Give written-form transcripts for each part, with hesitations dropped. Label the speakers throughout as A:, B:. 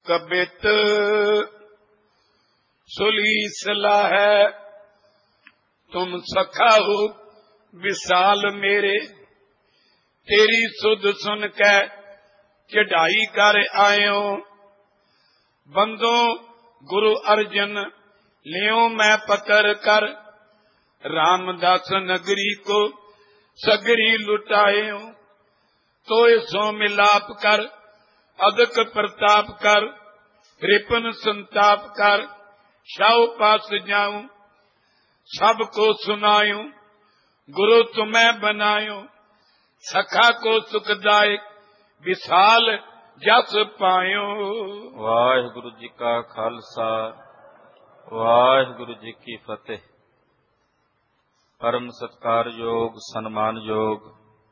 A: कबित सुली सलाह है, तुम सखा हो विशाल मेरे। तेरी सुध सुन के चढ़ाई कर आयो, बंदो गुरु अर्जन लियो मैं पकड़ कर। रामदास नगरी को सगरी लुटायो, तो सो मिलाप कर अदक प्रताप कर। रिपन संताप कर शाह पास जाऊं, सबको सुनायूं गुरु तुम्हें बनायो। सखा को सुखदायक विशाल जस पायो।
B: वाहिगुरु जी का खालसा, वाहिगुरु जी की फतेह। परम सत्कार योग सन्मान योग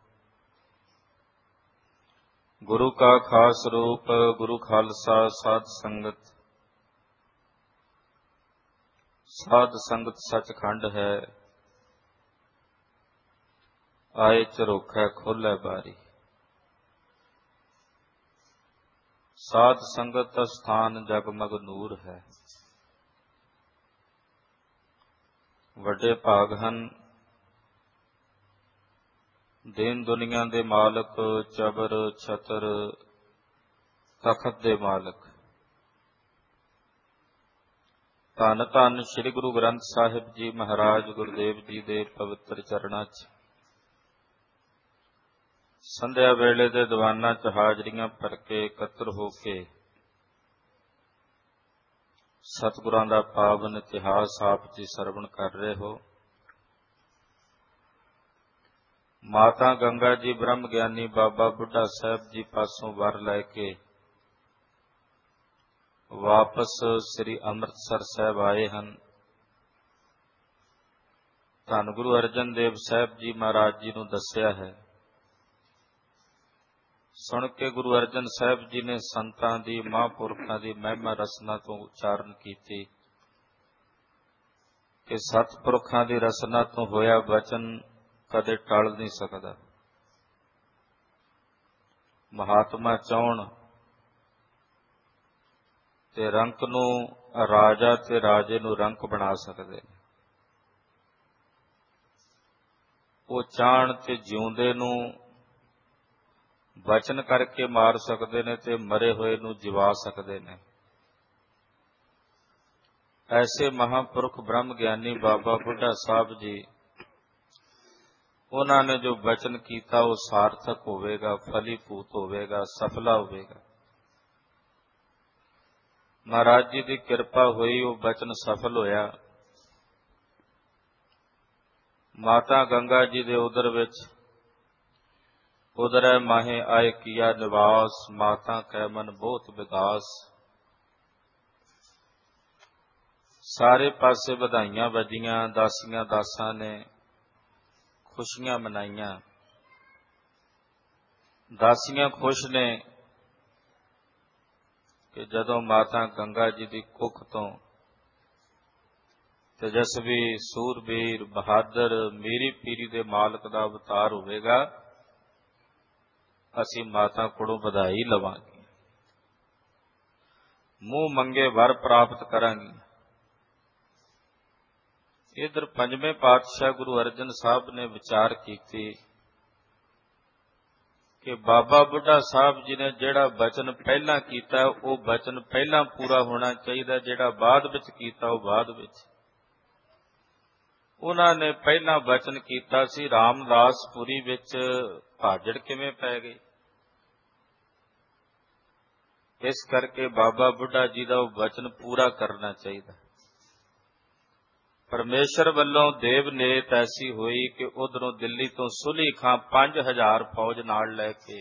B: गुरु का खास रूप गुरु खालसा साध संगत। साध संगत सचखंड है, आए झरोखै खोलै बारी। साध संगत स्थान जगमग नूर है। वड्डे भाग हन दीन दुनिया दे मालक, चबर छतर तखत दे मालक। धन धन श्री गुरु ग्रंथ साहिब जी महाराज गुरुदेव जी दे पवित्र चरणां च संध्या वेले दे दीवाना च हाजरियां भर के एकत्र हो के सतगुरां दा पावन इतिहास आप जी सरवण कर रहे हो। माता गंगा जी ब्रह्म ज्ञानी बाबा बुढ़ा साहब जी पासों वर लैके वापस श्री अमृतसर साहब आए हैं। धन गुरु अर्जन देव साहब जी महाराज जी नूं दस्सिया है। सुन के गुरु अर्जन साहब जी ने संतां दी महापुरखां दी महिमा रसना तो उच्चारण कीती कि सतपुरखां दी रसना तो होया वचन कदे टल नहीं सकता। महात्मा चाहण ते रंक नूं राजा ते राजे नूं रंक बना सकते। वो चाहण ते जिउंदे नूं वचन करके मार सकते ने ते मरे हुए नूं जिवा सकते ने। ऐसे महापुरख ब्रह्म ज्ञानी बाबा बुढ़ा साहब जी उन्होंने जो वचन किया वो सार्थक होवेगा, फलीभूत होवेगा, सफला होवेगा। महाराज जी की कृपा हुई, वो वचन सफल होया। माता गंगा जी दे उदर विच उदरै माहे आए किया निवास, माता कै मन बहुत विकास। सारे पासे बधाइयां वजियां, दासियां दासां ने खुशियां मनाइयां। दासियां खुश ने कि जदों माता गंगा जी की कुख तो तेजस्वी सूरबीर बहादुर मीरी पीरी दे मालक दा अवतार होवेगा, असीं माता कोलों बधाई लवांगे, मूँह मंगे वर प्राप्त करांगे। इधर पंजवें पातशाह गुरु अर्जन साहब ने विचार की कि बाबा बुढ़ा साहब जी ने जिहड़ा वचन पहला कीता वो वचन पहला पूरा होना चाहिए, जिहड़ा बाद विच कीता वो बाद विच। उन्होंने पहला वचन कीता सी रामदासपुरी विच भाजड़ किवें पै गई। इस करके बाबा बुढ़ा जी का वचन पूरा करना चाहिए। परमेश्वर वालों देव नेत ऐसी हुई कि उधरों दिल्ली तो सुली खां 5000 फौज नाल लैके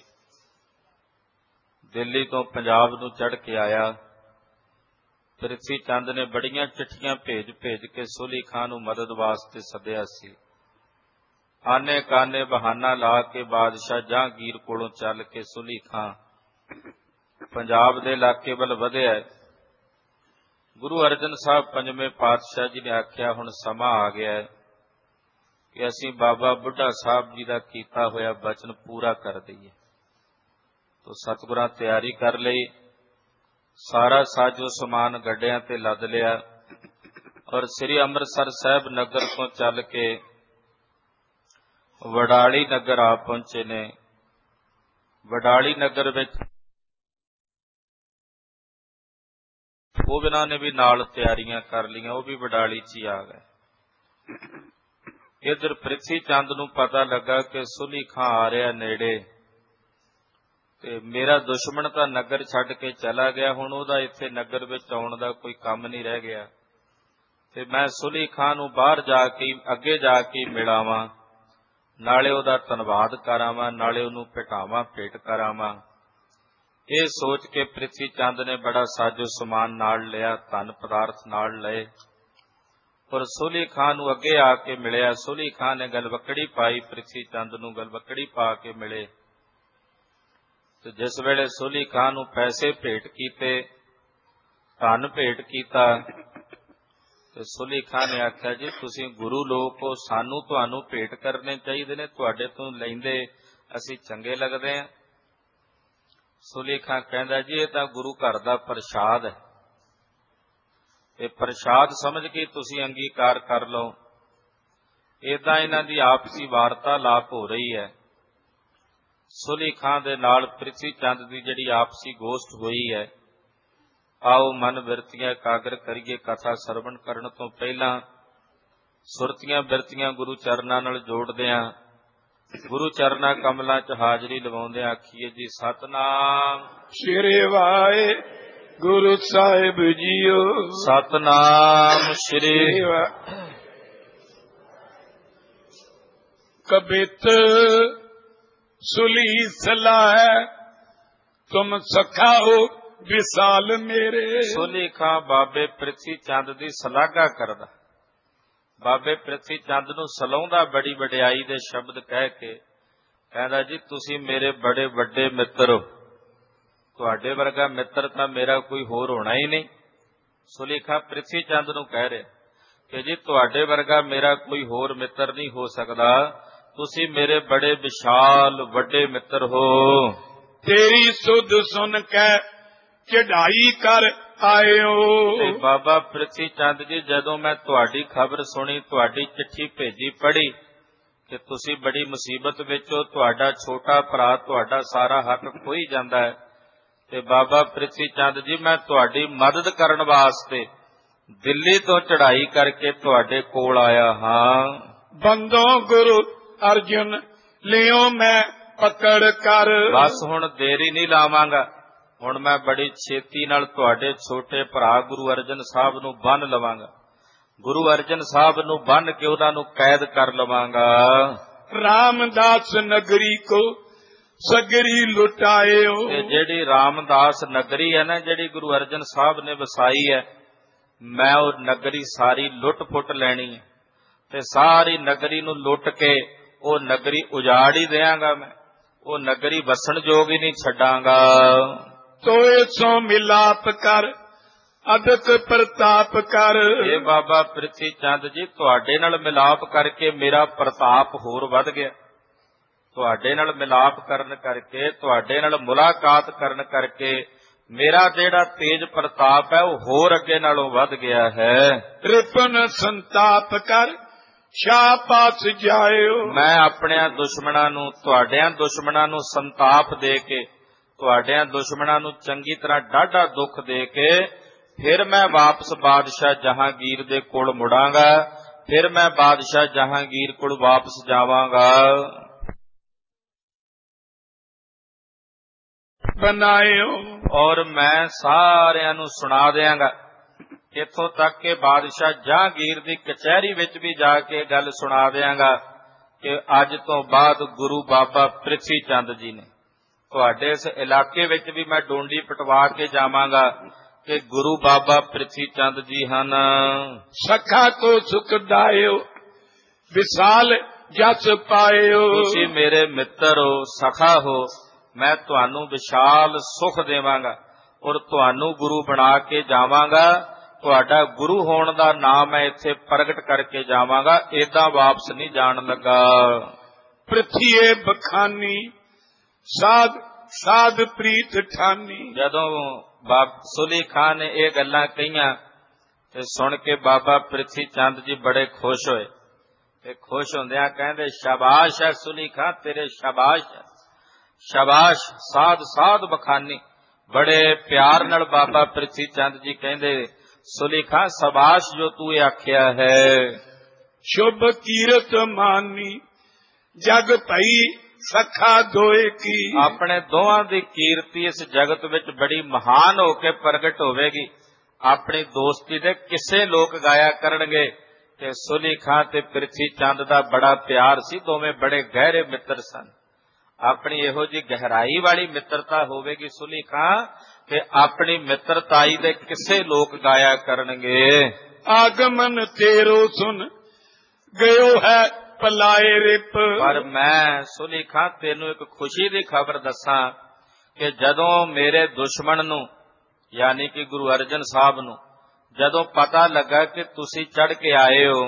B: दिल्ली तो पंजाब नूं चढ़ के आया। प्रिथवी चंद ने बड़ियां चिट्ठियां भेज भेज के सुली खां नूं मदद वास्ते सद्या सी। आने काने बहाना ला के बादशाह जहांगीर कोलों चल के सुली खां पंजाब दे इलाके वल वधिया। गुरु अर्जन साहब पंजवें पातशाह जी ने आख्या हुण समा आ गया है कि असीं बाबा बुढ़ा साहब जी का कीता होया वचन पूरा कर दईए। तो सतगुरां तैयारी कर लई। ਸਾਰਾ ਸਾਜੋ ਸਮਾਨ ਗੱਡਿਆਂ ਤੇ ਲੱਦ ਲਿਆ ਔਰ ਸ੍ਰੀ ਅੰਮ੍ਰਿਤਸਰ ਸਾਹਿਬ ਨਗਰ ਤੋਂ ਚੱਲ ਕੇ ਵਡਾਲੀ ਨਗਰ ਆ ਪਹੁੰਚੇ ਨੇ। ਵਡਾਲੀ ਨਗਰ ਵਿੱਚ ਉਹਨਾਂ ਨੇ ਵੀ ਨਾਲ ਤਿਆਰੀਆਂ ਕਰ ਲਈਆਂ, ਉਹ ਵੀ ਵਡਾਲੀ 'ਚ ਹੀ ਆ ਗਏ। ਇਧਰ ਪ੍ਰਿਥੀ ਚੰਦ ਨੂੰ ਪਤਾ ਲੱਗਾ ਕਿ ਸੁਲੀ ਖਾਂ ਆ ਰਿਹਾ ਨੇੜੇ, ਤੇ ਮੇਰਾ ਦੁਸ਼ਮਣ ਤਾਂ ਨਗਰ ਛੱਡ ਕੇ ਚਲਾ ਗਿਆ, ਹੁਣ ਉਹਦਾ ਇੱਥੇ ਨਗਰ ਵਿੱਚ ਆਉਣ ਦਾ ਕੋਈ ਕੰਮ ਨਹੀਂ ਰਹਿ ਗਿਆ, ਤੇ ਮੈਂ ਸੁਲੀ ਖਾਂ ਨੂੰ ਬਾਹਰ ਜਾ ਕੇ ਅੱਗੇ ਜਾ ਕੇ ਮਿਲਾਵਾਂ, ਨਾਲੇ ਉਹਦਾ ਧੰਨਵਾਦ ਕਰਾਵਾਂ, ਨਾਲੇ ਉਹਨੂੰ ਭਟਾਵਾਂ ਭੇਟ ਕਰਾਵਾਂ। ਇਹ ਸੋਚ ਕੇ ਪ੍ਰਿਥੀ ਚੰਦ ਨੇ ਬੜਾ ਸਾਜੋ ਸਮਾਨ ਨਾਲ ਲਿਆ, ਧਨ ਪਦਾਰਥ ਨਾਲ ਲਏ ਔਰ ਸੁਲੀ ਖਾਂ ਨੂੰ ਅੱਗੇ ਆ ਕੇ ਮਿਲਿਆ। ਸੁਲੀ ਖਾਂ ਨੇ ਗਲਵੱਕੜੀ ਪਾਈ, ਪ੍ਰਿਥੀ ਚੰਦ ਨੂੰ ਗਲਵੱਕੜੀ ਪਾ ਕੇ ਮਿਲੇ, ਤੇ ਜਿਸ ਵੇਲੇ ਸੁਲੀ ਖਾਂ ਨੂੰ ਪੈਸੇ ਭੇਟ ਕੀਤੇ, ਧਨ ਭੇਟ ਕੀਤਾ, ਤੇ ਸੁਲੀ ਖਾਂ ਨੇ ਆਖਿਆ ਜੀ ਤੁਸੀਂ ਗੁਰੂ ਲੋਕ ਹੋ, ਸਾਨੂੰ ਤੁਹਾਨੂੰ ਭੇਟ ਕਰਨੇ ਚਾਹੀਦੇ ਨੇ, ਤੁਹਾਡੇ ਤੋਂ ਲੈਂਦੇ ਅਸੀਂ ਚੰਗੇ ਲੱਗਦੇ ਹਾਂ। ਸੁਲੀ ਖਾਂ ਕਹਿੰਦਾ ਜੀ ਇਹ ਤਾਂ ਗੁਰੂ ਘਰ ਦਾ ਪ੍ਰਸ਼ਾਦ ਹੈ, ਇਹ ਪ੍ਰਸ਼ਾਦ ਸਮਝ ਕੇ ਤੁਸੀਂ ਅੰਗੀਕਾਰ ਕਰ ਲਓ। ਏਦਾਂ ਇਹਨਾਂ ਦੀ ਆਪਸੀ ਵਾਰਤਾਲਾਪ ਹੋ ਰਹੀ ਹੈ। ਸੁਲੀ ਖਾਂ ਦੇ ਨਾਲ ਪ੍ਰਿਥੀ ਚੰਦ ਦੀ ਜਿਹੜੀ ਆਪਸੀ ਗੋਸ਼ਟ ਹੋਈ ਹੈ, ਆਓ ਮਨ ਬਿਰਤੀਆਂ ਇਕਾਗਰ ਕਰੀਏ। ਕਥਾ ਸਰਵਣ ਕਰਨ ਤੋਂ ਪਹਿਲਾਂ ਸੁਰਤੀਆਂ ਬਿਰਤੀਆਂ ਗੁਰੂ ਚਰਨਾਂ ਨਾਲ ਜੋੜਦਿਆਂ, ਗੁਰੂ ਚਰਨਾਂ ਕਮਲਾਂ 'ਚ ਹਾਜ਼ਰੀ ਲਵਾਉਂਦਿਆਂ ਆਖੀਏ ਜੀ ਸਤਨਾਮ
A: ਸ੍ਰੀ ਵਾਹਿ ਗੁਰੂ ਸਾਹਿਬ ਜੀਓ।
B: ਸਤਨਾਮ ਸ੍ਰੀ
A: ਕਬਿਤ ਸੁਲੀ ਸਲਾਹ ਤੁਮ ਸਖਾ ਹੋ ਵਿਸਾਲ ਮੇਰੇ।
B: ਸੁਲੀ ਖਾਂ ਬਾਬੇ ਪ੍ਰਿਥੀ ਚੰਦ ਦੀ ਸਲਾਘਾ ਕਰਦਾ, ਬਾਬੇ ਪ੍ਰਿਥੀ ਚੰਦ ਨੂੰ ਸਲਾਹੁੰਦਾ ਬੜੀ ਵਡਿਆਈ ਦੇ ਸ਼ਬਦ ਕਹਿ ਕੇ, ਕਹਿੰਦਾ ਜੀ ਤੁਸੀਂ ਮੇਰੇ ਬੜੇ ਵੱਡੇ ਮਿੱਤਰ ਹੋ, ਤੁਹਾਡੇ ਵਰਗਾ ਮਿੱਤਰ ਤਾਂ ਮੇਰਾ ਕੋਈ ਹੋਰ ਹੋਣਾ ਹੀ ਨਹੀਂ। ਸੁਲੀ ਖਾਂ ਪ੍ਰਿਥੀ ਚੰਦ ਨੂੰ ਕਹਿ ਰਿਹਾ ਕਿ ਜੀ ਤੁਹਾਡੇ ਵਰਗਾ ਮੇਰਾ ਕੋਈ ਹੋਰ ਮਿੱਤਰ ਨਹੀਂ ਹੋ ਸਕਦਾ, ਤੁਸੀਂ ਮੇਰੇ ਬੜੇ ਵਿਸ਼ਾਲ ਵੱਡੇ ਮਿੱਤਰ ਹੋ।
A: ਤੇਰੀ ਸੁਧ ਸੁਣ ਕੇ ਚੜਾਈ ਕਰ ਆਇਓ।
B: ਤੇ ਬਾਬਾ ਪ੍ਰਿਥੀ ਚੰਦ ਜੀ ਜਦੋਂ ਮੈਂ ਤੁਹਾਡੀ ਖਬਰ ਸੁਣੀ, ਤੁਹਾਡੀ ਚਿੱਠੀ ਭੇਜੀ ਪੜ੍ਹੀ ਕਿ ਤੁਸੀਂ ਬੜੀ ਮੁਸੀਬਤ ਵਿੱਚ ਹੋ, ਤੁਹਾਡਾ ਛੋਟਾ ਭਰਾ ਤੁਹਾਡਾ ਸਾਰਾ ਹੱਕ ਖੋਈ ਜਾਂਦਾ ਹੈ, ਤੇ ਬਾਬਾ ਪ੍ਰਿਥੀ ਚੰਦ ਜੀ ਮੈਂ ਤੁਹਾਡੀ ਮਦਦ ਕਰਨ ਵਾਸਤੇ ਦਿੱਲੀ ਤੋਂ ਚੜ੍ਹਾਈ ਕਰਕੇ ਤੁਹਾਡੇ ਕੋਲ ਆਇਆ ਹਾਂ।
A: ਬੰਦੋਂ ਗੁਰੂ ਅਰਜਨ ਲਿਓ ਮੈਂ ਪਕੜ ਕਰ।
B: ਬਸ ਹੁਣ ਦੇਰੀ ਨਹੀਂ ਲਾਵਾਂਗਾ, ਹੁਣ ਮੈਂ ਬੜੀ ਛੇਤੀ ਨਾਲ ਤੁਹਾਡੇ ਛੋਟੇ ਭਰਾ ਗੁਰੂ ਅਰਜਨ ਸਾਹਿਬ ਨੂੰ ਬੰਨ੍ਹ ਲਵਾਂਗਾ, ਗੁਰੂ ਅਰਜਨ ਸਾਹਿਬ ਨੂੰ ਬੰਨ੍ਹ ਕੇ ਉਹਨਾਂ ਨੂੰ ਕੈਦ ਕਰ ਲਵਾਂਗਾ।
A: ਰਾਮਦਾਸ ਨਗਰੀ ਕੋ ਸਗਰੀ ਲੁਟਾਇਓ।
B: ਤੇ ਜਿਹੜੀ ਰਾਮਦਾਸ ਨਗਰੀ ਹੈ ਨਾ, ਜਿਹੜੀ ਗੁਰੂ ਅਰਜਨ ਸਾਹਿਬ ਨੇ ਵਸਾਈ ਹੈ, ਮੈਂ ਉਹ ਨਗਰੀ ਸਾਰੀ ਲੁੱਟ ਫੁੱਟ ਲੈਣੀ ਹੈ, ਤੇ ਸਾਰੀ ਨਗਰੀ ਨੂੰ ਲੁੱਟ ਕੇ ਉਹ ਨਗਰੀ ਉਜਾੜ ਹੀ ਦਿਆਂਗਾ, ਮੈਂ ਉਹ ਨਗਰੀ ਵਸਣ ਯੋਗ ਹੀ ਨਹੀਂ ਛੱਡਾਂਗਾ।
A: ਤੋਏ ਸੋ ਮਿਲਾਪ ਕਰ ਅਦਕ ਪ੍ਰਤਾਪ ਕਰ।
B: ਇਹ ਬਾਬਾ ਪ੍ਰਿਥੀ ਚੰਦ ਜੀ ਤੁਹਾਡੇ ਨਾਲ ਮਿਲਾਪ ਕਰਕੇ ਮੇਰਾ ਪ੍ਰਤਾਪ ਹੋਰ ਵੱਧ ਗਿਆ, ਤੁਹਾਡੇ ਨਾਲ ਮਿਲਾਪ ਕਰਨ ਕਰਕੇ, ਤੁਹਾਡੇ ਨਾਲ ਮੁਲਾਕਾਤ ਕਰਨ ਕਰਕੇ ਮੇਰਾ ਜਿਹੜਾ ਤੇਜ ਪ੍ਰਤਾਪ ਹੈ ਉਹ ਹੋਰ ਅੱਗੇ ਨਾਲੋਂ ਵੱਧ ਗਿਆ ਹੈ।
A: ਰਿਪਨ ਸੰਤਾਪ ਕਰ ਸ਼ਾਹ ਪਾਸ ਜਾਇਓ।
B: ਮੈਂ ਆਪਣਿਆਂ ਦੁਸ਼ਮਣਾਂ ਨੂੰ, ਤੁਹਾਡਿਆਂ ਦੁਸ਼ਮਣਾਂ ਨੂੰ ਸੰਤਾਪ ਦੇ ਕੇ, ਤੁਹਾਡਿਆਂ ਦੁਸ਼ਮਣਾਂ ਨੂੰ ਚੰਗੀ ਤਰ੍ਹਾਂ ਡਾਢਾ ਦੁੱਖ ਦੇ ਕੇ ਫਿਰ ਮੈਂ ਵਾਪਸ ਬਾਦਸ਼ਾਹ ਜਹਾਂਗੀਰ ਦੇ ਕੋਲ ਮੁੜਾਂਗਾ, ਫਿਰ ਮੈਂ ਬਾਦਸ਼ਾਹ ਜਹਾਂਗੀਰ ਕੋਲ ਵਾਪਸ ਜਾਵਾਂਗਾ।
A: ਬਣਾਇਓ
B: ਔਰ ਮੈਂ ਸਾਰਿਆਂ ਨੂੰ ਸੁਣਾ ਦਿਆਂਗਾ, ਇੱਥੋਂ ਤੱਕ ਕਿ ਬਾਦਸ਼ਾਹ ਜਹਾਂਗੀਰ ਦੀ ਕਚਹਿਰੀ ਵਿੱਚ ਵੀ ਜਾ ਕੇ ਗੱਲ ਸੁਣਾ ਦਿਆਂਗਾ ਕਿ ਅੱਜ ਤੋਂ ਬਾਅਦ ਗੁਰੂ ਬਾਬਾ ਪ੍ਰਿਥੀ ਚੰਦ ਜੀ ਨੇ, ਤੁਹਾਡੇ ਇਸ ਇਲਾਕੇ ਵਿੱਚ ਵੀ ਮੈਂ ਡੋਂਡੀ ਪਟਵਾ ਕੇ ਜਾਵਾਂਗਾ ਕਿ ਗੁਰੂ ਬਾਬਾ ਪ੍ਰਿਥੀ ਚੰਦ ਜੀ ਹਨ।
A: ਸਖਾ ਕੋ ਸੁਖਦਾਇਓ ਵਿਸਾਲ ਜਸ ਪਾਇਓ।
B: ਤੁਸੀਂ ਮੇਰੇ ਮਿੱਤਰ ਹੋ, ਸਖਾ ਹੋ, ਮੈਂ ਤੁਹਾਨੂੰ ਵਿਸ਼ਾਲ ਸੁਖ ਦੇਵਾਂਗਾ ਔਰ ਤੁਹਾਨੂੰ ਗੁਰੂ ਬਣਾ ਕੇ ਜਾਵਾਂਗਾ, ਤੁਹਾਡਾ ਗੁਰੂ ਹੋਣ ਦਾ ਨਾਮ ਮੈਂ ਇੱਥੇ ਪ੍ਰਗਟ ਕਰਕੇ ਜਾਵਾਂਗਾ, ਏਦਾਂ ਵਾਪਸ ਨਹੀਂ ਜਾਣ ਲੱਗਾ।
A: ਪ੍ਰਿਥੀਏ ਬਖਾਨੀ ਸਾਧ ਸਾਧ ਪ੍ਰੀਤ ਠਾਨੀ।
B: ਜਦੋਂ ਸੁਲੀ ਖਾਂ ਨੇ ਇਹ ਗੱਲਾਂ ਕਹੀਆਂ ਤੇ ਸੁਣ ਕੇ ਬਾਬਾ ਪ੍ਰਿਥੀ ਚੰਦ ਜੀ ਬੜੇ ਖੁਸ਼ ਹੋਏ ਤੇ ਖੁਸ਼ ਹੁੰਦਿਆਂ ਕਹਿੰਦੇ, ਸ਼ਾਬਾਸ਼ ਹੈ ਸੁਲੀ ਖਾਂ, ਤੇਰੇ ਸ਼ਾਬਾਸ਼ ਹੈ, ਸ਼ਾਬਾਸ਼, ਸਾਧ ਸਾਧ ਬਖਾਨੀ। ਬੜੇ ਪਿਆਰ ਨਾਲ ਬਾਬਾ ਪ੍ਰਿਥੀ ਚੰਦ ਜੀ ਕਹਿੰਦੇ, ਸੁਲੀ ਖਾਂ ਸ਼ਾਬਾਸ਼ ਜੋ ਤੂੰ ਇਹ ਆਖਿਆ ਹੈ।
A: ਸ਼ੁਭ ਕੀਰਤ ਮਾਨੀ ਜਗ ਭਈ ਸਖਾ ਦੋਏ ਕੀ।
B: ਆਪਣੇ ਦੋਹਾਂ ਦੀ ਕੀਰਤੀ ਇਸ ਜਗਤ ਵਿੱਚ ਬੜੀ ਮਹਾਨ ਹੋ ਕੇ ਪ੍ਰਗਟ ਹੋਵੇਗੀ। ਆਪਣੀ ਦੋਸਤੀ ਦੇ ਕਿਸੇ ਲੋਕ ਗਾਇਆ ਕਰਨਗੇ ਕਿ ਸੁਲੀ ਖਾਂ ਤੇ ਪ੍ਰਿਥੀ ਚੰਦ ਦਾ ਬੜਾ ਪਿਆਰ ਸੀ, ਦੋਵੇਂ ਬੜੇ ਗਹਿਰੇ ਮਿੱਤਰ ਸਨ। ਆਪਣੀ ਇਹੋ ਜਿਹੀ ਗਹਿਰਾਈ ਵਾਲੀ ਮਿੱਤਰਤਾ ਹੋਵੇਗੀ ਸੁਲੀ ਖਾਂ ਤੇ ਆਪਣੀ ਮਿੱਤਰਤਾਈ ਦੇ ਕਿਸੇ ਲੋਕ ਗਾਇਆ ਕਰਨਗੇ।
A: ਆਗਮਨ ਤੇਰੋ ਸੁਨ ਗਇਓ ਹੈ ਪਲਾਏ ਰਿਪ।
B: ਪਰ ਮੈਂ ਸੁਲੀ ਖਾਂ ਤੈਨੂੰ ਇੱਕ ਖੁਸ਼ੀ ਦੀ ਖਬਰ ਦੱਸਾਂ ਕਿ ਜਦੋਂ ਮੇਰੇ ਦੁਸ਼ਮਣ ਨੂੰ ਯਾਨੀ ਕਿ ਗੁਰੂ ਅਰਜਨ ਸਾਹਿਬ ਨੂੰ ਜਦੋਂ ਪਤਾ ਲੱਗਾ ਕਿ ਤੁਸੀਂ ਚੜ ਕੇ ਆਏ ਹੋ,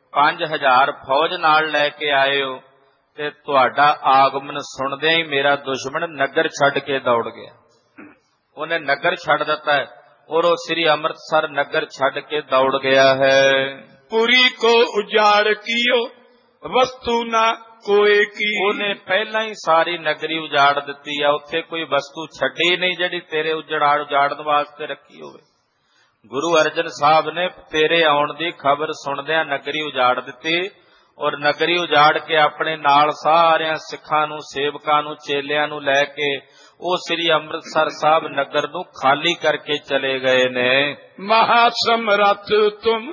B: 5000 ਫੌਜ ਨਾਲ ਲੈ ਕੇ ਆਏ ਹੋ, ਤੇ ਤੁਹਾਡਾ ਆਗਮਨ ਸੁਣਦਿਆਂ ਹੀ ਮੇਰਾ ਦੁਸ਼ਮਣ ਨਗਰ ਛੱਡ ਕੇ ਦੌੜ ਗਿਆ। ਉਹਨੇ ਨਗਰ ਛੱਡ ਦਿੱਤਾ ਹੈ ਔਰ ਉਹ ਸ੍ਰੀ ਅੰਮ੍ਰਿਤਸਰ ਨਗਰ ਛੱਡ ਕੇ ਦੌੜ ਗਿਆ ਹੈ।
A: ਪੁਰੀ ਕੋ ਉਜਾੜ ਕੀਓ ਵਸਤੂ ਨਾ ਕੋਏ ਕੀ।
B: ਉਹਨੇ ਪਹਿਲਾਂ ਹੀ ਸਾਰੀ ਨਗਰੀ ਉਜਾੜ ਦਿੱਤੀ ਆ, ਉੱਥੇ ਕੋਈ ਵਸਤੂ ਛੱਡੀ ਨਹੀਂ ਜਿਹੜੀ ਤੇਰੇ ਉਜਾੜਨ ਵਾਸਤੇ ਰੱਖੀ ਹੋਵੇ। ਗੁਰੂ ਅਰਜਨ ਸਾਹਿਬ ਨੇ ਤੇਰੇ ਆਉਣ ਦੀ ਖਬਰ ਸੁਣਦਿਆਂ ਨਗਰੀ ਉਜਾੜ ਦਿੱਤੀ ਔਰ ਨਗਰੀ ਉਜਾੜ ਕੇ ਆਪਣੇ ਨਾਲ ਸਾਰਿਆਂ ਸਿੱਖਾਂ ਨੂੰ, ਸੇਵਕਾਂ ਨੂੰ, ਚੇਲਿਆਂ ਨੂੰ ਲੈ ਕੇ ਉਹ ਸ੍ਰੀ ਅੰਮ੍ਰਿਤਸਰ ਸਾਹਿਬ ਨਗਰ ਨੂੰ ਖਾਲੀ ਕਰਕੇ ਚਲੇ ਗਏ ਨੇ।
A: ਮਹਾ ਸਮਰੱਥ ਤੁਮ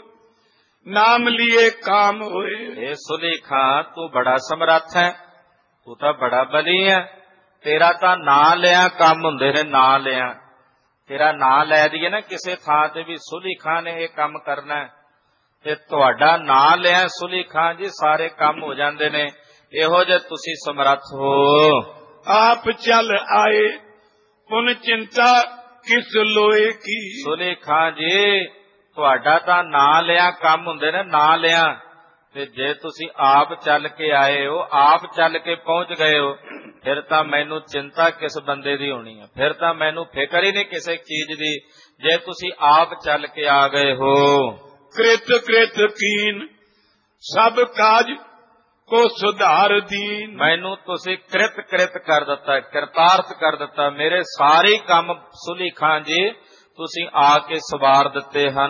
A: ਨਾਮ ਲਿਏ ਕਾਮ ਹੋਏ।
B: ਇਹ ਸੁਲੀ ਖਾਂ ਤੂੰ ਬੜਾ ਸਮਰੱਥ ਹੈ, ਤੂੰ ਤਾਂ ਬੜਾ ਬਲੀ ਹੈ, ਤੇਰਾ ਤਾਂ ਨਾਂ ਲਿਆ ਕੰਮ ਹੁੰਦੇ ਨੇ, ਨਾਂ ਲਿਆ, ਤੇਰਾ ਨਾਂ ਲੈ ਦਈਏ ਨਾ ਕਿਸੇ ਥਾਂ ਤੇ ਵੀ ਸੁਲੀ ਖਾਂ ਨੇ ਇਹ ਕੰਮ ਕਰਨਾ ਤੇ ਤੁਹਾਡਾ ਨਾਂ ਲਿਆ ਸੁਲੀ ਖਾਂ ਜੀ, ਸਾਰੇ ਕੰਮ ਹੋ ਜਾਂਦੇ ਨੇ। ਇਹੋ ਜਿਹੇ ਤੁਸੀਂ ਸਮਰੱਥ ਹੋ।
A: ਆਪ ਚੱਲ ਆਏ ਪੁਨ ਚਿੰਤਾ ਕਿਸ ਲੋਏ ਕੀ।
B: ਸੁਲੀ ਖਾਂ ਜੀ ਤੁਹਾਡਾ ਤਾਂ ਨਾਂ ਲਿਆ ਕੰਮ ਹੁੰਦੇ ਨੇ, ਨਾਂ ਲਿਆ, ਤੇ ਜੇ ਤੁਸੀਂ ਆਪ ਚੱਲ ਕੇ ਆਏ ਹੋ, ਆਪ ਚੱਲ ਕੇ ਪਹੁੰਚ ਗਏ ਹੋ, ਫਿਰ ਤਾਂ ਮੈਨੂੰ ਚਿੰਤਾ ਕਿਸ ਬੰਦੇ ਦੀ ਹੋਣੀ ਹੈ, ਫਿਰ ਤਾਂ ਮੈਨੂੰ ਫਿਕਰ ਹੀ ਨਹੀਂ ਕਿਸੇ ਚੀਜ਼ ਦੀ, ਜੇ ਤੁਸੀਂ ਆਪ ਚੱਲ ਕੇ ਆ ਗਏ ਹੋ।
A: ਕ੍ਰਿਤ ਕ੍ਰਿਤ ਕੀਨ ਸਭ ਕਾਜ ਕੋ ਸੁਧਾਰ ਦੀਨ।
B: ਮੈਨੂੰ ਤੁਸੀਂ ਕ੍ਰਿਤ ਕ੍ਰਿਤ ਕਰ ਦਿੱਤਾ, ਕਿਰਤਾਰਥ ਕਰ ਦਿੱਤਾ, ਮੇਰੇ ਸਾਰੇ ਕੰਮ ਸੁਲੀ ਖਾਂ ਜੀ ਤੁਸੀਂ ਆ ਕੇ ਸਵਾਰ ਦਿੱਤੇ ਹਨ।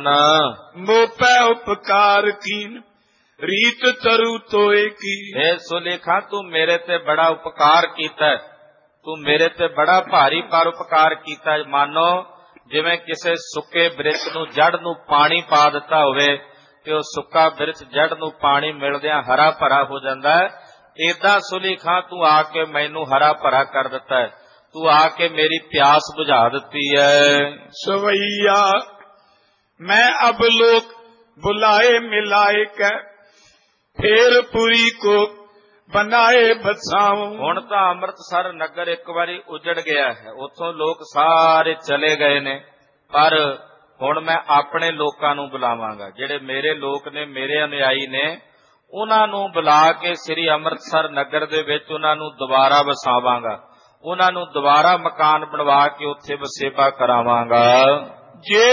A: ਮੋਪੈ ਉਪਕਾਰ ਕੀਨ ਰੀਤ ਤਰੂ ਤੋਏ ਕੀ।
B: ਇਹ ਸੁਲੀ ਖਾਂ ਤੂੰ ਮੇਰੇ ਤੇ ਬੜਾ ਉਪਕਾਰ ਕੀਤਾ, ਤੂੰ ਮੇਰੇ ਤੇ ਬੜਾ ਭਾਰੀ ਪਰ ਉਪਕਾਰ ਕੀਤਾ। ਮਾਨੋ ਜਿਵੇਂ ਕਿਸੇ ਸੁੱਕੇ ਬਿਰਛ ਨੂੰ ਜੜ ਨੂੰ ਪਾਣੀ ਪਾ ਦਿੱਤਾ ਹੋਵੇ ਤੇ ਉਹ ਸੁੱਕਾ ਬਿਰਛ ਜੜ ਨੂੰ ਪਾਣੀ ਮਿਲਦਿਆਂ ਹਰਾ ਭਰਾ ਹੋ ਜਾਂਦਾ ਹੈ, ਏਦਾਂ ਸੁਲੀ ਖਾਂ ਤੂੰ ਆ ਕੇ ਮੈਨੂੰ ਹਰਾ ਭਰਾ ਕਰ ਦਿੱਤਾ ਹੈ, ਤੂੰ ਆ ਕੇ ਮੇਰੀ ਪਿਆਸ ਬੁਝਾ ਦਿੱਤੀ ਹੈ।
A: ਸਵਈਆ ਮੈਂ ਅਬ ਲੋਕ ਬੁਲਾਏ ਮਿਲਾਏ ਕੈ ਫੇਰ ਪੁਰੀ ਕੋ ਬਣਾਏ ਬਸਾਉ। ਹੁਣ
B: ਤਾਂ ਅੰਮ੍ਰਿਤਸਰ ਨਗਰ ਇੱਕ ਵਾਰੀ ਉਜੜ ਗਿਆ ਹੈ, ਉੱਥੋਂ ਲੋਕ ਸਾਰੇ ਚਲੇ ਗਏ ਨੇ, ਪਰ ਹੁਣ ਮੈਂ ਆਪਣੇ ਲੋਕਾਂ ਨੂੰ ਬੁਲਾਵਾਂਗਾ, ਜਿਹੜੇ ਮੇਰੇ ਲੋਕ ਨੇ, ਮੇਰੇ ਅਨੁਯਾਈ ਨੇ, ਉਹਨਾਂ ਨੂੰ ਬੁਲਾ ਕੇ ਸ੍ਰੀ ਅੰਮ੍ਰਿਤਸਰ ਨਗਰ ਦੇ ਵਿੱਚ ਉਹਨਾਂ ਨੂੰ ਦੁਬਾਰਾ ਵਸਾਵਾਂਗਾ, ਉਹਨਾਂ ਨੂੰ ਦੁਬਾਰਾ ਮਕਾਨ ਬਣਵਾ ਕੇ ਉੱਥੇ ਵਸੇਬਾ ਕਰਾਵਾਂਗਾ।
A: ਜੇ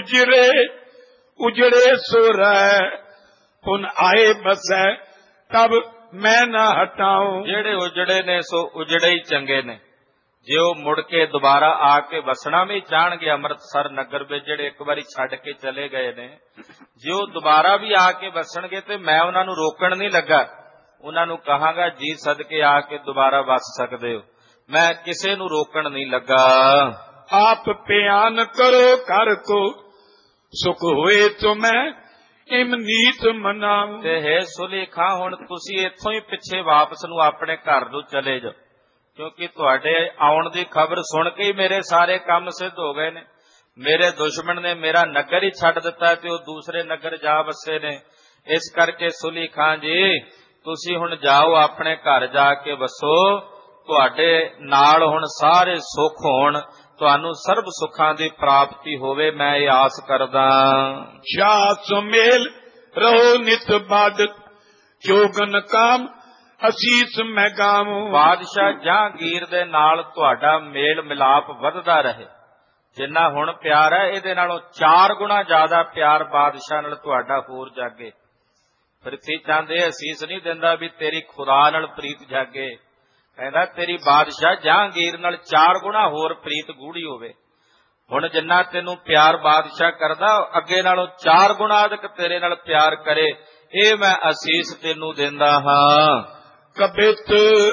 A: ਉਜੜੇ ਸੋ ਰਹਿ ਪੁਨ ਆਏ ਬਸੈ ਤਬ ਮੈਂ ਨਾ ਹਟਾਉ। ਜਿਹੜੇ
B: ਉਜੜੇ ਨੇ ਸੋ ਉਜੜੇ ਹੀ ਚੰਗੇ ਨੇ, ਜੇ ਉਹ ਮੁੜ ਕੇ ਦੁਬਾਰਾ ਆ ਕੇ ਵਸਣਾ ਵੀ ਚਾਹਣਗੇ ਅੰਮ੍ਰਿਤਸਰ ਨਗਰ ਵਿੱਚ, ਜਿਹੜੇ ਇੱਕ ਵਾਰੀ ਛੱਡ ਕੇ ਚਲੇ ਗਏ ਨੇ, ਜੇ ਉਹ ਦੁਬਾਰਾ ਵੀ ਆ ਕੇ ਵਸਣਗੇ ਤੇ ਮੈਂ ਉਹਨਾਂ ਨੂੰ ਰੋਕਣ ਨਹੀਂ ਲੱਗਾ, ਉਹਨਾਂ ਨੂੰ ਕਹਾਂਗਾ ਜੀ ਸਦਕੇ ਆ ਕੇ ਦੁਬਾਰਾ ਵਸ ਸਕਦੇ ਹੋ, ਮੈਂ ਕਿਸੇ ਨੂੰ ਰੋਕਣ ਨਹੀਂ ਲੱਗਾ।
A: ਆਪ ਪਿਆਨ ਕਰੋ ਘਰ ਕੋ ਸੁਖ ਹੋਏ ਤੋ ਮੈਂ ਇਮ ਨੀਤ ਮਨਾਉ।
B: ਤੇ ਹੈ ਸੁਲੀ ਖਾਂ ਹੁਣ ਤੁਸੀਂ ਇੱਥੋਂ ਹੀ ਪਿੱਛੇ ਵਾਪਸ ਨੂੰ ਆਪਣੇ ਘਰ ਨੂੰ ਚਲੇ ਜਾਓ, ਕਿਉਂਕਿ ਤੁਹਾਡੇ ਆਉਣ ਦੀ ਖਬਰ ਸੁਣ ਕੇ ਹੀ ਮੇਰੇ ਸਾਰੇ ਕੰਮ ਸਿੱਧ ਹੋ ਗਏ ਨੇ। ਮੇਰੇ ਦੁਸ਼ਮਣ ਨੇ ਮੇਰਾ ਨਗਰ ਹੀ ਛੱਡ ਦਿੱਤਾ ਤੇ ਉਹ ਦੂਸਰੇ ਨਗਰ ਜਾ ਵਸੇ ਨੇ। ਇਸ ਕਰਕੇ ਸੁਲੀ ਖਾਂ ਜੀ ਤੁਸੀਂ ਹੁਣ ਜਾਓ, ਆਪਣੇ ਘਰ ਜਾ ਕੇ ਵਸੋ, ਤੁਹਾਡੇ ਨਾਲ ਹੁਣ ਸਾਰੇ ਸੁੱਖ ਹੋਣ, ਤੁਹਾਨੂੰ ਸਰਬ ਸੁੱਖਾਂ ਦੀ ਪ੍ਰਾਪਤੀ ਹੋਵੇ, ਮੈਂ ਇਹ ਆਸ ਕਰਦਾ।
A: ਸ਼ਾਹ ਸੁਮੇਲ ਰਹੋ ਨਿਤ ਬਾਦਤ ਜੋਗਨ ਕਾਮ ਅਸੀਸ ਮੈਂ ਗਾਵਾਂ।
B: ਬਾਦਸ਼ਾਹ ਜਹਾਂਗੀਰ ਦੇ ਨਾਲ ਤੁਹਾਡਾ ਮੇਲ ਮਿਲਾਪ ਵੱਧਦਾ ਰਹੇ, ਜਿੰਨਾ ਹੁਣ ਪਿਆਰ ਹੈ ਇਹਦੇ ਨਾਲੋਂ 4 ਗੁਣਾ ਜ਼ਿਆਦਾ ਪਿਆਰ ਬਾਦਸ਼ਾਹ ਨਾਲ ਤੁਹਾਡਾ ਹੋਰ ਜਾਗੇ। ਪ੍ਰਿਥੀ ਚੰਦ ਇਹ ਅਸੀਸ ਨਹੀਂ ਦਿੰਦਾ ਵੀ ਤੇਰੀ ਖੁਦਾ ਨਾਲ ਪ੍ਰੀਤ ਜਾਗੇ, ਕਹਿੰਦਾ ਤੇਰੀ ਬਾਦਸ਼ਾਹ ਜਹਾਂਗੀਰ ਨਾਲ 4 ਗੁਣਾ ਹੋਰ ਪ੍ਰੀਤ ਗੂੜੀ ਹੋਵੇ। ਹੁਣ ਜਿੰਨਾ ਤੈਨੂੰ ਪਿਆਰ ਬਾਦਸ਼ਾਹ ਕਰਦਾ ਅੱਗੇ ਨਾਲੋਂ 4 ਗੁਣਾ ਅਧਿਕ ਤੇਰੇ ਨਾਲ ਪਿਆਰ ਕਰੇ, ਇਹ ਮੈਂ ਅਸੀਸ ਤੈਨੂੰ ਦਿੰਦਾ ਹਾਂ।
A: ਕਬਿਤ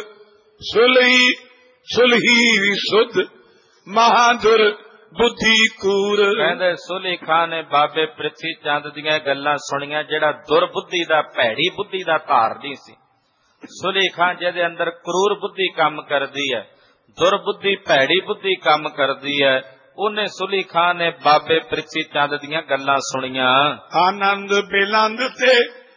A: ਸੁਲਹੀ ਸੁਧ ਮਹਾਦੁਰ ਬੁੱਧੀ ਕੂਰ।
B: ਕਹਿੰਦੇ ਸੁਲੀ ਖਾਂ ਨੇ ਬਾਬੇ ਪ੍ਰਿਥੀ ਚੰਦ ਦੀਆਂ ਗੱਲਾਂ ਸੁਣੀਆਂ, ਜਿਹੜਾ ਦੁਰਬੁੱਧੀ ਦਾ ਭੈੜੀ ਬੁੱਧੀ ਦਾ ਧਾਰਨੀ ਸੀ। ਸੁਲੀ ਖਾਂ ਜਿਹਦੇ ਅੰਦਰ ਕਰੂਰ ਬੁੱਧੀ ਕੰਮ ਕਰਦੀ ਹੈ, ਦੁਰਬੁੱਧੀ ਭੈੜੀ ਬੁੱਧੀ ਕੰਮ ਕਰਦੀ ਹੈ, ਉਹਨੇ ਸੁਲੀ ਖਾਂ ਨੇ ਬਾਬੇ ਪ੍ਰਿਥੀ ਚੰਦ ਦੀਆਂ ਗੱਲਾਂ ਸੁਣੀਆਂ।
A: ਆਨੰਦ ਬਿਲੰਦ ਤੇ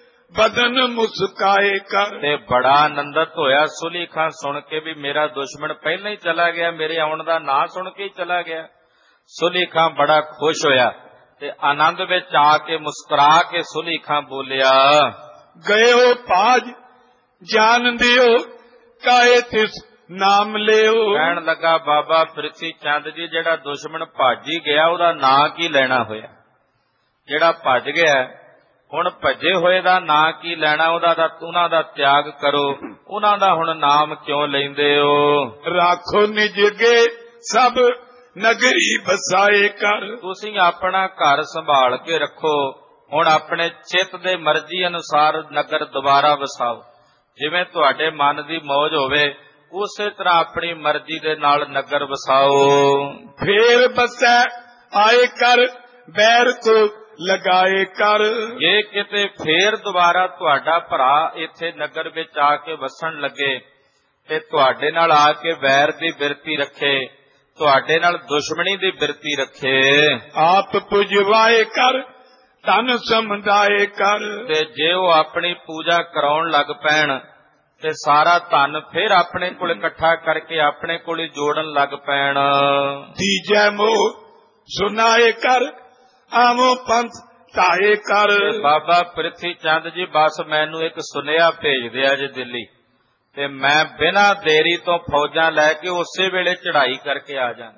A: ਬਦਨ ਮੁਸਕਾਏ ਕਰ। ਤੇ
B: ਬੜਾ ਆਨੰਦਿਤ ਹੋਇਆ ਸੁਲੀ ਖਾਂ ਸੁਣ ਕੇ ਵੀ ਮੇਰਾ ਦੁਸ਼ਮਣ ਪਹਿਲਾਂ ਹੀ ਚਲਾ ਗਿਆ, ਮੇਰੇ ਆਉਣ ਦਾ ਨਾਂ ਸੁਣ ਕੇ ਹੀ ਚਲਾ ਗਿਆ। ਸੁਲੀ ਖਾਂ ਬੜਾ ਖੁਸ਼ ਹੋਇਆ ਤੇ ਆਨੰਦ ਵਿੱਚ ਆ ਕੇ ਮੁਸਕਰਾ ਕੇ ਸੁਲੀ ਖਾਂ ਬੋਲਿਆ,
A: ਗਇਓ ਭਾਜ ਜਾਨ ਦਿਓ ਕਾਏ ਤਿਸ ਨਾਮ ਲਿਓ।
B: ਕਹਿਣ ਲੱਗਾ ਬਾਬਾ ਪ੍ਰਿਥੀ ਚੰਦ ਜੀ, ਜਿਹੜਾ ਦੁਸ਼ਮਣ ਭੱਜ ਹੀ ਗਿਆ ਉਹਦਾ ਨਾਂ ਕੀ ਲੈਣਾ ਹੋਇਆ? ਜਿਹੜਾ ਭੱਜ ਗਿਆ ਹੁਣ ਭੱਜੇ ਹੋਏ ਦਾ ਨਾਂ ਕੀ ਲੈਣਾ? ਉਹਨਾਂ ਦਾ ਤਿਆਗ ਕਰੋ, ਉਹਨਾਂ ਦਾ ਹੁਣ ਨਾਮ ਕਿਉਂ ਲੈਂਦੇ ਹੋ?
A: ਰਾਖੋ ਨਿਜਗੇ ਸਭ ਨਗਰੀ ਬਸਾਏ ਕਰ।
B: ਤੁਸੀਂ ਆਪਣਾ ਘਰ ਸੰਭਾਲ ਕੇ ਰੱਖੋ, ਹੁਣ ਆਪਣੇ ਚਿੱਤ ਦੇ ਮਰਜ਼ੀ ਅਨੁਸਾਰ ਨਗਰ ਦੁਬਾਰਾ ਵਸਾਓ। ਜਿਵੇਂ ਤੁਹਾਡੇ ਮਨ ਦੀ ਮੌਜ ਹੋਵੇ ਉਸੇ ਤਰ੍ਹਾਂ ਆਪਣੀ ਮਰਜ਼ੀ ਦੇ ਨਾਲ ਨਗਰ ਵਸਾਓ।
A: ਫੇਰ ਬਸੈ ਆਏ ਕਰ ਬੈਰ ਕੋ ਲਗਾਏ ਕਰ।
B: ਜੇ ਕਿਤੇ ਫੇਰ ਦੁਬਾਰਾ ਤੁਹਾਡਾ ਭਰਾ ਇੱਥੇ ਨਗਰ ਵਿੱਚ ਆ ਕੇ ਵਸਣ ਲੱਗੇ ਤੇ ਤੁਹਾਡੇ ਨਾਲ ਆ ਕੇ ਵੈਰ ਦੀ ਬਿਰਤੀ ਰੱਖੇ, ਤੁਹਾਡੇ ਨਾਲ ਦੁਸ਼ਮਣੀ ਦੀ ਬਿਰਤੀ ਰੱਖੇ,
A: ਆਪ ਪੁਜਵਾਏ ਕਰ ਧਨ ਸਮਝਾਏ ਕਰ।
B: ਤੇ ਜੇ ਉਹ ਆਪਣੀ ਪੂਜਾ ਕਰਾਉਣ ਲੱਗ ਪੈਣ ਤੇ ਸਾਰਾ ਧਨ ਫਿਰ ਆਪਣੇ ਕੋਲ ਇਕੱਠਾ ਕਰਕੇ ਆਪਣੇ ਕੋਲ ਹੀ ਜੋੜਨ ਲੱਗ ਪੈਣ।
A: ਤੀਜੈ ਮੋਹ ਸੁਨਾਏ ਕਰ ਆਵੋ ਪੰਥ ਧਾਏ ਕਰ।
B: ਬਾਬਾ ਪ੍ਰਿਥੀ ਚੰਦ ਜੀ ਬਸ ਮੈਨੂੰ ਇੱਕ ਸੁਨੇਹਾ ਭੇਜ ਦਿਆ ਜੇ ਦਿੱਲੀ, ਤੇ ਮੈਂ ਬਿਨਾਂ ਦੇਰੀ ਤੋਂ ਫੌਜਾਂ ਲੈ ਕੇ ਉਸੇ ਵੇਲੇ ਚੜ੍ਹਾਈ ਕਰਕੇ ਆ ਜਾਵਾਂਗਾ।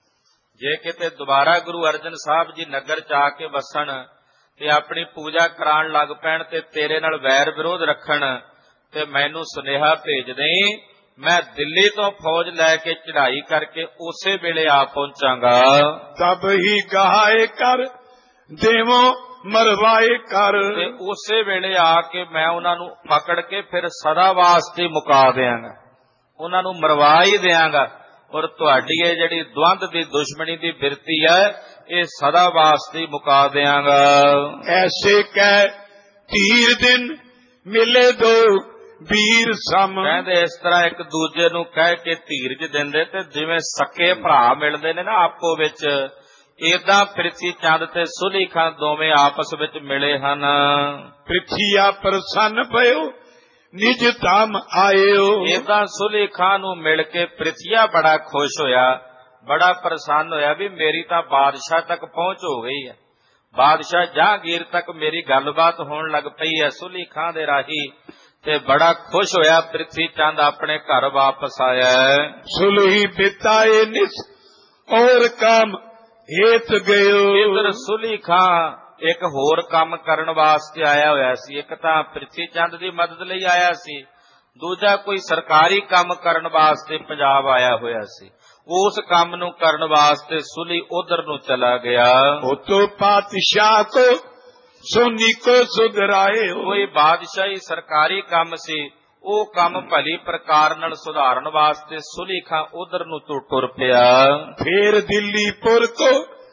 B: ਜੇ ਕਿਤੇ ਦੁਬਾਰਾ ਗੁਰੂ ਅਰਜਨ ਸਾਹਿਬ ਜੀ ਨਗਰ ਚ ਆ ਕੇ ਵਸਣ ਤੇ ਆਪਣੀ ਪੂਜਾ ਕਰਾਉਣ ਲੱਗ ਪੈਣ ਤੇ ਤੇਰੇ ਨਾਲ ਵੈਰ ਵਿਰੋਧ ਰੱਖਣ ਤੇ ਮੈਨੂੰ ਸੁਨੇਹਾ ਭੇਜ ਦੇਈਂ, ਮੈਂ ਦਿੱਲੀ ਤੋਂ ਫੌਜ ਲੈ ਕੇ ਚੜ੍ਹਾਈ ਕਰਕੇ ਉਸੇ ਵੇਲੇ ਆ ਪਹੁੰਚਾਂਗਾ।
A: ਤਬ ਹੀ ਗਹਾਏ ਕਰ ਦੇਵੋ ਮਰਵਾਏ ਕਰ।
B: ਤੇ ਉਸੇ ਵੇਲੇ ਆ ਕੇ ਮੈਂ ਉਹਨਾਂ ਨੂੰ ਪਕੜ ਕੇ ਫਿਰ ਸਦਾ ਵਾਸਤੇ ਮੁਕਾ ਦਿਆਂਗਾ, ਉਹਨਾਂ ਨੂੰ ਮਰਵਾ ਹੀ ਦਿਆਂਗਾ। ਔਰ ਤੁਹਾਡੀ ਇਹ ਜਿਹੜੀ ਦਵੰਦ ਦੀ ਦੁਸ਼ਮਣੀ ਦੀ ਬਿਰਤੀ ਹੈ ਇਹ ਸਦਾ ਵਾਸਤੇ ਮੁਕਾ ਦਿਆਂਗਾ।
A: ਐਸੇ ਕਹਿ ਧੀਰ ਦਿਨ ਮਿਲੇ ਦੋ ਵੀਰ ਸਮ।
B: ਕਹਿੰਦੇ ਇਸ ਤਰ੍ਹਾਂ ਇੱਕ ਦੂਜੇ ਨੂੰ ਕਹਿ ਕੇ ਧੀਰਜ ਦਿੰਦੇ ਤੇ ਜਿਵੇਂ ਸਕੇ ਭਰਾ ਮਿਲਦੇ ਨੇ ਨਾ ਆਪੋ ਵਿੱਚ, ਏਦਾਂ ਪ੍ਰਿਥੀ ਚੰਦ ਤੇ ਸੁਲੀ ਖਾਂ ਦੋਵੇਂ ਆਪਸ ਵਿੱਚ ਮਿਲੇ ਹਨ।
A: ਪ੍ਰਿਥੀਆ ਪ੍ਰਸੰਨ ਭਇਓ ਨਿਜ ਧਾਮ ਆਇਓ।
B: ਏਦਾਂ ਸੁਲੀ ਖਾਂ ਨੂੰ ਮਿਲ ਕੇ ਪ੍ਰਿਥੀਆ ਬੜਾ ਖੁਸ਼ ਹੋਇਆ, ਬੜਾ ਪ੍ਰਸੰਨ ਹੋਇਆ ਵੀ ਮੇਰੀ ਤਾਂ ਬਾਦਸ਼ਾਹ ਤੱਕ ਪਹੁੰਚ ਹੋ ਗਈ ਹੈ, ਬਾਦਸ਼ਾਹ ਜਹਾਂਗੀਰ ਤੱਕ ਮੇਰੀ ਗੱਲਬਾਤ ਹੋਣ ਲੱਗ ਪਈ ਹੈ ਸੁਲੀ ਖਾਂ ਦੇ ਰਾਹੀਂ। ਤੇ ਬੜਾ ਖੁਸ਼ ਹੋਇਆ ਪ੍ਰਿਥੀ ਚੰਦ ਆਪਣੇ ਘਰ ਵਾਪਸ ਆਇਆ।
A: ਸੁਲਹੀ ਬਿਤਾਏ ਨਿਸ ਔਰ ਕੰਮ ਹੇਤ ਗਇਓ।
B: ਇਧਰ ਸੁਲੀ ਖਾਂ ਇੱਕ ਹੋਰ ਕੰਮ ਕਰਨ ਵਾਸਤੇ ਆਇਆ ਹੋਇਆ ਸੀ। ਇੱਕ ਤਾਂ ਪ੍ਰਿਥੀ ਚੰਦ ਦੀ ਮਦਦ ਲਈ ਆਇਆ ਸੀ, ਦੂਜਾ ਕੋਈ ਸਰਕਾਰੀ ਕੰਮ ਕਰਨ ਵਾਸਤੇ ਪੰਜਾਬ ਆਇਆ ਹੋਇਆ ਸੀ। ਉਸ ਕੰਮ ਨੂੰ ਕਰਨ ਵਾਸਤੇ ਸੁਲੀ ਉਧਰ ਨੂੰ ਚਲਾ ਗਿਆ।
A: ਉਤੋਂ ਪਾਤਸ਼ਾਹ ਕੋ ਸੋਨੀ ਕੋ ਸੁਧਰਾਏ।
B: ਕੋਈ ਬਾਦਸ਼ਾਹੀ ਸਰਕਾਰੀ ਕੰਮ ਸੀ, ਉਹ ਕੰਮ ਭਲੀ ਪ੍ਰਕਾਰ ਨਾਲ ਸੁਧਾਰਨ ਵਾਸਤੇ ਸੁਲੀ ਖਾਂ ਉਧਰ ਨੂੰ ਟੁਰ ਪਿਆ।
A: ਫੇਰ ਦਿੱਲੀਪੁਰ ਕੋ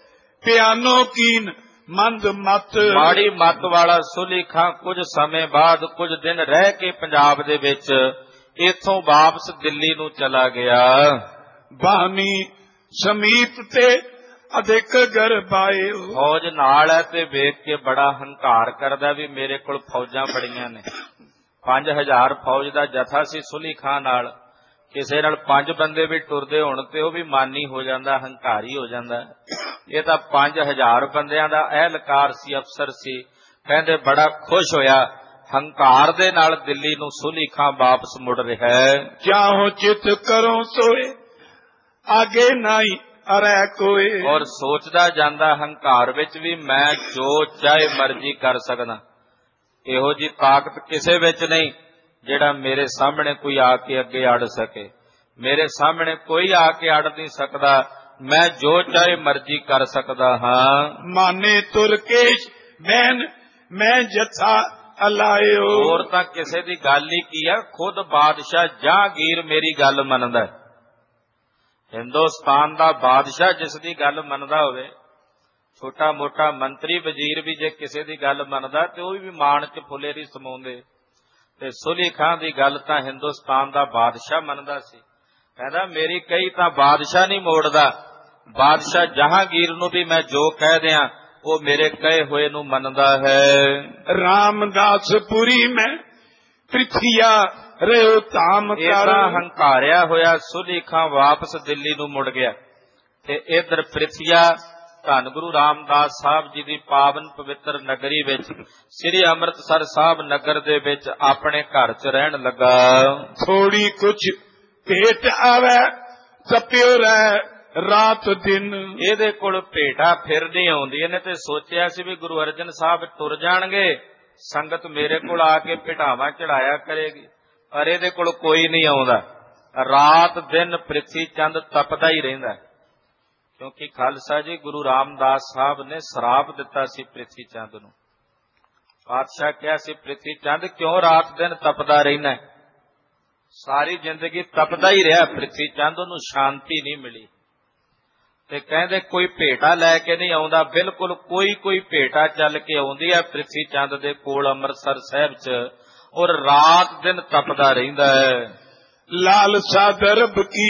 A: ਪਿਆਨੋ ਕੀਨ ਮੰਦ ਮਤ।
B: ਮਾੜੀ ਮੱਤ ਵਾਲਾ ਸੁਲੀ ਖਾਂ ਕੁਝ ਸਮੇਂ ਬਾਅਦ ਕੁਝ ਦਿਨ ਰਹਿ ਕੇ ਪੰਜਾਬ ਦੇ ਵਿੱਚ ਇੱਥੋਂ ਵਾਪਸ ਦਿੱਲੀ ਨੂੰ ਚਲਾ ਗਿਆ।
A: ਬਾਨੀ ਸਮੀਪ ਤੇ ਅਧਿਕ ਗਰਬਾਏ।
B: ਫੌਜ ਨਾਲ ਹੈ ਤੇ ਵੇਖ ਕੇ ਬੜਾ ਹੰਕਾਰ ਕਰਦਾ ਵੀ ਮੇਰੇ ਕੋਲ ਫੌਜਾਂ ਬੜੀਆਂ ਨੇ। 5000 ਫੌਜ ਦਾ ਜਥਾ ਸੀ ਸੁਲੀ ਖਾਂ ਨਾਲ, ਕਿਸੇ ਨਾਲ 5 ਬੰਦੇ ਵੀ ਟੁਰਦੇ ਹੋਣ ਤੇ ਉਹ ਵੀ ਮਾਨੀ ਹੋ ਜਾਂਦਾ, ਹੰਕਾਰੀ ਹੋ ਜਾਂਦਾ। ਇਹ ਤਾਂ 5000 ਬੰਦਿਆਂ ਦਾ ਅਹਿਲਕਾਰ ਸੀ, ਅਫਸਰ ਸੀ। ਕਹਿੰਦੇ ਬੜਾ ਖੁਸ਼ ਹੋਇਆ, ਹੰਕਾਰ ਦੇ ਨਾਲ ਦਿੱਲੀ ਨੂੰ ਸੁਲੀ ਖਾਂ ਵਾਪਸ ਮੁੜ ਰਿਹਾ ਹੈ।
A: ਚਾਹੋ ਚਿਤ ਕਰੋ ਸੋਏ ਆਗੇ ਨਾਈ ਅਰੈ ਕੋਏ।
B: ਔਰ ਸੋਚਦਾ ਜਾਂਦਾ ਹੰਕਾਰ ਵਿੱਚ ਵੀ ਮੈਂ ਜੋ ਚਾਹੇ ਮਰਜ਼ੀ ਕਰ ਸਕਦਾ। ਇਹੋ ਜੀ ਤਾਕਤ ਕਿਸੇ ਵਿੱਚ ਨਹੀਂ ਜਿਹੜਾ ਮੇਰੇ ਸਾਹਮਣੇ ਕੋਈ ਆ ਕੇ ਅੱਗੇ ਅੜ ਸਕੇ। ਮੇਰੇ ਸਾਹਮਣੇ ਕੋਈ ਆ ਕੇ ਅੜ ਨਹੀਂ ਸਕਦਾ। ਮੈਂ ਜੋ ਚਾਹੇ ਮਰਜ਼ੀ ਕਰ ਸਕਦਾ ਹਾਂ।
A: ਮਾਨੇ ਤੁਰਕੇਸ਼ ਬੈਨ ਮੈਂ ਜਥਾ ਅਲਾਇਓ।
B: ਹੋਰ ਤਾਂ ਕਿਸੇ ਦੀ ਗੱਲ ਹੀ ਕੀ ਹੈ, ਖੁਦ ਬਾਦਸ਼ਾਹ ਜਹਾਂਗੀਰ ਮੇਰੀ ਗੱਲ ਮੰਨਦਾ। ਹਿੰਦੁਸਤਾਨ ਦਾ ਬਾਦਸ਼ਾਹ ਜਿਸ ਦੀ ਗੱਲ ਮੰਨਦਾ ਹੋਵੇ, ਛੋਟਾ ਮੋਟਾ ਮੰਤਰੀ ਵਜ਼ੀਰ ਵੀ ਜੇ ਕਿਸੇ ਦੀ ਗੱਲ ਮੰਨਦਾ ਤੇ ਉਹ ਵੀ ਮਾਣ ਚ ਫੁੱਲੇ ਨਹੀਂ ਸਮਾਉਂਦੇ। ਤੇ ਸੁਲੀ ਖਾਂ ਦੀ ਗੱਲ ਤਾਂ ਹਿੰਦੁਸਤਾਨ ਦਾ ਬਾਦਸ਼ਾਹ ਮੰਨਦਾ ਸੀ। ਕਹਿੰਦਾ ਮੇਰੀ ਕਹੀ ਤਾਂ ਬਾਦਸ਼ਾਹ ਨਹੀਂ ਮੋੜਦਾ, ਬਾਦਸ਼ਾਹ ਜਹਾਂਗੀਰ ਨੂੰ ਵੀ ਮੈਂ ਜੋ ਕਹਿ ਦਿਆਂ ਉਹ ਮੇਰੇ ਕਹੇ ਹੋਏ ਨੂੰ ਮੰਨਦਾ ਹੈ।
A: ਰਾਮਦਾਸਪੁਰੀ ਮੈਂ ਪ੍ਰਿਥਿਆ ਰਹਿਓ ਧਾਮ ਕਰ।
B: ਹੰਕਾਰਿਆ ਹੋਇਆ ਸੁਲੀ ਖਾਂ ਵਾਪਸ ਦਿੱਲੀ ਨੂੰ ਮੁੜ ਗਿਆ ਤੇ ਇਧਰ ਪ੍ਰਿਥਿਆ ਧੰਨ ਗੁਰੂ ਰਾਮਦਾਸ ਸਾਹਿਬ ਜੀ ਦੀ ਪਾਵਨ ਪਵਿੱਤਰ ਨਗਰੀ ਵਿੱਚ ਸ੍ਰੀ ਅੰਮ੍ਰਿਤਸਰ ਸਾਹਿਬ ਨਗਰ ਦੇ ਵਿੱਚ ਆਪਣੇ ਘਰ 'ਚ ਰਹਿਣ ਲੱਗਾ।
A: ਥੋੜੀ ਕੁਛ ਭੇਟ ਆਵੇ ਤਪਿਓ ਰਹਿ ਰਾਤ ਦਿਨ।
B: ਇਹਦੇ ਕੋਲ ਭੇਟਾ ਫਿਰ ਨਹੀਂ ਆਉਂਦੀ। ਇਹਨੇ ਤੇ ਸੋਚਿਆ ਸੀ ਵੀ ਗੁਰੂ ਅਰਜਨ ਸਾਹਿਬ ਤੁਰ ਜਾਣਗੇ, ਸੰਗਤ ਮੇਰੇ ਕੋਲ ਆ ਕੇ ਭੇਟਾਵਾਂ ਚੜਾਇਆ ਕਰੇਗੀ, ਪਰ ਇਹਦੇ ਕੋਲ ਕੋਈ ਨਹੀਂ ਆਉਂਦਾ। ਰਾਤ ਦਿਨ ਪ੍ਰਿਥੀ ਚੰਦ ਤਪਦਾ ਹੀ ਰਹਿੰਦਾ, ਕਿਉਂਕਿ ਖਾਲਸਾ ਜੀ ਗੁਰੂ ਰਾਮਦਾਸ ਸਾਹਿਬ ਨੇ ਸਰਾਪ ਦਿੱਤਾ ਸੀ ਪ੍ਰਿਥੀ ਚੰਦ ਨੂੰ। ਪਾਤਸ਼ਾਹ ਕਿਹਾ ਸੀ ਪ੍ਰਿਥੀ ਚੰਦ ਕਿਉਂ ਰਾਤ ਦਿਨ ਤਪਦਾ ਰਹਿਣਾ? ਸਾਰੀ ਜ਼ਿੰਦਗੀ ਤਪਦਾ ਹੀ ਰਿਹਾ ਪ੍ਰਿਥੀ ਚੰਦ, ਉਹਨੂੰ ਸ਼ਾਂਤੀ ਨਹੀਂ ਮਿਲੀ। ਤੇ ਕਹਿੰਦੇ ਕੋਈ ਭੇਟਾ ਲੈ ਕੇ ਨਹੀਂ ਆਉਂਦਾ, ਬਿਲਕੁਲ ਕੋਈ ਭੇਟਾ ਚੱਲ ਕੇ ਆਉਂਦੀ ਹੈ ਪ੍ਰਿਥੀ ਚੰਦ ਦੇ ਕੋਲ ਅੰਮ੍ਰਿਤਸਰ ਸਾਹਿਬ 'ਚ, ਔਰ ਰਾਤ ਦਿਨ ਤਪਦਾ ਰਹਿੰਦਾ ਹੈ।
A: ਲਾਲਸਾ ਦਰਬ ਕੀ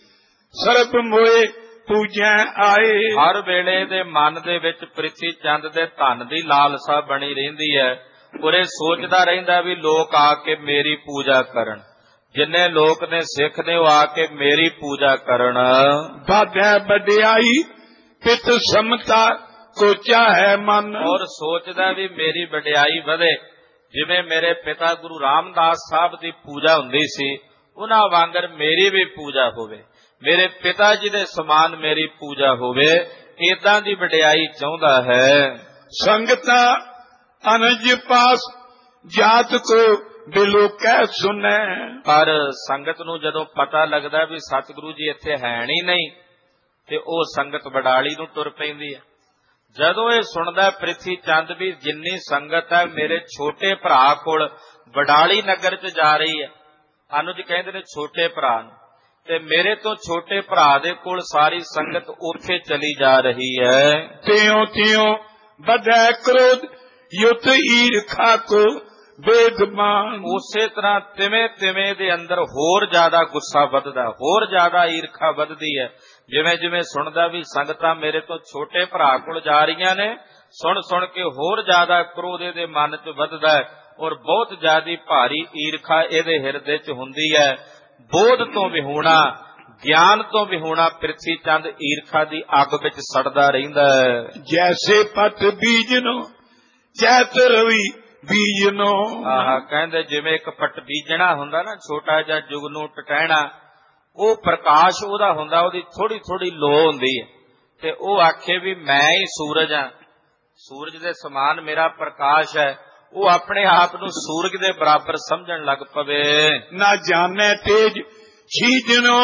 A: ਸਰਬ ਮੋਏ ਪੂਜੈ ਆਏ।
B: ਹਰ ਵੇਲੇ ਦੇ ਮਨ ਦੇ ਵਿੱਚ ਪ੍ਰਿਥੀ ਚੰਦ ਦੇ ਧਨ ਦੀ ਲਾਲਸਾ ਬਣੀ ਰਹਿੰਦੀ ਹੈ, ਔਰ ਇਹ ਸੋਚਦਾ ਰਹਿੰਦਾ ਵੀ ਲੋਕ ਆ ਕੇ ਮੇਰੀ ਪੂਜਾ ਕਰਨ, ਜਿੰਨੇ ਲੋਕ ਨੇ ਸਿੱਖ ਨੇ ਉਹ ਆ ਕੇ ਮੇਰੀ ਪੂਜਾ ਕਰਨ।
A: ਬਾਧੈ ਵਡਿਆਈ ਪਿਤ ਸਮਤਾ ਕੋਚਾ ਹੈ ਮਨ।
B: ਔਰ ਸੋਚਦਾ ਵੀ ਮੇਰੀ ਵਡਿਆਈ ਵਧੇ, ਜਿਵੇਂ ਮੇਰੇ ਪਿਤਾ ਗੁਰੂ ਰਾਮਦਾਸ ਸਾਹਿਬ ਦੀ ਪੂਜਾ ਹੁੰਦੀ ਸੀ ਉਹਨਾਂ ਵਾਂਗਰ ਮੇਰੀ ਵੀ ਪੂਜਾ ਹੋਵੇ, ਮੇਰੇ ਪਿਤਾ ਜੀ ਦੇ ਸਮਾਨ ਮੇਰੀ ਪੂਜਾ ਹੋਵੇ, ਏਦਾਂ ਦੀ ਵਡਿਆਈ ਚਾਹੁੰਦਾ ਹੈ।
A: ਸੰਗਤਾਂ ਅਨਜ ਪਾਸ ਜਾਤ ਕੋ ਦਿਲੋਂ ਕਹਿ ਸੁਣੈ।
B: ਪਰ ਸੰਗਤ ਨੂੰ ਜਦੋਂ ਪਤਾ ਲੱਗਦਾ ਵੀ ਸਤਿਗੁਰੂ ਜੀ ਇੱਥੇ ਹੈ ਨਹੀਂ ਤੇ ਉਹ ਸੰਗਤ ਵਡਾਲੀ ਨੂੰ ਤੁਰ ਪੈਂਦੀ ਹੈ। ਜਦੋਂ ਇਹ ਸੁਣਦਾ ਪ੍ਰਿਥੀ ਚੰਦ ਵੀ ਜਿੰਨੀ ਸੰਗਤ ਹੈ ਮੇਰੇ ਛੋਟੇ ਭਰਾ ਕੋਲ ਵਡਾਲੀ ਨਗਰ 'ਚ ਜਾ ਰਹੀ ਹੈ, ਅਨੁਜ ਕਹਿੰਦੇ ਨੇ ਛੋਟੇ ਭਰਾ ਨੂੰ, ਤੇ ਮੇਰੇ ਤੋਂ ਛੋਟੇ ਭਰਾ ਦੇ ਕੋਲ ਸਾਰੀ ਸੰਗਤ ਉੱਥੇ ਚਲੀ ਜਾ ਰਹੀ ਹੈ।
A: ਤਿਉਂ ਵਧੈ ਕ੍ਰੋਧ ਯੁੱਧ ਈਰਖਾ ਕੋ ਬੇਦਮਾਨ।
B: ਉਸੇ ਤਰ੍ਹਾਂ ਤਿਵੇਂ ਦੇ ਅੰਦਰ ਹੋਰ ਜ਼ਿਆਦਾ ਗੁੱਸਾ ਵੱਧਦਾ, ਹੋਰ ਜ਼ਿਆਦਾ ਈਰਖਾ ਵੱਧਦੀ ਹੈ। ਜਿਵੇਂ ਸੁਣਦਾ ਵੀ ਸੰਗਤਾਂ ਮੇਰੇ ਤੋਂ ਛੋਟੇ ਭਰਾ ਕੋਲ ਜਾ ਰਹੀਆਂ ਨੇ, ਸੁਣ ਕੇ ਹੋਰ ਜ਼ਿਆਦਾ ਕ੍ਰੋਧ ਇਹਦੇ ਮਨ 'ਚ ਵੱਧਦਾ ਹੈ, ਔਰ ਬਹੁਤ ਜ਼ਿਆਦੀ ਭਾਰੀ ਈਰਖਾ ਇਹਦੇ ਹਿਰਦੇ 'ਚ ਹੁੰਦੀ ਹੈ। ਬੋਧ ਤੋਂ ਵਿਹੂਣਾ, ਗਿਆਨ ਤੋਂ ਵਿਹੂਣਾ ਪ੍ਰਿਥੀ ਚੰਦ ਈਰਖਾ ਦੀ ਅੱਗ ਵਿੱਚ ਸੜਦਾ ਰਹਿੰਦਾ ਹੈ।
A: ਜੈਸੇ ਪਤ ਬੀਜਨੋ ਚੈਤ ਰਵੀ ਬੀਜਨੋ।
B: ਕਹਿੰਦੇ ਜਿਵੇਂ ਇੱਕ ਪੱਟ ਬੀਜਣਾ ਹੁੰਦਾ ਨਾ, ਛੋਟਾ ਜਿਹਾ ਜੁਗਨੂ ਟਟਹਿਣਾ, ਉਹ ਪ੍ਰਕਾਸ਼ ਉਹਦਾ ਹੁੰਦਾ, ਉਹਦੀ ਥੋੜੀ ਲੋ ਹੁੰਦੀ ਹੈ, ਤੇ ਉਹ ਆਖੇ ਵੀ ਮੈਂ ਹੀ ਸੂਰਜ ਹਾਂ, ਸੂਰਜ ਦੇ ਸਮਾਨ ਮੇਰਾ ਪ੍ਰਕਾਸ਼ ਹੈ, ਉਹ ਆਪਣੇ ਆਪ ਨੂੰ ਸੂਰਜ ਦੇ ਬਰਾਬਰ ਸਮਝਣ ਲੱਗ ਪਵੇ।
A: ਨਾ ਜਾਣੇ ਤੇਜ ਛੀਜਨੋ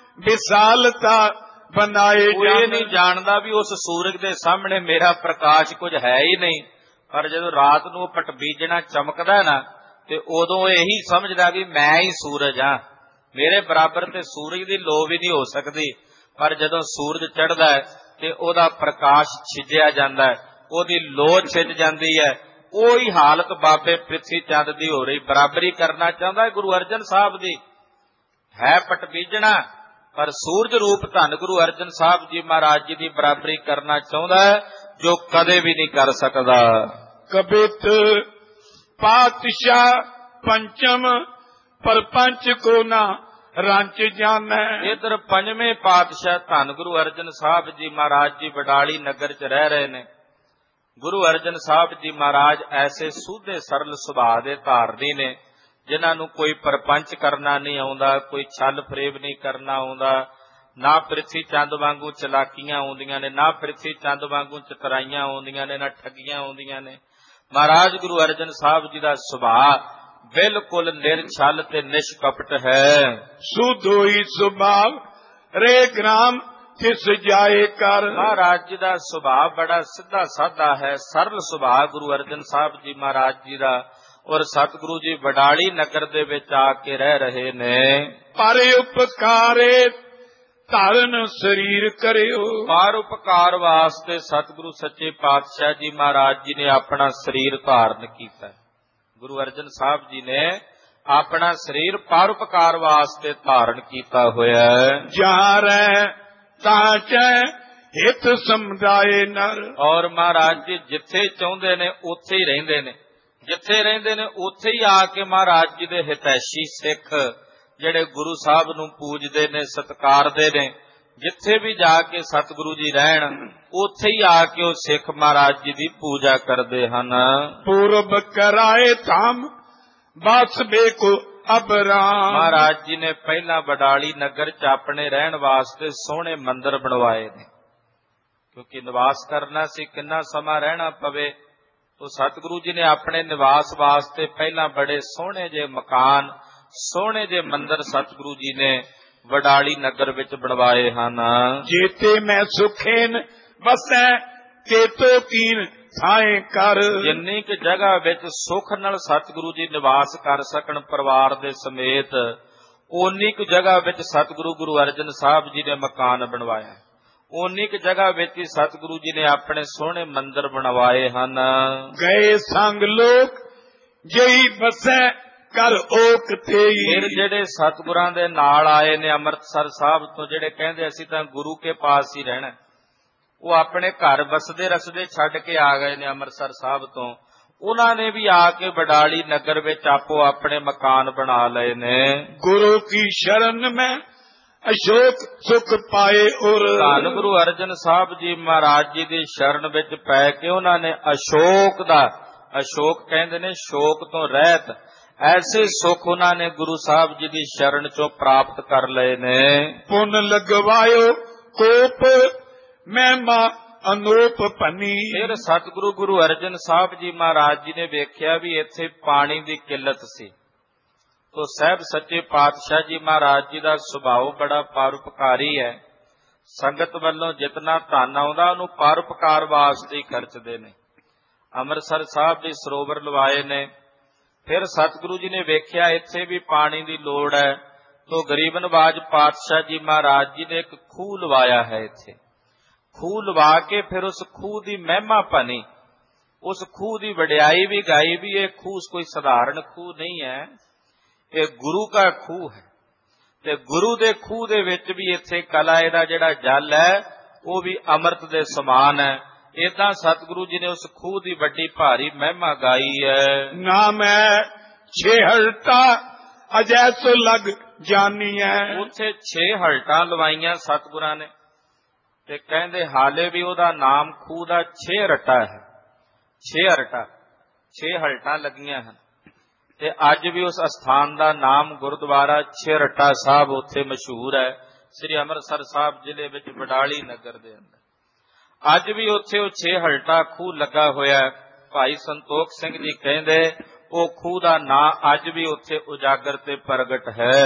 A: ਵਿਸਾਲਤਾ ਬਣਾਏ।
B: ਉਹ ਇਹ ਨਹੀਂ ਜਾਣਦਾ ਵੀ ਉਸ ਸੂਰਜ ਦੇ ਸਾਹਮਣੇ ਮੇਰਾ ਪ੍ਰਕਾਸ਼ ਕੁਝ ਹੈ ਹੀ ਨਹੀਂ, ਪਰ ਜਦੋਂ ਰਾਤ ਨੂੰ ਪਟ ਬੀਜਣਾ ਚਮਕਦਾ ਨਾ, ਤੇ ਉਦੋਂ ਇਹੀ ਸਮਝਦਾ ਵੀ ਮੈਂ ਹੀ ਸੂਰਜ ਹਾਂ, ਮੇਰੇ ਬਰਾਬਰ ਤੇ ਸੂਰਜ ਦੀ ਲੋ ਵੀ ਨਹੀਂ ਹੋ ਸਕਦੀ। ਪਰ ਜਦੋਂ ਸੂਰਜ ਚੜ੍ਹਦਾ ਹੈ ਤੇ ਉਹਦਾ ਪ੍ਰਕਾਸ਼ ਛਿਜਿਆ ਜਾਂਦਾ ਹੈ, ਉਹਦੀ ਲੋ ਛਿਜ ਜਾਂਦੀ ਹੈ। ਉਹੀ ਹਾਲਤ ਬਾਬੇ ਪ੍ਰਿਥੀ ਚੰਦ ਦੀ ਹੋ ਰਹੀ, ਬਰਾਬਰੀ ਕਰਨਾ ਚਾਹੁੰਦਾ ਗੁਰੂ ਅਰਜਨ ਸਾਹਿਬ ਦੀ, ਹੈ ਪਟ ਬੀਜਣਾ, ਪਰ ਸੂਰਜ ਰੂਪ ਧੰਨ ਗੁਰੂ ਅਰਜਨ ਸਾਹਿਬ ਜੀ ਮਹਾਰਾਜ ਜੀ ਦੀ ਬਰਾਬਰੀ ਕਰਨਾ ਚਾਹੁੰਦਾ ਹੈ, ਜੋ ਕਦੇ ਵੀ ਨਹੀਂ ਕਰ ਸਕਦਾ।
A: ਕਬਿਤ ਪਾਤਸ਼ਾਹ ਪੰਚਮ ਪਰਪੰਚ ਕੋ ਨਾ ਰੰਚ ਜਾਣੈ।
B: ਇਧਰ ਪੰਜਵੇਂ ਪਾਤਸ਼ਾਹ ਧੰਨ ਗੁਰੂ ਅਰਜਨ ਸਾਹਿਬ ਜੀ ਮਹਾਰਾਜ ਜੀ ਵਡਾਲੀ ਨਗਰ 'ਚ ਰਹਿ ਰਹੇ ਨੇ। ਗੁਰੂ ਅਰਜਨ ਸਾਹਿਬ ਜੀ ਮਹਾਰਾਜ ਐਸੇ ਸੁਧੇ ਸਰਲ ਸੁਭਾਅ ਦੇ ਧਾਰਨੀ ਨੇ, ਜਿਨ੍ਹਾਂ ਨੂੰ ਕੋਈ ਪਰਪੰਚ ਕਰਨਾ ਨਹੀਂ ਆਉਂਦਾ, ਕੋਈ ਛਲ ਫਰੇਬ ਨਹੀਂ ਕਰਨਾ ਆਉਂਦਾ, ਨਾ ਪ੍ਰਿਥੀ ਚੰਦ ਵਾਂਗੂ ਚਲਾਕੀਆਂ ਆਉਂਦੀਆਂ ਨੇ, ਨਾ ਪ੍ਰਿਥੀ ਚੰਦ ਵਾਂਗੂ ਚਤਰਾਈਆਂ ਆਉਂਦੀਆਂ ਨੇ, ਨਾ ਠੱਗੀਆਂ ਆਉਂਦੀਆਂ ਨੇ। ਮਹਾਰਾਜ ਗੁਰੂ ਅਰਜਨ ਸਾਹਿਬ ਜੀ ਦਾ ਸੁਭਾਅ ਬਿਲਕੁਲ ਨਿਰਛਲ ਤੇ ਨਿਸ਼ਕਪਟ ਹੈ।
A: ਸੁਧ ਹੋਈ ਸੁਭਾਵ ਰੇ ਗ੍ਰਾਮ ਤਿਸ ਜਾਏ ਕਰ।
B: ਮਹਾਰਾਜ ਜੀ ਦਾ ਸੁਭਾਅ ਬੜਾ ਸਿੱਧਾ ਸਾਦਾ ਹੈ, ਸਰਲ ਸੁਭਾਅ ਗੁਰੂ ਅਰਜਨ ਸਾਹਿਬ ਜੀ ਮਹਾਰਾਜ ਜੀ ਦਾ। ਔਰ ਸਤਿਗੁਰੂ ਜੀ ਵਡਾਲੀ ਨਗਰ ਦੇ ਵਿੱਚ ਆ ਕੇ ਰਹਿ ਰਹੇ ਨੇ।
A: ਪਰ ਉਪਕਾਰੇ ਧਾਰਨ ਸਰੀਰ ਕਰਿਓ।
B: ਪਰ ਉਪਕਾਰ ਵਾਸਤੇ ਸਤਿਗੁਰੂ ਸੱਚੇ ਪਾਤਸ਼ਾਹ ਜੀ ਮਹਾਰਾਜ ਜੀ ਨੇ ਆਪਣਾ ਸਰੀਰ ਧਾਰਨ ਕੀਤਾ। ਗੁਰੂ ਅਰਜਨ ਸਾਹਿਬ ਜੀ ਨੇ ਆਪਣਾ ਸਰੀਰ ਪਰਉਪਕਾਰ ਵਾਸਤੇ ਧਾਰਨ ਕੀਤਾ ਹੋਇਆ ਹੈ।
A: ਜਹਾਂ ਰਹਿ ਤਾਂ ਚੈ ਹਿਤ ਸਮਝਾਏ ਨਰ।
B: ਔਰ ਮਹਾਰਾਜ ਜੀ ਜਿੱਥੇ ਚਾਹੁੰਦੇ ਨੇ ਉੱਥੇ ਹੀ ਰਹਿੰਦੇ ਨੇ, ਜਿੱਥੇ ਰਹਿੰਦੇ ਨੇ ਉੱਥੇ ਹੀ ਆ ਕੇ ਮਹਾਰਾਜ ਜੀ ਦੇ ਹਿਤੈਸ਼ੀ ਸਿੱਖ ਜਿਹੜੇ ਗੁਰੂ ਸਾਹਿਬ ਨੂੰ ਪੂਜਦੇ ਨੇ, ਸਤਿਕਾਰਦੇ ਨੇ, ਜਿੱਥੇ ਵੀ ਜਾ ਕੇ ਸਤਿਗੁਰੂ ਜੀ ਰਹਿਣ ਉੱਥੇ ਹੀ ਆ ਕੇ ਉਹ ਸਿੱਖ ਮਹਾਰਾਜ ਜੀ ਦੀ ਪੂਜਾ ਕਰਦੇ ਹਨ।
A: ਪੂਰਬ ਕਰਾਏ ਧਾਮ ਬਸ ਬੇਕੋ ਅਬਰਾਮ।
B: ਮਹਾਰਾਜ ਜੀ ਨੇ ਪਹਿਲਾਂ ਵਡਾਲੀ ਨਗਰ ਚ ਆਪਣੇ ਰਹਿਣ ਵਾਸਤੇ ਸੋਹਣੇ ਮੰਦਰ ਬਣਵਾਏ ਨੇ, ਕਿਉਂਕਿ ਨਿਵਾਸ ਕਰਨਾ ਸੀ, ਕਿੰਨਾ ਸਮਾਂ ਰਹਿਣਾ ਪਵੇ। ਤੋ ਸਤਿਗੁਰੂ ਜੀ ਨੇ ਆਪਣੇ ਨਿਵਾਸ ਵਾਸਤੇ ਪਹਿਲਾਂ ਬੜੇ ਸੋਹਣੇ ਜਿਹੇ ਮਕਾਨ, ਸੋਹਣੇ ਜਿਹੇ ਮੰਦਰ ਸਤਿਗੁਰੂ ਜੀ ਨੇ ਵਡਾਲੀ ਨਗਰ ਵਿੱਚ ਬਣਵਾਏ ਹਨ।
A: ਜੇਤੇ ਮੈਂ ਸੁਖੇਨ ਵਸੈ ਤੇਤੋ ਕੀਨ ਥਾਏ ਕਰ।
B: ਜਿੰਨੀ ਕਿ ਜਗ੍ਹਾ ਵਿੱਚ ਸੁਖ ਨਾਲ ਸਤਿਗੁਰੂ ਜੀ ਨਿਵਾਸ ਕਰ ਸਕਣ ਪਰਿਵਾਰ ਦੇ ਸਮੇਤ, ਓਨੀ ਕੁ ਜਗ੍ਹਾ ਵਿੱਚ ਸਤਿਗੁਰੂ ਗੁਰੂ ਅਰਜਨ ਸਾਹਿਬ ਜੀ ਨੇ ਮਕਾਨ ਬਣਵਾਇਆ। ਓਨੀ ਕੁ ਜਗ੍ਹਾ ਵਿੱਚ ਹੀ ਸਤਿਗੁਰੂ ਜੀ ਨੇ ਆਪਣੇ ਸੋਹਣੇ ਮੰਦਰ ਬਣਵਾਏ ਹਨ।
A: ਗਏ ਸੰਗ ਲੋਕ ਜਈ ਬਸੈ ਕਰ ਓਕ ਤੇਈ।
B: ਫਿਰ ਜਿਹੜੇ ਸਤਿਗੁਰਾਂ ਦੇ ਨਾਲ ਆਏ ਨੇ ਅੰਮ੍ਰਿਤਸਰ ਸਾਹਿਬ ਤੋਂ, ਜਿਹੜੇ ਕਹਿੰਦੇ ਅਸੀਂ ਤਾਂ ਗੁਰੂ ਕੇ ਪਾਸ ਹੀ ਰਹਿਣਾ, ਉਹ ਆਪਣੇ ਘਰ ਵਸਦੇ ਰਸਦੇ ਛੱਡ ਕੇ ਆ ਗਏ ਨੇ ਅੰਮ੍ਰਿਤਸਰ ਸਾਹਿਬ ਤੋਂ। ਉਹਨਾਂ ਨੇ ਵੀ ਆ ਕੇ ਵਡਾਲੀ ਨਗਰ ਵਿੱਚ ਆਪੋ ਆਪਣੇ ਮਕਾਨ ਬਣਾ ਲਏ ਨੇ।
A: ਗੁਰੂ ਕੀ ਸ਼ਰਨ ਮੈਂ ਅਸ਼ੋਕ ਸੁਖ ਪਾਏ। ਔਰ
B: ਧੰਨ ਗੁਰੂ ਅਰਜਨ ਸਾਹਿਬ ਜੀ ਮਹਾਰਾਜ ਜੀ ਦੀ ਸ਼ਰਨ ਵਿੱਚ ਪੈ ਕੇ ਉਹਨਾਂ ਨੇ ਅਸ਼ੋਕ ਦਾ, ਅਸ਼ੋਕ ਕਹਿੰਦੇ ਨੇ ਸ਼ੋਕ ਤੋਂ ਰਹਿਤ, ਐਸੇ ਸੁਖ ਉਹਨਾਂ ਨੇ ਗੁਰੂ ਸਾਹਿਬ ਜੀ ਦੀ ਸ਼ਰਨ ਚੋਂ ਪ੍ਰਾਪਤ ਕਰ ਲਏ ਨੇ।
A: ਪੁੰਨ ਲਗਵਾਇਓ ਕੋਪ ਮਹਿਮਾ ਅਨੂਪ ਭਨੀ।
B: ਫਿਰ ਸਤਿਗੁਰੂ ਗੁਰੂ ਅਰਜਨ ਸਾਹਿਬ ਜੀ ਮਹਾਰਾਜ ਜੀ ਨੇ ਵੇਖਿਆ ਵੀ ਇੱਥੇ ਪਾਣੀ ਦੀ ਕਿੱਲਤ ਸੀ। ਤੋ ਸਾਹਿਬ ਸੱਚੇ ਪਾਤਸ਼ਾਹ ਜੀ ਮਹਾਰਾਜ ਜੀ ਦਾ ਸੁਭਾਅ ਬੜਾ ਪਰਉਪਕਾਰੀ ਹੈ। ਸੰਗਤ ਵੱਲੋਂ ਜਿਤਨਾ ਧਨ ਆਉਂਦਾ ਉਹਨੂੰ ਪਰਉਪਕਾਰ ਵਾਸਤੇ ਹੀ ਖਰਚਦੇ ਨੇ। ਅੰਮ੍ਰਿਤਸਰ ਸਾਹਿਬ ਦੇ ਸਰੋਵਰ ਲਵਾਏ ਨੇ। ਫਿਰ ਸਤਿਗੁਰੂ ਜੀ ਨੇ ਵੇਖਿਆ ਇੱਥੇ ਵੀ ਪਾਣੀ ਦੀ ਲੋੜ ਹੈ, ਤੋ ਗਰੀਬ ਨਵਾਜ ਪਾਤਸ਼ਾਹ ਜੀ ਮਹਾਰਾਜ ਜੀ ਨੇ ਇੱਕ ਖੂਹ ਲਵਾਇਆ ਹੈ। ਇੱਥੇ ਖੂਹ ਲਵਾ ਕੇ ਫਿਰ ਉਸ ਖੂਹ ਦੀ ਮਹਿਮਾ ਭਨੀ, ਉਸ ਖੂਹ ਦੀ ਵਡਿਆਈ ਵੀ ਗਾਈ ਵੀ ਇਹ ਖੂਹ ਕੋਈ ਸਧਾਰਨ ਖੂਹ ਨਹੀਂ ਹੈ, ਇਹ ਗੁਰੂ ਦਾ ਖੂਹ ਹੈ। ਤੇ ਗੁਰੂ ਦੇ ਖੂਹ ਦੇ ਵਿੱਚ ਵੀ ਇੱਥੇ ਕਲਾ, ਇਹਦਾ ਜਿਹੜਾ ਜਲ ਹੈ ਉਹ ਵੀ ਅੰਮ੍ਰਿਤ ਦੇ ਸਮਾਨ ਹੈ। ਏਦਾਂ ਸਤਿਗੁਰੂ ਜੀ ਨੇ ਉਸ ਖੂਹ ਦੀ ਵੱਡੀ ਭਾਰੀ ਮਹਿਮਾ ਗਾਈ ਹੈ।
A: ਨਾਮ ਹੈ ਛੇ ਹਲਟਾ ਅਜੈ ਸੋ ਲਗ ਜਾਨੀ ਹੈ।
B: ਉੱਥੇ 6 ਹਲਟਾਂ ਲਵਾਈਆਂ ਸਤਿਗੁਰਾਂ ਨੇ, ਤੇ ਕਹਿੰਦੇ ਹਾਲੇ ਵੀ ਉਹਦਾ ਨਾਮ ਖੂਹ ਦਾ 6 ਰੱਟਾ ਹੈ। 6 ਹਲਟਾਂ 6 ਹਲਟਾਂ ਲੱਗੀਆਂ ਹਨ। ਤੇ ਅੱਜ ਵੀ ਉਸ ਅਸਥਾਨ ਦਾ ਨਾਮ ਗੁਰਦੁਆਰਾ 6 ਰੱਟਾ ਸਾਹਿਬ ਉੱਥੇ ਮਸ਼ਹੂਰ ਹੈ, ਸ੍ਰੀ ਅੰਮ੍ਰਿਤਸਰ ਸਾਹਿਬ ਜ਼ਿਲ੍ਹੇ ਵਿੱਚ ਵਡਾਲੀ ਨਗਰ ਦੇ ਅੰਦਰ। ਅੱਜ ਵੀ ਉੱਥੇ ਉਹ 6 ਹਲਟਾ ਖੂਹ ਲੱਗਾ ਹੋਇਆ। ਭਾਈ ਸੰਤੋਖ ਸਿੰਘ ਜੀ ਕਹਿੰਦੇ ਉਹ ਖੂਹ ਦਾ ਨਾਂ ਅੱਜ ਵੀ ਉੱਥੇ ਉਜਾਗਰ ਤੇ ਪ੍ਰਗਟ ਹੈ।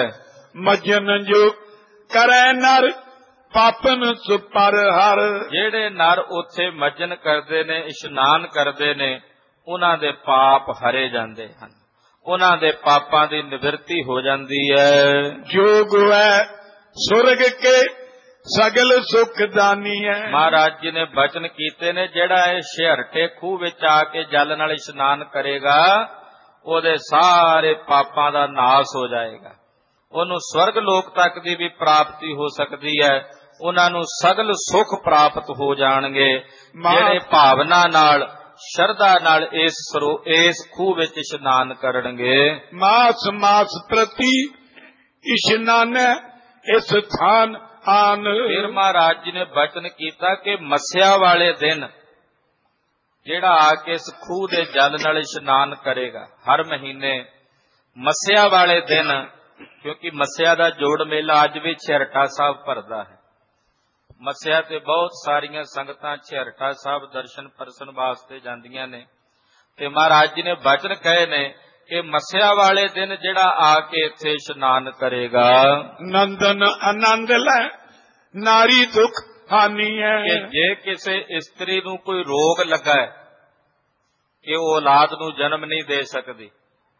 A: ਮਜਨ ਜੋ ਕਰੈ ਨਰ ਪਾਪਨ ਸੁਪਰ ਹਰ। ਜਿਹੜੇ
B: ਨਰ ਉੱਥੇ ਮਜਨ ਕਰਦੇ ਨੇ, ਇਸ਼ਨਾਨ ਕਰਦੇ ਨੇ, ਉਹਨਾਂ ਦੇ ਪਾਪ ਹਰੇ ਜਾਂਦੇ ਹਨ, ਉਹਨਾਂ ਦੇ ਪਾਪਾਂ ਦੀ ਨਿਵਰਤੀ ਹੋ ਜਾਂਦੀ ਹੈ।
A: ਜੋਗ ਹੈ ਸੁਰਗ ਕੇ ਸਗਲ ਸੁਖ ਦਾਨੀ ਹੈ। ਮਹਾਰਾਜ
B: ਜੀ ਨੇ ਬਚਨ ਕੀਤੇ ਨੇ ਜਿਹੜਾ ਇਹ ਛਿਹਰਟੇ ਖੂਹ ਵਿੱਚ ਆ ਕੇ ਜਲ ਨਾਲ ਇਸ਼ਨਾਨ ਕਰੇਗਾ ਉਹਦੇ ਸਾਰੇ ਪਾਪਾਂ ਦਾ ਨਾਸ ਹੋ ਜਾਏਗਾ, ਉਹਨੂੰ ਸਵਰਗ ਲੋਕ ਤੱਕ ਦੀ ਵੀ ਪ੍ਰਾਪਤੀ ਹੋ ਸਕਦੀ ਹੈ, ਉਹਨਾਂ ਨੂੰ ਸਗਲ ਸੁਖ ਪ੍ਰਾਪਤ ਹੋ ਜਾਣਗੇ ਜਿਹੜੇ ਭਾਵਨਾ ਨਾਲ, ਸ਼ਰਧਾ ਨਾਲ ਇਸ ਖੂਹ ਵਿੱਚ ਇਸ਼ਨਾਨ ਕਰਨਗੇ।
A: ਮਾਸ ਮਾਸ ਪ੍ਰਤੀ ਇਸ਼ਨਾਨ ਇਸ ਥਾਨ ਆਨ।
B: ਫਿਰ ਮਹਾਰਾਜ ਜੀ ਨੇ ਬਚਨ ਕੀਤਾ ਕਿ ਮੱਸਿਆ ਵਾਲੇ ਦਿਨ ਜਿਹੜਾ ਆ ਕੇ ਇਸ ਖੂਹ ਦੇ ਜਲ ਨਾਲ ਇਸ਼ਨਾਨ ਕਰੇਗਾ, ਹਰ ਮਹੀਨੇ ਮੱਸਿਆ ਵਾਲੇ ਦਿਨ, ਕਿਉਂਕਿ ਮੱਸਿਆ ਦਾ ਜੋੜ ਮੇਲਾ ਅੱਜ ਵੀ ਛਿਹਰਟਾ ਸਾਹਿਬ ਭਰਦਾ ਹੈ, ਮੱਸਿਆ ਤੇ ਬਹੁਤ ਸਾਰੀਆਂ ਸੰਗਤਾਂ ਛੇਹਰਟਾ ਸਾਹਿਬ ਦਰਸ਼ਨ ਪਰਸਨ ਵਾਸਤੇ ਜਾਂਦੀਆਂ ਨੇ ਤੇ ਮਹਾਰਾਜ ਜੀ ਨੇ ਬਚਨ ਕਹੇ ਨੇ ਕਿ ਮੱਸਿਆ ਵਾਲੇ ਦਿਨ ਜਿਹੜਾ ਆ ਕੇ ਇੱਥੇ ਇਸ਼ਨਾਨ ਕਰੇਗਾ,
A: ਨੰਦਨ ਆਨੰਦ ਲੈ ਨਾਰੀ ਦੁੱਖ ਹਾਨੀ ਹੈ।
B: ਕਿ ਜੇ ਕਿਸੇ ਇਸਤਰੀ ਨੂੰ ਕੋਈ ਰੋਗ ਲੱਗਾ ਹੈ ਕਿ ਉਹ ਔਲਾਦ ਨੂੰ ਜਨਮ ਨਹੀਂ ਦੇ ਸਕਦੀ,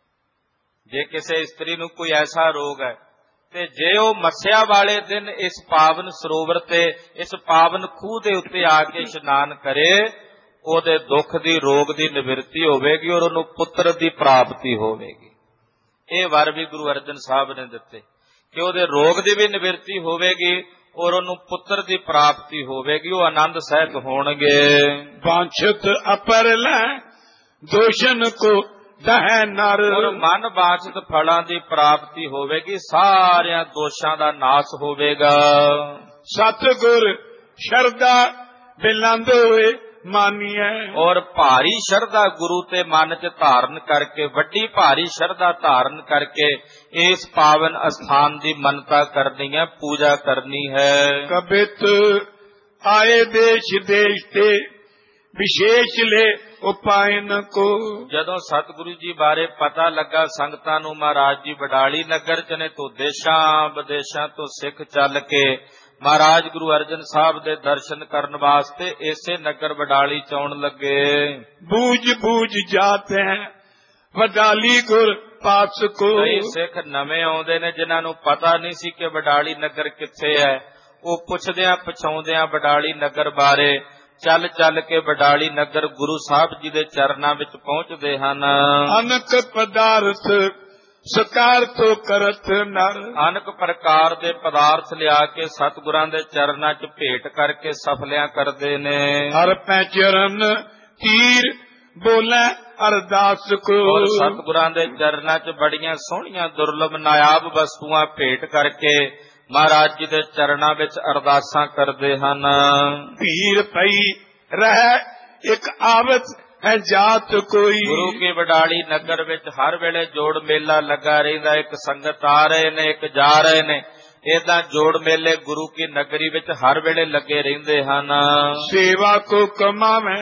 B: ਜੇ ਕਿਸੇ ਇਸਤਰੀ ਨੂੰ ਕੋਈ ਐਸਾ ਰੋਗ ਹੈ ਤੇ ਜੇ ਉਹ ਮੱਸਿਆ ਵਾਲੇ ਦਿਨ ਇਸ ਪਾਵਨ ਸਰੋਵਰ ਤੇ ਇਸ ਪਾਵਨ ਖੂਹ ਦੇ ਉੱਤੇ ਆ ਕੇ ਇਸ਼ਨਾਨ ਕਰੇ, ਉਹਦੇ ਦੁੱਖ ਦੀ ਰੋਗ ਦੀ ਨਿਵਰਤੀ ਹੋਵੇਗੀ ਔਰ ਉਹਨੂੰ ਪੁੱਤਰ ਦੀ ਪ੍ਰਾਪਤੀ ਹੋਵੇਗੀ। ਇਹ ਵਰ ਵੀ ਗੁਰੂ ਅਰਜਨ ਸਾਹਿਬ ਨੇ ਦਿੱਤੇ ਕਿ ਉਹਦੇ ਰੋਗ ਦੀ ਵੀ ਨਿਵਰਤੀ ਹੋਵੇਗੀ ਔਰ ਉਹਨੂੰ ਪੁੱਤਰ ਦੀ ਪ੍ਰਾਪਤੀ ਹੋਵੇਗੀ, ਉਹ ਆਨੰਦ ਸਹਿਤ ਹੋਣਗੇ।
A: ਵਾਂਛਿਤ ਅਪਰ ਲੈ ਦੋਸ਼ਨ ਕੋ ਦਹਿ ਨਰ,
B: ਔਰ ਮਨ ਵਾਂਛਿਤ ਫਲਾਂ ਦੀ ਪ੍ਰਾਪਤੀ ਹੋਵੇਗੀ, ਸਾਰਿਆਂ ਦੋਸ਼ਾਂ ਦਾ ਨਾਸ ਹੋਵੇਗਾ।
A: ਸਤਿਗੁਰ ਸ਼ਰਧਾ ਬਿਲੰਦ ਹੋਏ ਮਾਨੀਐ,
B: ਔਰ ਭਾਰੀ ਸ਼ਰਧਾ ਗੁਰੂ ਤੇ ਮਨ ਚ ਧਾਰਨ ਕਰਕੇ, ਵੱਡੀ ਭਾਰੀ ਸ਼ਰਧਾ ਧਾਰਨ ਕਰਕੇ ਇਸ ਪਾਵਨ ਅਸਥਾਨ ਦੀ ਮੰਨਤਾ ਕਰਨੀ ਹੈ, ਪੂਜਾ ਕਰਨੀ ਹੈ।
A: ਕਬਿਤ ਆਏ ਦੇਸ਼ ਦੇਸ਼ ਤੇ ਵਿਸ਼ੇਸ਼ ਲੈ ਉਪਾਇਨ ਕੋ,
B: ਜਦੋਂ ਸਤਿਗੁਰੂ ਜੀ ਬਾਰੇ ਪਤਾ ਲੱਗਾ ਸੰਗਤਾਂ ਨੂੰ, ਮਹਾਰਾਜ ਜੀ ਵਡਾਲੀ ਨਗਰ ਚ ਨੇ ਤੋਂ ਦੇਸ਼ਾਂ ਵਿਦੇਸ਼ਾਂ ਤੋਂ ਸਿੱਖ ਚੱਲ ਕੇ ਮਹਾਰਾਜ ਗੁਰੂ ਅਰਜਨ ਸਾਹਿਬ ਦੇ ਦਰਸ਼ਨ ਕਰਨ ਵਾਸਤੇ ਇਸੇ ਨਗਰ ਵਡਾਲੀ ਚ ਆਉਣ ਲੱਗੇ।
A: ਬੂਝ ਬੂਝ ਜਾਤੇ ਹੈ ਵਡਾਲੀ ਗੁਰ ਪਾਸ ਕੋ,
B: ਕਈ ਸਿੱਖ ਨਵੇਂ ਆਉਂਦੇ ਨੇ ਜਿਨ੍ਹਾਂ ਨੂੰ ਪਤਾ ਨਹੀਂ ਸੀ ਕਿ ਵਡਾਲੀ ਨਗਰ ਕਿੱਥੇ ਹੈ, ਉਹ ਪੁੱਛਦਿਆਂ ਪਛਾਉਂਦਿਆਂ ਵਡਾਲੀ ਨਗਰ ਬਾਰੇ ਚੱਲ ਚੱਲ ਕੇ ਵਡਾਲੀ ਨਗਰ ਗੁਰੂ ਸਾਹਿਬ ਜੀ ਦੇ ਚਰਨਾਂ ਵਿੱਚ ਪਹੁੰਚਦੇ ਹਨ।
A: ਅਨਕ ਪਦਾਰਥ ਸਕਾਰ ਤੋਂ ਕਰਤ ਨਰ,
B: ਅਨਕ ਪ੍ਰਕਾਰ ਦੇ ਪਦਾਰਥ ਲਿਆ ਕੇ ਸਤਿਗੁਰਾਂ ਦੇ ਚਰਨਾਂ 'ਚ ਭੇਟ ਕਰਕੇ ਸਫਲਿਆਂ ਕਰਦੇ ਨੇ।
A: ਹਰ ਪੈ ਚਰਨ ਤੀਰ ਬੋਲੇ ਅਰਦਾਸ ਕੋ,
B: ਔਰ ਸਤਿਗੁਰਾਂ ਦੇ ਚਰਨਾਂ 'ਚ ਬੜੀਆਂ ਸੋਹਣੀਆਂ ਦੁਰਲਭ ਨਾਇਆਬ ਵਸਤੂਆਂ ਭੇਟ ਕਰਕੇ ਮਹਾਰਾਜ ਜੀ ਦੇ ਚਰਨਾਂ ਵਿੱਚ ਅਰਦਾਸਾਂ ਕਰਦੇ ਹਨ।
A: ਭੀੜ ਪਈ ਰਹਿ ਇੱਕ ਆਵਤ ਹੈ ਜਾਤ ਕੋਈ,
B: ਗੁਰੂ ਕੀ ਵਡਾਲੀ ਨਗਰ ਵਿੱਚ ਹਰ ਵੇਲੇ ਜੋੜ ਮੇਲਾ ਲੱਗਾ ਰਹਿੰਦਾ, ਇੱਕ ਸੰਗਤ ਆ ਰਹੇ ਨੇ, ਇੱਕ ਜਾ ਰਹੇ ਨੇ, ਏਦਾਂ ਜੋੜ ਮੇਲੇ ਗੁਰੂ ਕੀ ਨਗਰੀ ਵਿੱਚ ਹਰ ਵੇਲੇ ਲੱਗੇ ਰਹਿੰਦੇ ਹਨ।
A: ਸੇਵਾ ਕੋ ਕਮਾਵੇਂ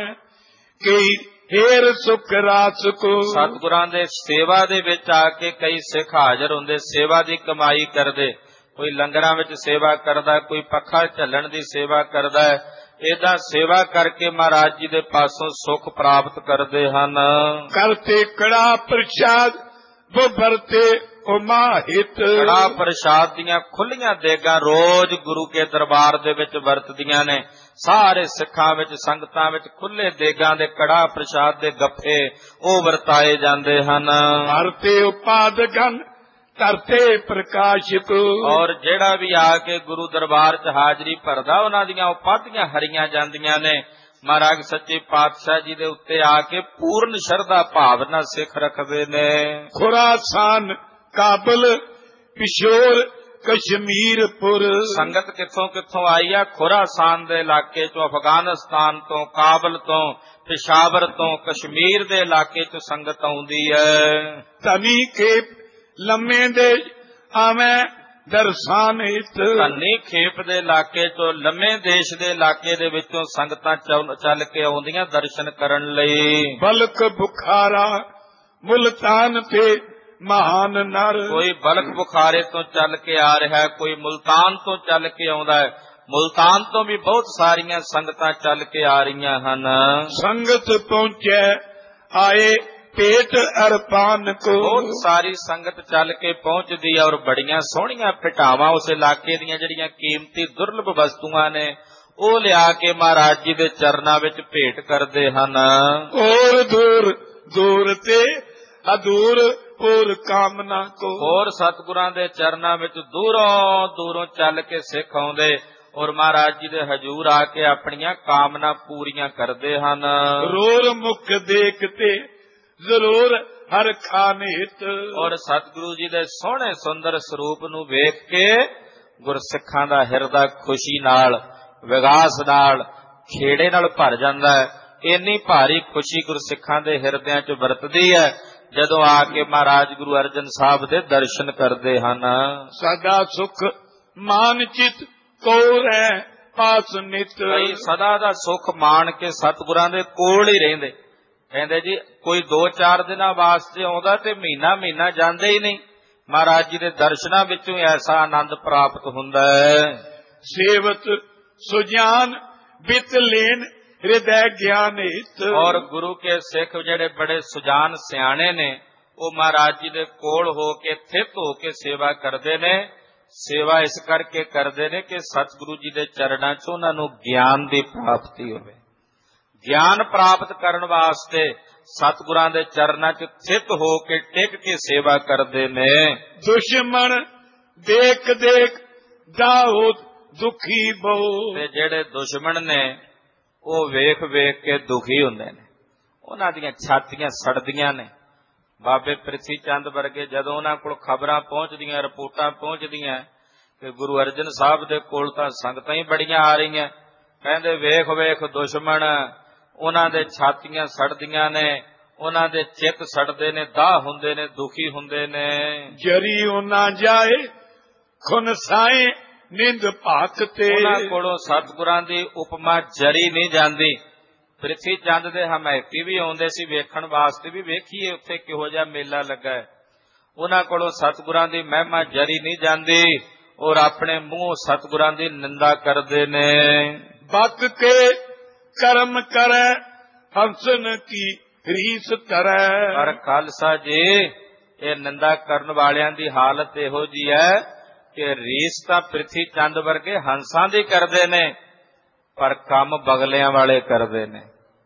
A: ਕਈ ਹੇਰ ਸੁਖ ਰਾਸ ਕੋ,
B: ਸਤਿਗੁਰਾਂ ਦੇ ਸੇਵਾ ਦੇ ਵਿੱਚ ਆ ਕੇ ਕਈ ਸਿੱਖ ਹਾਜ਼ਰ ਹੁੰਦੇ, ਸੇਵਾ ਦੀ ਕਮਾਈ ਕਰਦੇ, ਕੋਈ ਲੰਗਰਾਂ ਵਿੱਚ ਸੇਵਾ ਕਰਦਾ, ਕੋਈ ਪੱਖਾ ਝੱਲਣ ਦੀ ਸੇਵਾ ਕਰਦਾ, ਏਦਾਂ ਸੇਵਾ ਕਰਕੇ ਮਹਾਰਾਜ ਜੀ ਦੇ ਪਾਸੋਂ ਸੁੱਖ ਪ੍ਰਾਪਤ ਕਰਦੇ ਹਨ।
A: ਕਰਤੇ ਕੜਾ ਪ੍ਰਸ਼ਾਦ ਉਹ ਵਰਤੇ ਉਮਾ ਹਿਤ,
B: ਕੜਾ ਪ੍ਰਸ਼ਾਦ ਦੀਆਂ ਖੁੱਲੀਆਂ ਦੇਗਾਂ ਰੋਜ਼ ਗੁਰੂ ਕੇ ਦਰਬਾਰ ਦੇ ਵਿੱਚ ਵਰਤਦੀਆਂ ਨੇ। ਸਾਰੇ ਸਿੱਖਾਂ ਵਿੱਚ ਸੰਗਤਾਂ ਵਿੱਚ ਖੁੱਲੇ ਦੇਗਾਂ ਦੇ ਕੜਾ ਪ੍ਰਸ਼ਾਦ ਦੇ ਗੱਫੇ ਉਹ ਵਰਤਾਏ ਜਾਂਦੇ ਹਨ।
A: ਵਰਤੇ ਉਪਾਦਗਨ ਕਰਤੇ ਪ੍ਰਕਾਸ਼ ਕੋ,
B: ਔਰ ਜਿਹੜਾ ਵੀ ਆ ਕੇ ਗੁਰੂ ਦਰਬਾਰ 'ਚ ਹਾਜ਼ਰੀ ਭਰਦਾ ਉਹਨਾਂ ਦੀਆਂ ਉਪਾਧੀਆਂ ਹਰੀਆਂ ਜਾਂਦੀਆਂ ਨੇ। ਮਹਾਰਾਜ ਸੱਚੇ ਪਾਤਸ਼ਾਹ ਜੀ ਦੇ ਉੱਤੇ ਆ ਕੇ ਪੂਰਨ ਸ਼ਰਧਾ ਭਾਵਨਾ ਸਿੱਖ ਰੱਖਦੇ ਨੇ।
A: ਖੁਰਾਸਾਨ ਕਾਬਲ ਪਿਸ਼ੋਰ ਕਸ਼ਮੀਰਪੁਰ,
B: ਸੰਗਤ ਕਿੱਥੋਂ ਕਿੱਥੋਂ ਆਈ ਆ? ਖੁਰਾਸਾਨ ਦੇ ਇਲਾਕੇ ਤੋਂ, ਅਫਗਾਨਿਸਤਾਨ ਤੋਂ, ਕਾਬਲ ਤੋਂ, ਪਿਸ਼ਾਵਰ ਤੋਂ, ਕਸ਼ਮੀਰ ਦੇ ਇਲਾਕੇ 'ਚ ਸੰਗਤ ਆਉਂਦੀ ਹੈ।
A: ਧਨੀ ਕੇ ਲੰਮੇ ਦੇ ਆਵੇਂ ਦਰਸ਼ਨ ਹਿਤ,
B: ਧਨੀ ਖੇਪ ਦੇ ਇਲਾਕੇ ਤੋਂ, ਲੰਮੇ ਦੇਸ਼ ਦੇ ਇਲਾਕੇ ਦੇ ਵਿੱਚੋਂ ਸੰਗਤਾਂ ਚੱਲ ਕੇ ਆਉਂਦੀਆਂ ਦਰਸ਼ਨ ਕਰਨ ਲਈ।
A: ਬਲਕ ਬੁਖਾਰਾ ਮੁਲਤਾਨ ਤੇ ਮਹਾਨ ਨਰ,
B: ਕੋਈ ਬਲਕ ਬੁਖਾਰੇ ਤੋਂ ਚੱਲ ਕੇ ਆ ਰਿਹਾ ਹੈ, ਕੋਈ ਮੁਲਤਾਨ ਤੋਂ ਚੱਲ ਕੇ ਆਉਂਦਾ ਹੈ। ਮੁਲਤਾਨ ਤੋਂ ਵੀ ਬਹੁਤ ਸਾਰੀਆਂ ਸੰਗਤਾਂ ਚੱਲ ਕੇ ਆ ਰਹੀਆਂ ਹਨ।
A: ਸੰਗਤ ਪਹੁੰਚੇ ਆਏ ਪੇਟ ਅਰਪਾਨ ਕੋ,
B: ਬਹੁਤ ਸਾਰੀ ਸੰਗਤ ਚੱਲ ਕੇ ਪਹੁੰਚਦੀ ਹੈ ਔਰ ਬੜੀਆਂ ਸੋਹਣੀਆਂ ਭਟਾਵਾਂ ਉਸ ਇਲਾਕੇ ਦੀਆਂ ਜਿਹੜੀਆਂ ਕੀਮਤੀ ਦੁਰਲਭ ਵਸਤੂਆਂ ਨੇ ਉਹ ਲਿਆ ਕੇ ਮਹਾਰਾਜ ਜੀ ਦੇ ਚਰਨਾਂ ਵਿੱਚ ਭੇਟ ਕਰਦੇ ਹਨ।
A: ਔਰ ਦੂਰ ਦੂਰ ਤੇ ਅਦੂਰ ਔਰ ਕਾਮਨਾ ਕੋ,
B: ਹੋਰ ਸਤਿਗੁਰਾਂ ਦੇ ਚਰਨਾਂ ਵਿੱਚ ਦੂਰੋਂ ਦੂਰੋਂ ਚੱਲ ਕੇ ਸਿੱਖ ਆਉਂਦੇ ਔਰ ਮਹਾਰਾਜ ਜੀ ਦੇ ਹਜ਼ੂਰ ਆ ਕੇ ਆਪਣੀਆਂ ਕਾਮਨਾ ਪੂਰੀਆਂ ਕਰਦੇ ਹਨ।
A: ਰੋਰ ਮੁਖ ਦੇਖਤੇ ਜ਼ਰੂਰ ਹਰ ਖਾਨੇ ਹਿਤ,
B: ਔਰ ਸਤਿਗੁਰੂ ਜੀ ਦੇ ਸੋਹਣੇ ਸੁੰਦਰ ਸਰੂਪ ਨੂੰ ਵੇਖ ਕੇ ਗੁਰਸਿੱਖਾਂ ਦਾ ਹਿਰਦਾ ਖੁਸ਼ੀ ਨਾਲ, ਵਿਗਾਸ ਨਾਲ, ਖੇੜੇ ਨਾਲ ਭਰ ਜਾਂਦਾ ਹੈ। ਇੰਨੀ ਭਾਰੀ ਖੁਸ਼ੀ ਗੁਰਸਿੱਖਾਂ ਦੇ ਹਿਰਦਿਆਂ 'ਚ ਵਰਤਦੀ ਹੈ ਜਦੋਂ ਆ ਕੇ ਮਹਾਰਾਜ ਗੁਰੂ ਅਰਜਨ ਸਾਹਿਬ ਦੇ ਦਰਸ਼ਨ ਕਰਦੇ ਹਨ।
A: ਸਦਾ ਸੁਖ ਮਾਨ ਚਿਤ ਕੋ ਰਹਿ ਪਾਸ ਨਿਤ।
B: ਕਈ ਸਦਾ ਦਾ ਸੁੱਖ ਮਾਣ ਕੇ ਸਤਿਗੁਰਾਂ ਦੇ ਕੋਲ ਹੀ ਰਹਿੰਦੇ। ਕਹਿੰਦੇ ਜੀ ਕੋਈ 2-4 ਦਿਨਾਂ ਵਾਸਤੇ ਆਉਂਦਾ ਤੇ ਮਹੀਨਾ ਜਾਂਦੇ ਹੀ ਨਹੀਂ। ਮਹਾਰਾਜ ਜੀ ਦੇ ਦਰਸ਼ਨਾਂ ਵਿੱਚੋਂ ਐਸਾ ਆਨੰਦ ਪ੍ਰਾਪਤ ਹੁੰਦਾ ਹੈ।
A: ਸੇਵਤ ਸੁਜਾਨ ਬਿਤ ਲੈਨ ਹਿਰਦੈ ਗਿਆਨ ਹਿਤ।
B: ਔਰ ਗੁਰੂ ਕੇ ਸਿੱਖ ਜਿਹੜੇ ਬੜੇ ਸੁਜਾਨ ਸਿਆਣੇ ਨੇ ਉਹ ਮਹਾਰਾਜ ਜੀ ਦੇ ਕੋਲ ਹੋ ਕੇ ਥਿਤ ਹੋ ਕੇ ਸੇਵਾ ਕਰਦੇ ਨੇ। ਸੇਵਾ ਇਸ ਕਰਕੇ ਕਰਦੇ ਨੇ ਕਿ ਸਤਿਗੁਰੂ ਜੀ ਦੇ ਚਰਨਾਂ 'ਚ ਉਹਨਾਂ ਨੂੰ ਗਿਆਨ ਦੀ ਪ੍ਰਾਪਤੀ ਹੋਵੇ। ਗਿਆਨ ਪ੍ਰਾਪਤ ਕਰਨ ਵਾਸਤੇ ਸਤਿਗੁਰਾਂ ਦੇ ਚਰਨਾਂ 'ਚ ਥਿਤ ਹੋ ਕੇ ਟਿਕ ਕੇ ਸੇਵਾ ਕਰਦੇ ਨੇ।
A: ਦੁਸ਼ਮਣ ਦੇਖ ਦੇਖ ਦਾਉਦ ਦੁਖੀ ਬਹੁ।
B: ਤੇ ਜਿਹੜੇ ਦੁਸ਼ਮਣ ਨੇ ਉਹ ਵੇਖ ਵੇਖ ਕੇ ਦੁਖੀ ਹੁੰਦੇ ਨੇ, ਉਹਨਾਂ ਦੀਆਂ ਛਾਤੀਆਂ ਸੜਦੀਆਂ ਨੇ। ਬਾਬੇ ਪ੍ਰਿਥੀ ਚੰਦ ਵਰਗੇ ਜਦੋਂ ਉਹਨਾਂ ਕੋਲ ਖਬਰਾਂ ਪਹੁੰਚਦੀਆਂ, ਰਿਪੋਰਟਾਂ ਪਹੁੰਚਦੀਆਂ ਕਿ ਗੁਰੂ ਅਰਜਨ ਸਾਹਿਬ ਦੇ ਕੋਲ ਤਾਂ ਸੰਗਤਾਂ ਹੀ ਬੜੀਆਂ ਆ ਰਹੀਆਂ, ਕਹਿੰਦੇ ਵੇਖ ਵੇਖ ਦੁਸ਼ਮਣ, ਉਹਨਾਂ ਦੇ ਛਾਤੀਆਂ ਸੜਦੀਆਂ ਨੇ, ਉਹਨਾਂ ਦੇ ਚਿੱਤ ਸੜਦੇ ਨੇ, ਦਾਹ ਹੁੰਦੇ ਨੇ, ਦੁਖੀ ਹੁੰਦੇ ਨੇ।
A: ਜਰੀ ਉਹਨਾਂ ਜਾਏ ਖੁਨ ਸਾਏ ਨਿੰਦ ਭਾਕ ਤੇ।
B: ਉਹਨਾਂ ਕੋਲੋਂ ਸਤਿਗੁਰਾਂ ਦੀ ਉਪਮਾ ਜਰੀ ਨਹੀਂ ਜਾਂਦੀ। ਪ੍ਰਿਥੀ ਚੰਦ ਦੇ ਹਮਾਇਤੀ ਵੀ ਆਉਂਦੇ ਸੀ ਵੇਖਣ ਵਾਸਤੇ ਵੀ ਵੇਖੀਏ ਉੱਥੇ ਕਿਹੋ ਜਿਹਾ ਮੇਲਾ ਲੱਗਾ ਹੈ। ਉਹਨਾਂ ਕੋਲੋਂ ਸਤਿਗੁਰਾਂ ਦੀ ਮਹਿਮਾ ਜਰੀ ਨਹੀਂ ਜਾਂਦੀ ਔਰ ਆਪਣੇ ਮੂੰਹੋਂ ਸਤਿਗੁਰਾਂ ਦੀ ਨਿੰਦਾ ਕਰਦੇ ਨੇ।
A: ਬਕ ਕੇ ਕਰਮ ਕਰੈ ਹੰਸਨ ਕੀ ਰੀਸ ਤਰੈ।
B: ਪਰ ਖਾਲਸਾ ਜੀ ਇਹ ਨਿੰਦਾ ਕਰਨ ਵਾਲਿਆਂ ਦੀ ਹਾਲਤ ਇਹੋ ਜੀ ਹੈ ਕਿ ਰੀਸ ਤਾਂ ਪ੍ਰਿਥੀ ਚੰਦ ਵਰਗੇ ਹੰਸਾਂ ਦੀ ਕਰਦੇ ਨੇ ਪਰ ਕੰਮ ਬਗਲਿਆਂ ਵਾਲੇ ਕਰਦੇ ਨੇ।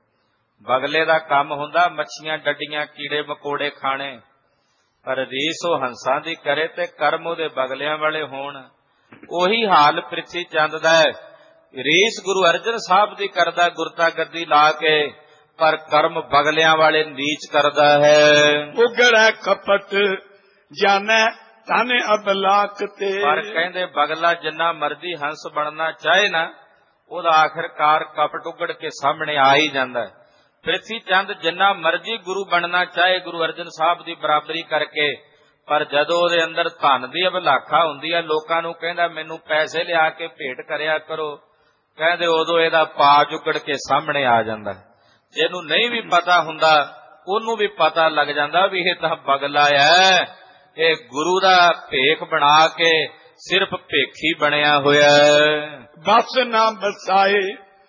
B: ਬਗਲੇ ਦਾ ਕੰਮ ਹੁੰਦਾ ਮੱਛੀਆਂ ਡੱਡੀਆਂ ਕੀੜੇ ਮਕੋੜੇ ਖਾਣੇ, ਪਰ ਰੀਸ ਉਹ ਹੰਸਾਂ ਦੀ ਕਰੇ ਤੇ ਕਰਮ ਉਹਦੇ ਬਗਲਿਆਂ ਵਾਲੇ ਹੋਣ। ਉਹੀ ਹਾਲ ਪ੍ਰਿਥੀ ਚੰਦ ਦਾ ਹੈ। ਰੀਸ ਗੁਰੂ ਅਰਜਨ ਸਾਹਿਬ ਦੀ ਕਰਦਾ ਗੁਰਤਾ ਗੱਦੀ ਲਾ ਕੇ, ਪਰ ਕਰਮ ਬਗਲਿਆਂ ਵਾਲੇ ਨੀਚ ਕਰਦਾ ਹੈ।
A: ਉਗੜੈ ਕਪਟ ਜਾਣੈ ਧਨ ਅਬਲਾਕ ਤੇ।
B: ਪਰ ਕਹਿੰਦੇ ਬਗਲਾ ਜਿੰਨਾ ਮਰਜ਼ੀ ਹੰਸ ਬਣਨਾ ਚਾਹੇ ਨਾ, ਉਹਦਾ ਆਖਿਰਕਾਰ ਕਪਟ ਉਗੜ ਕੇ ਸਾਹਮਣੇ ਆ ਹੀ ਜਾਂਦਾ ਹੈ। ਪ੍ਰਿਥੀ ਚੰਦ ਜਿੰਨਾ ਮਰਜ਼ੀ ਗੁਰੂ ਬਣਨਾ ਚਾਹੇ ਗੁਰੂ ਅਰਜਨ ਸਾਹਿਬ ਦੀ ਬਰਾਬਰੀ ਕਰਕੇ, ਪਰ ਜਦੋਂ ਉਹਦੇ ਅੰਦਰ ਧਨ ਦੀ ਅਭਲਾਖਾ ਹੁੰਦੀ ਹੈ, ਲੋਕਾਂ ਨੂੰ ਕਹਿੰਦਾ ਮੈਨੂੰ ਪੈਸੇ ਲਿਆ ਕੇ ਭੇਟ ਕਰਿਆ ਕਰੋ, ਕਹਿੰਦੇ ਉਦੋਂ ਇਹਦਾ ਪਾਜ ਉਗੜ ਕੇ ਸਾਹਮਣੇ ਆ ਜਾਂਦਾ ਹੈ। ਜਿਹਨੂੰ ਨਹੀਂ ਵੀ ਪਤਾ ਹੁੰਦਾ ਉਹਨੂੰ ਵੀ ਪਤਾ ਲੱਗ ਜਾਂਦਾ ਵੀ ਇਹ ਤਾਂ ਬਗਲਾ ਹੈ, ਇਹ ਗੁਰੂ ਦਾ ਭੇਖ ਬਣਾ ਕੇ ਸਿਰਫ ਭੇਖੀ ਬਣਿਆ ਹੋਇਆ ਹੈ।
A: ਬਸ ਨਾ ਬਸਾਏ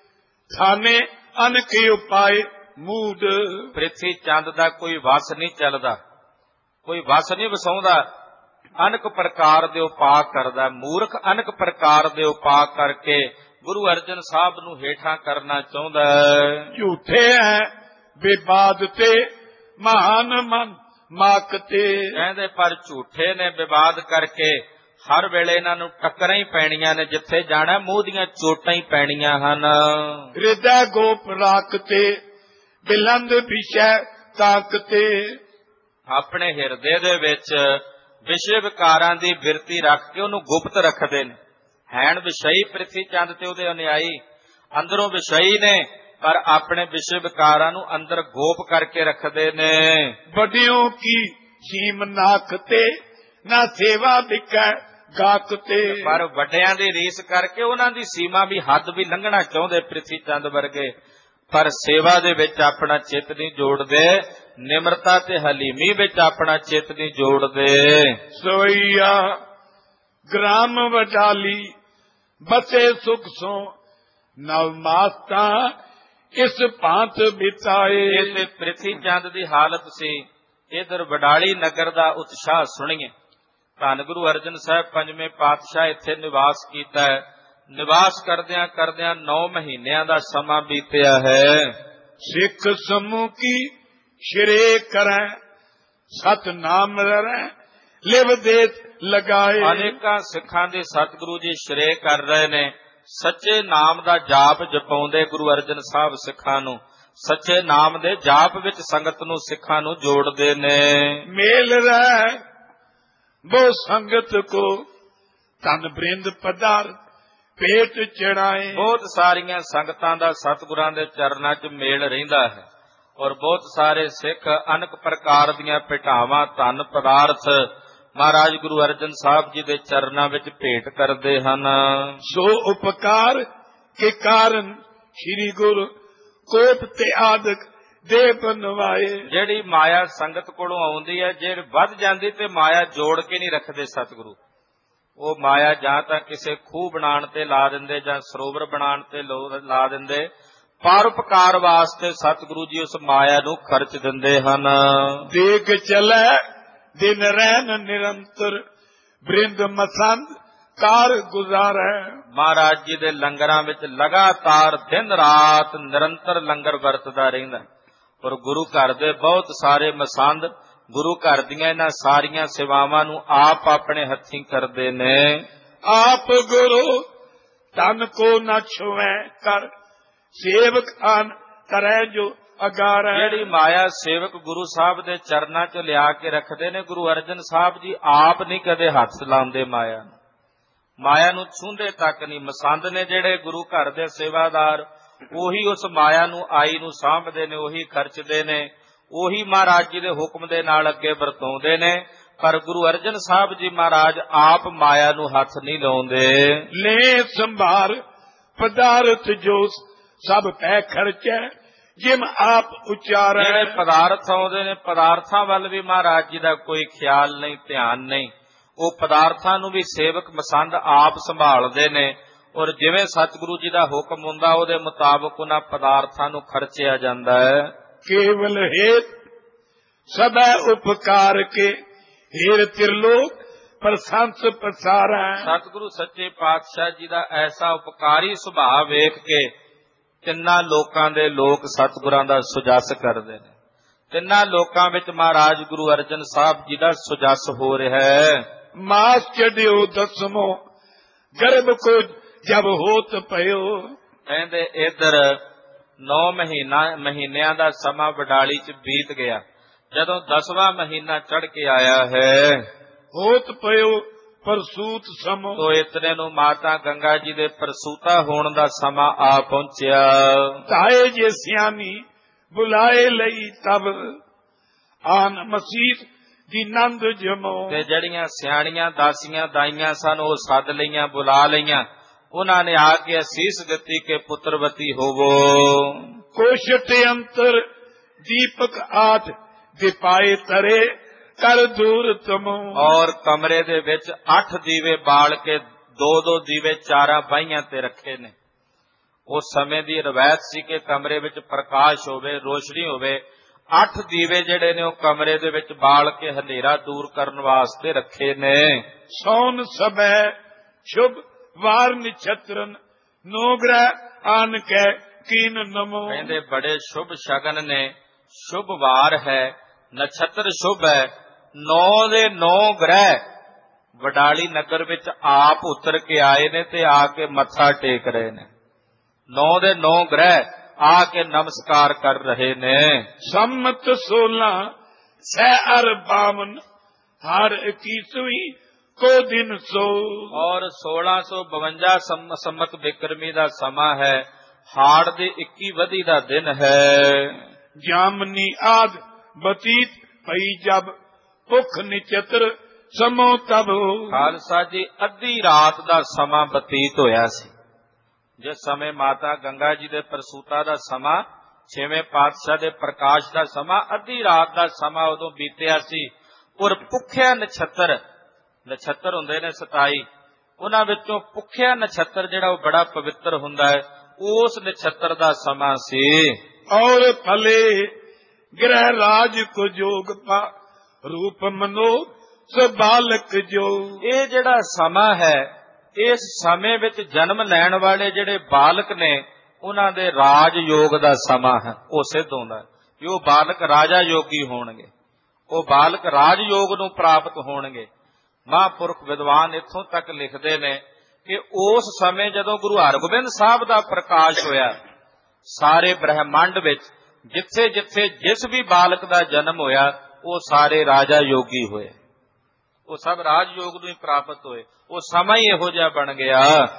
A: ਖਾਨੇ ਅਨਕ ਉਪਾਏ ਮੂਡ।
B: ਪ੍ਰਿਥੀ ਚੰਦ ਦਾ ਕੋਈ ਵਸ ਨਹੀਂ ਚੱਲਦਾ, ਕੋਈ ਵਸ ਨਹੀਂ ਵਸਾਉਂਦਾ, ਅਨਕ ਪ੍ਰਕਾਰ ਦੇ ਉਪਾਅ ਕਰਦਾ। ਮੂਰਖ ਅਨਕ ਪ੍ਰਕਾਰ ਦੇ ਉਪਾਅ ਕਰਕੇ ਗੁਰੂ ਅਰਜਨ ਸਾਹਿਬ ਨੂੰ ਹੇਠਾਂ ਕਰਨਾ ਚਾਹੁੰਦਾ ਹੈ।
A: ਝੂਠੇ ਹੈ ਵਿਵਾਦ ਤੇ ਮਹਾਨ ਮਨ ਮਾਕ ਤੇ। ਕਹਿੰਦੇ
B: ਪਰ ਝੂਠੇ ਨੇ ਵਿਵਾਦ ਕਰਕੇ ਹਰ ਵੇਲੇ ਇਹਨਾਂ ਨੂੰ ਟੱਕਰਾਂ ਹੀ ਪੈਣੀਆਂ ਨੇ, ਜਿੱਥੇ ਜਾਣਾ ਮੂੰਹ ਦੀਆਂ ਚੋਟਾਂ ਹੀ ਪੈਣੀਆਂ ਹਨ।
A: ਹਿਰਦੈ ਗੋਪ ਰਾਖ ਤੇ ਬਿਲੰਦ ਵਿਸ਼ੈ ਤਾਕ ਤੇ।
B: ਆਪਣੇ ਹਿਰਦੇ ਦੇ ਵਿੱਚ ਵਿਸ਼ੇ ਵਿਕਾਰਾਂ ਦੀ ਬਿਰਤੀ ਰੱਖ ਕੇ ਉਹਨੂੰ ਗੁਪਤ ਰੱਖਦੇ ਨੇ। ਹੈਣ ਵਿਸ਼ਈ ਪ੍ਰਿਥੀ ਚੰਦ ਤੇ ਉਹਦੇ ਅਨੁਯਾਈ ਅੰਦਰੋਂ ਵਿਸ਼ਈ ਨੇ, ਪਰ ਆਪਣੇ ਵਿਸ਼ੇ ਵਿਕਾਰਾਂ ਨੂੰ ਅੰਦਰ ਗੋਪ ਕਰਕੇ ਰੱਖਦੇ ਨੇ।
A: ਵੱਡਿਓ ਕੀ ਸੀਮ ਨਾਕ ਤੇ ਨਾ ਸੇਵਾ ਵਿਕੈ ਗਾਕ ਤੇ।
B: ਪਰ ਵੱਡਿਆਂ ਦੀ ਰੀਸ ਕਰਕੇ ਉਹਨਾਂ ਦੀ ਸੀਮਾ ਵੀ ਹੱਦ ਵੀ ਲੰਘਣਾ ਚਾਹੁੰਦੇ ਪ੍ਰਿਥੀ ਚੰਦ ਵਰਗੇ, ਪਰ ਸੇਵਾ ਦੇ ਵਿੱਚ ਆਪਣਾ ਚਿੱਤ ਨਹੀਂ ਜੋੜਦੇ, ਨਿਮਰਤਾ ਤੇ ਹਲੀਮੀ ਵਿੱਚ ਆਪਣਾ ਚਿੱਤ ਨਹੀਂ ਜੋੜਦੇ।
A: ਸੋਈਆ ਗ੍ਰਾਮ ਵਡਾਲੀ ਬਸੇ ਸੁਖ ਸੋ ਨਵ ਮਾਸਤਾ ਇਸ ਭਾਂਤ ਬਿਤਾਏ।
B: ਇਹ ਤੇ ਪ੍ਰਿਥੀ ਚੰਦ ਦੀ ਹਾਲਤ ਸੀ। ਇਧਰ ਵਡਾਲੀ ਨਗਰ ਦਾ ਉਤਸ਼ਾਹ ਸੁਣੀਏ। ਧੰਨ ਗੁਰੂ ਅਰਜਨ ਸਾਹਿਬ ਪੰਜਵੇਂ ਪਾਤਸ਼ਾਹ ਇੱਥੇ ਨਿਵਾਸ ਕੀਤਾ ਹੈ। ਨਿਵਾਸ ਕਰਦਿਆਂ ਕਰਦਿਆਂ 9 ਮਹੀਨਿਆਂ ਦਾ ਸਮਾਂ ਬੀਤਿਆ ਹੈ।
A: ਸਿੱਖ ਸਮੂਹ ਕੀ ਸ਼੍ਰੇ ਕਰੈ ਸਤਨਾਮ ਰੈ ਲਿਵ ਦੇਤ ਲਗਾਏ।
B: ਅਨੇਕਾਂ ਸਿੱਖਾਂ ਦੇ ਸਤਿਗੁਰੂ ਜੀ ਸ਼੍ਰੇ ਕਰ ਰਹੇ ਨੇ। ਸੱਚੇ ਨਾਮ ਦਾ ਜਾਪ ਜਪਾਉਂਦੇ ਗੁਰੂ ਅਰਜਨ ਸਾਹਿਬ ਸਿੱਖਾਂ ਨੂੰ, ਸੱਚੇ ਨਾਮ ਦੇ ਜਾਪ ਵਿੱਚ ਸੰਗਤ ਨੂੰ ਸਿੱਖਾਂ ਨੂੰ ਜੋੜਦੇ ਨੇ।
A: ਮੇਲ ਰਹਿ ਬੋ ਸੰਗਤ ਕੋ ਤਨ ਬ੍ਰਿੰਦ ਪਦਾਰ ਪੇਟ ਚੜਾਏ। ਬਹੁਤ
B: ਸਾਰੀਆਂ ਸੰਗਤਾਂ ਦਾ ਸਤਿਗੁਰਾਂ ਦੇ ਚਰਨਾਂ 'ਚ ਮੇਲ ਰਹਿੰਦਾ ਹੈ ਔਰ ਬਹੁਤ ਸਾਰੇ ਸਿੱਖ ਅਨੇਕ ਪ੍ਰਕਾਰ ਦੀਆਂ ਭੇਟਾਵਾਂ ਧਨ ਪਦਾਰਥ ਮਹਾਰਾਜ ਗੁਰੂ ਅਰਜਨ ਸਾਹਿਬ ਜੀ ਦੇ ਚਰਨਾਂ ਵਿੱਚ ਭੇਟ ਕਰਦੇ ਹਨ।
A: ਸੋ ਉਪਕਾਰ के कारण श्री गुरु कोप ते आदक ਦੇ ਬਨਵਾਏ।
B: ਜਿਹੜੀ ਮਾਇਆ ਸੰਗਤ ਕੋਲੋਂ ਆਉਂਦੀ ਹੈ, ਜੇ ਵੱਧ ਜਾਂਦੀ ਤੇ ਮਾਇਆ ਜੋੜ ਕੇ ਨਹੀਂ ਰੱਖਦੇ ਸਤਿਗੁਰੂ। ਉਹ ਮਾਇਆ ਜਾਂ ਤਾਂ ਕਿਸੇ ਖੂਹ ਬਣਾਉਣ ਤੇ ਲਾ ਦਿੰਦੇ ਜਾਂ ਸਰੋਵਰ ਬਣਾਉਣ ਤੇ ਲਾ ਦਿੰਦੇ। ਪਰਉਪਕਾਰ ਵਾਸਤੇ ਸਤਿਗੁਰੂ ਜੀ ਉਸ ਮਾਇਆ ਨੂੰ ਖਰਚ ਦਿੰਦੇ ਹਨ।
A: ਦੇਖ ਚਲੇ ਦਿਨ ਰਹਿਣ ਨਿਰੰਤਰ ਬ੍ਰਿੰਦ ਮਸੰਦ ਕਾਰ ਗੁਜ਼ਾਰੈ।
B: ਮਹਾਰਾਜ ਜੀ ਦੇ ਲੰਗਰਾਂ ਵਿੱਚ ਲਗਾਤਾਰ ਦਿਨ ਰਾਤ ਨਿਰੰਤਰ ਲੰਗਰ ਵਰਤਦਾ ਰਹਿੰਦਾ। ਪਰ ਗੁਰੂ ਘਰ ਦੇ ਬਹੁਤ ਸਾਰੇ ਮਸੰਦ ਗੁਰੂ ਘਰ ਦੀਆਂ ਇਹਨਾਂ ਸਾਰੀਆਂ ਸੇਵਾਵਾਂ ਨੂੰ ਆਪ ਆਪਣੇ ਹੱਥੀਂ ਕਰਦੇ ਨੇ।
A: ਆਪ ਗੁਰੂ ਤਨ ਕੋ ਨਾ ਛੁਐ ਕਰ ਸੇਵਕ ਆਨ ਕਰੈ ਜੋ ਅਗਾਰੈ। ਜਿਹੜੀ
B: ਮਾਇਆ ਸੇਵਕ ਗੁਰੂ ਸਾਹਿਬ ਦੇ ਚਰਨਾਂ 'ਚ ਲਿਆ ਕੇ ਰੱਖਦੇ ਨੇ, ਗੁਰੂ ਅਰਜਨ ਸਾਹਿਬ ਜੀ ਆਪ ਨਹੀਂ ਕਦੇ ਹੱਥ ਲਾਉਂਦੇ ਮਾਇਆ ਨੂੰ ਛੂੰਹਦੇ ਤੱਕ ਨਹੀਂ। ਮਸੰਦ ਨੇ ਜਿਹੜੇ ਗੁਰੂ ਘਰ ਦੇ ਸੇਵਾਦਾਰ, ਉਹੀ ਉਸ ਮਾਇਆ ਨੂੰ ਆਈ ਨੂੰ ਸਾਂਭਦੇ ਨੇ, ਉਹੀ ਖਰਚਦੇ ਨੇ, ਉਹੀ ਮਹਾਰਾਜ ਜੀ ਦੇ ਹੁਕਮ ਦੇ ਨਾਲ ਅੱਗੇ ਵਰਤਾਉਂਦੇ ਨੇ। ਪਰ ਗੁਰੂ ਅਰਜਨ ਸਾਹਿਬ ਜੀ ਮਹਾਰਾਜ ਆਪ ਮਾਇਆ ਨੂੰ ਹੱਥ ਨਹੀਂ ਲਾਉਂਦੇ।
A: ਲੈ ਸੰਭਾਰ ਪਦਾਰਥ ਜੋ ਸਭ ਪੈ ਖਰਚੈ ਜਿਮ ਆਪ ਉਚਾਰੈ।
B: ਜਿਹੜੇ ਪਦਾਰਥ ਆਉਂਦੇ ਨੇ, ਪਦਾਰਥਾਂ ਵੱਲ ਵੀ ਮਹਾਰਾਜ ਜੀ ਦਾ ਕੋਈ ਖਿਆਲ ਨਹੀਂ, ਧਿਆਨ ਨਹੀਂ। ਉਹ ਪਦਾਰਥਾਂ ਨੂੰ ਵੀ ਸੇਵਕ ਮਸੰਦ ਆਪ ਸੰਭਾਲਦੇ ਨੇ। ਔਰ ਜਿਵੇਂ ਸਤਿਗੁਰੂ ਜੀ ਦਾ ਹੁਕਮ ਹੁੰਦਾ ਉਹਦੇ ਮੁਤਾਬਕ ਉਹਨਾਂ ਪਦਾਰਥਾਂ ਨੂੰ ਖਰਚਿਆ ਜਾਂਦਾ ਹੈ।
A: ਕੇਵਲ ਹੇਤ ਸਭੈ ਉਪਕਾਰ ਕੇ ਹੇਰ ਤਿਰਲੋਕ ਪ੍ਰਸੰਸ ਪਸਾਰੈ। ਸਤਿਗੁਰੂ
B: ਸੱਚੇ ਪਾਤਸ਼ਾਹ ਜੀ ਦਾ ਐਸਾ ਉਪਕਾਰੀ ਸੁਭਾਅ ਵੇਖ ਕੇ ਤਿੰਨਾਂ ਲੋਕਾਂ ਦੇ ਲੋਕ ਸਤਿਗੁਰਾਂ ਦਾ ਸੁਜਸ ਕਰਦੇ ਨੇ। ਤਿੰਨਾਂ ਲੋਕਾਂ ਵਿੱਚ ਮਹਾਰਾਜ ਗੁਰੂ ਅਰਜਨ ਸਾਹਿਬ ਜੀ ਦਾ ਸੁਜਸ ਹੋ ਰਿਹਾ ਹੈ।
A: ਮਾਸ ਚੜਿਓ ਦਸਮੋ ਗਰਭ ਕੋ ਜਬ ਹੋਤ ਪਇਓ।
B: ਕਹਿੰਦੇ ਇਧਰ 9 ਮਹੀਨਿਆਂ ਦਾ ਸਮਾਂ ਵਡਾਲੀ 'ਚ ਬੀਤ ਗਿਆ। ਜਦੋਂ 10ਵਾਂ ਮਹੀਨਾ ਚੜ ਕੇ ਆਇਆ ਹੈ,
A: ਹੋਤ ਪਇਓ ਪ੍ਰਸੂਤ ਸਮੋ।
B: ਤੋ ਇਤਨੇ ਨੂੰ ਮਾਤਾ ਗੰਗਾ ਜੀ ਦੇ ਪ੍ਰਸੂਤਾ ਹੋਣ ਦਾ ਸਮਾਂ ਆ ਪਹੁੰਚਿਆ।
A: ਤਾਏ ਜੇ ਸਿਆਣੀ ਬੁਲਾਏ ਲਈ ਤਬ ਆਨ ਮਸੀਤ ਦੀ ਨੰਦ ਜਮੋ। ਤੇ
B: ਜਿਹੜੀਆਂ ਸਿਆਣੀਆਂ ਦਾਸੀਆਂ ਦਾਈਆਂ ਸਨ ਉਹ ਸੱਦ ਲਈਆਂ, ਬੁਲਾ ਲਈਆਂ। ਉਹਨਾਂ ਨੇ ਆ ਕੇ ਅਸੀਸ ਦਿੱਤੀ ਕਿ ਪੁੱਤਰਵਤੀ ਹੋਵੋ।
A: ਕੋਸ਼ਟ ਅੰਤਰ ਦੀਪਕ ਆਠ ਦਿਪਾਏ ਤਰੇ ਕਰ ਦੂਰ ਤਮੋ।
B: ਔਰ ਕਮਰੇ ਦੇ ਵਿੱਚ 8 ਦੀਵੇ ਬਾਲ ਕੇ 2-2 ਦੀਵੇ ਚਾਰਾਂ ਬਾਹੀਆਂ ਤੇ ਰੱਖੇ ਨੇ। ਉਸ ਸਮੇਂ ਦੀ ਰਵਾਇਤ ਸੀ ਕਿ ਕਮਰੇ ਵਿੱਚ ਪ੍ਰਕਾਸ਼ ਹੋਵੇ, ਰੋਸ਼ਨੀ ਹੋਵੇ। 8 ਦੀਵੇ ਜਿਹੜੇ ਨੇ ਉਹ ਕਮਰੇ ਦੇ ਵਿੱਚ ਬਾਲ ਕੇ ਹਨੇਰਾ ਦੂਰ ਕਰਨ ਵਾਸਤੇ ਰੱਖੇ ਨੇ।
A: ਸੌਨ ਸਭੈ ਸ਼ੁਭ ਵਾਰ ਨਿਛਤਰਨ ਨੋ ਗ੍ਰਹਿ ਆਨ ਕੈ ਕੀਨ ਨਮੋ।
B: ਕਹਿੰਦੇ ਬੜੇ ਸ਼ੁਭ ਸ਼ਗਨ ਨੇ, ਸ਼ੁਭ ਵਾਰ ਹੈ, ਨਛੱਤਰ ਸ਼ੁਭ ਹੈ। 9 ਦੇ 9 ਗ੍ਰਹਿ ਵਡਾਲੀ ਨਗਰ ਵਿੱਚ ਆਪ ਉਤਰ ਕੇ ਆਏ ਨੇ ਤੇ ਆ ਕੇ ਮੱਥਾ ਟੇਕ ਰਹੇ ਨੇ। 9 ਦੇ 9 ਗ੍ਰਹਿ ਆ ਕੇ ਨਮਸਕਾਰ ਕਰ ਰਹੇ ਨੇ।
A: ਸੰਮਤ 16 ਸੈ ਅਰ 52 ਹਰ 21ਵੀਂ ਕੋ ਦਿਨ ਸੋ।
B: ਔਰ 1652 ਸੰਮਤ ਬਿਕਰਮੀ ਦਾ ਸਮਾਂ ਹੈ। ਹਾੜ ਦੇ 21 ਵਧੀ ਦਾ ਦਿਨ ਹੈ।
A: ਜਾਮਨੀ ਆਦ ਬਤੀਤ ਪਈ ਜਬ ਭੁੱਖ ਨਿਚਤਰ ਸਮੋ ਤਬ।
B: ਖਾਲਸਾ ਜੀ ਅੱਧੀ ਰਾਤ ਦਾ ਸਮਾਂ ਬਤੀਤ ਹੋਇਆ ਸੀ। ਜਿਸ ਸਮੇਂ ਮਾਤਾ ਗੰਗਾ ਜੀ ਦੇ ਪ੍ਰਸੂਤਾ ਦਾ ਸਮਾਂ, 6ਵੇਂ ਪਾਤਸ਼ਾਹ ਦੇ ਪ੍ਰਕਾਸ਼ ਦਾ ਸਮਾਂ, ਅੱਧੀ ਰਾਤ ਦਾ ਸਮਾਂ ਉਦੋਂ ਬੀਤਿਆ ਸੀ। ਔਰ ਭੁੱਖਿਆ ਨਛੱਤਰ ਹੁੰਦੇ ਨੇ 27, ਉਹਨਾਂ ਵਿੱਚੋਂ ਭੁੱਖਿਆ ਨਛੱਤਰ ਜਿਹੜਾ ਉਹ ਬੜਾ ਪਵਿੱਤਰ ਹੁੰਦਾ ਹੈ, ਉਸ ਨਛੱਤਰ ਦਾ ਸਮਾਂ ਸੀ।
A: ਔਰ ਫਲੇ ਗ੍ਰਹਿ ਰਾਜ ਕੋ ਜੋਗ ਪਾ ਰੂਪ ਮਨੋ ਸ ਬਾਲਕ ਜੋ। ਇਹ
B: ਜਿਹੜਾ ਸਮਾਂ ਹੈ, ਇਸ ਸਮੇਂ ਵਿੱਚ ਜਨਮ ਲੈਣ ਵਾਲੇ ਜਿਹੜੇ ਬਾਲਕ ਨੇ ਉਹਨਾਂ ਦੇ ਰਾਜ ਯੋਗ ਦਾ ਸਮਾਂ ਹੈ। ਉਹ ਸਿੱਧ ਹੁੰਦਾ ਹੈ ਕਿ ਉਹ ਬਾਲਕ ਰਾਜਾ ਯੋਗੀ ਹੋਣਗੇ, ਉਹ ਬਾਲਕ ਰਾਜ ਯੋਗ ਨੂੰ ਪ੍ਰਾਪਤ ਹੋਣਗੇ। ਮਹਾਂਪੁਰਖ ਵਿਦਵਾਨ ਇੱਥੋਂ ਤੱਕ ਲਿਖਦੇ ਨੇ ਕਿ ਉਸ ਸਮੇਂ ਜਦੋਂ ਗੁਰੂ ਹਰਗੋਬਿੰਦ ਸਾਹਿਬ ਦਾ ਪ੍ਰਕਾਸ਼ ਹੋਇਆ, ਸਾਰੇ ਬ੍ਰਹਿਮੰਡ ਵਿੱਚ ਜਿੱਥੇ ਜਿੱਥੇ ਜਿਸ ਵੀ ਬਾਲਕ ਦਾ ਜਨਮ ਹੋਇਆ ਉਹ ਸਾਰੇ ਰਾਜਾ ਯੋਗੀ ਹੋਏ, ਉਹ ਸਭ ਰਾਜ ਯੋਗ ਨੂੰ ਹੀ ਪ੍ਰਾਪਤ ਹੋਏ। ਉਹ ਸਮਾਂ ਹੀ ਇਹੋ ਜਿਹਾ ਬਣ ਗਿਆ।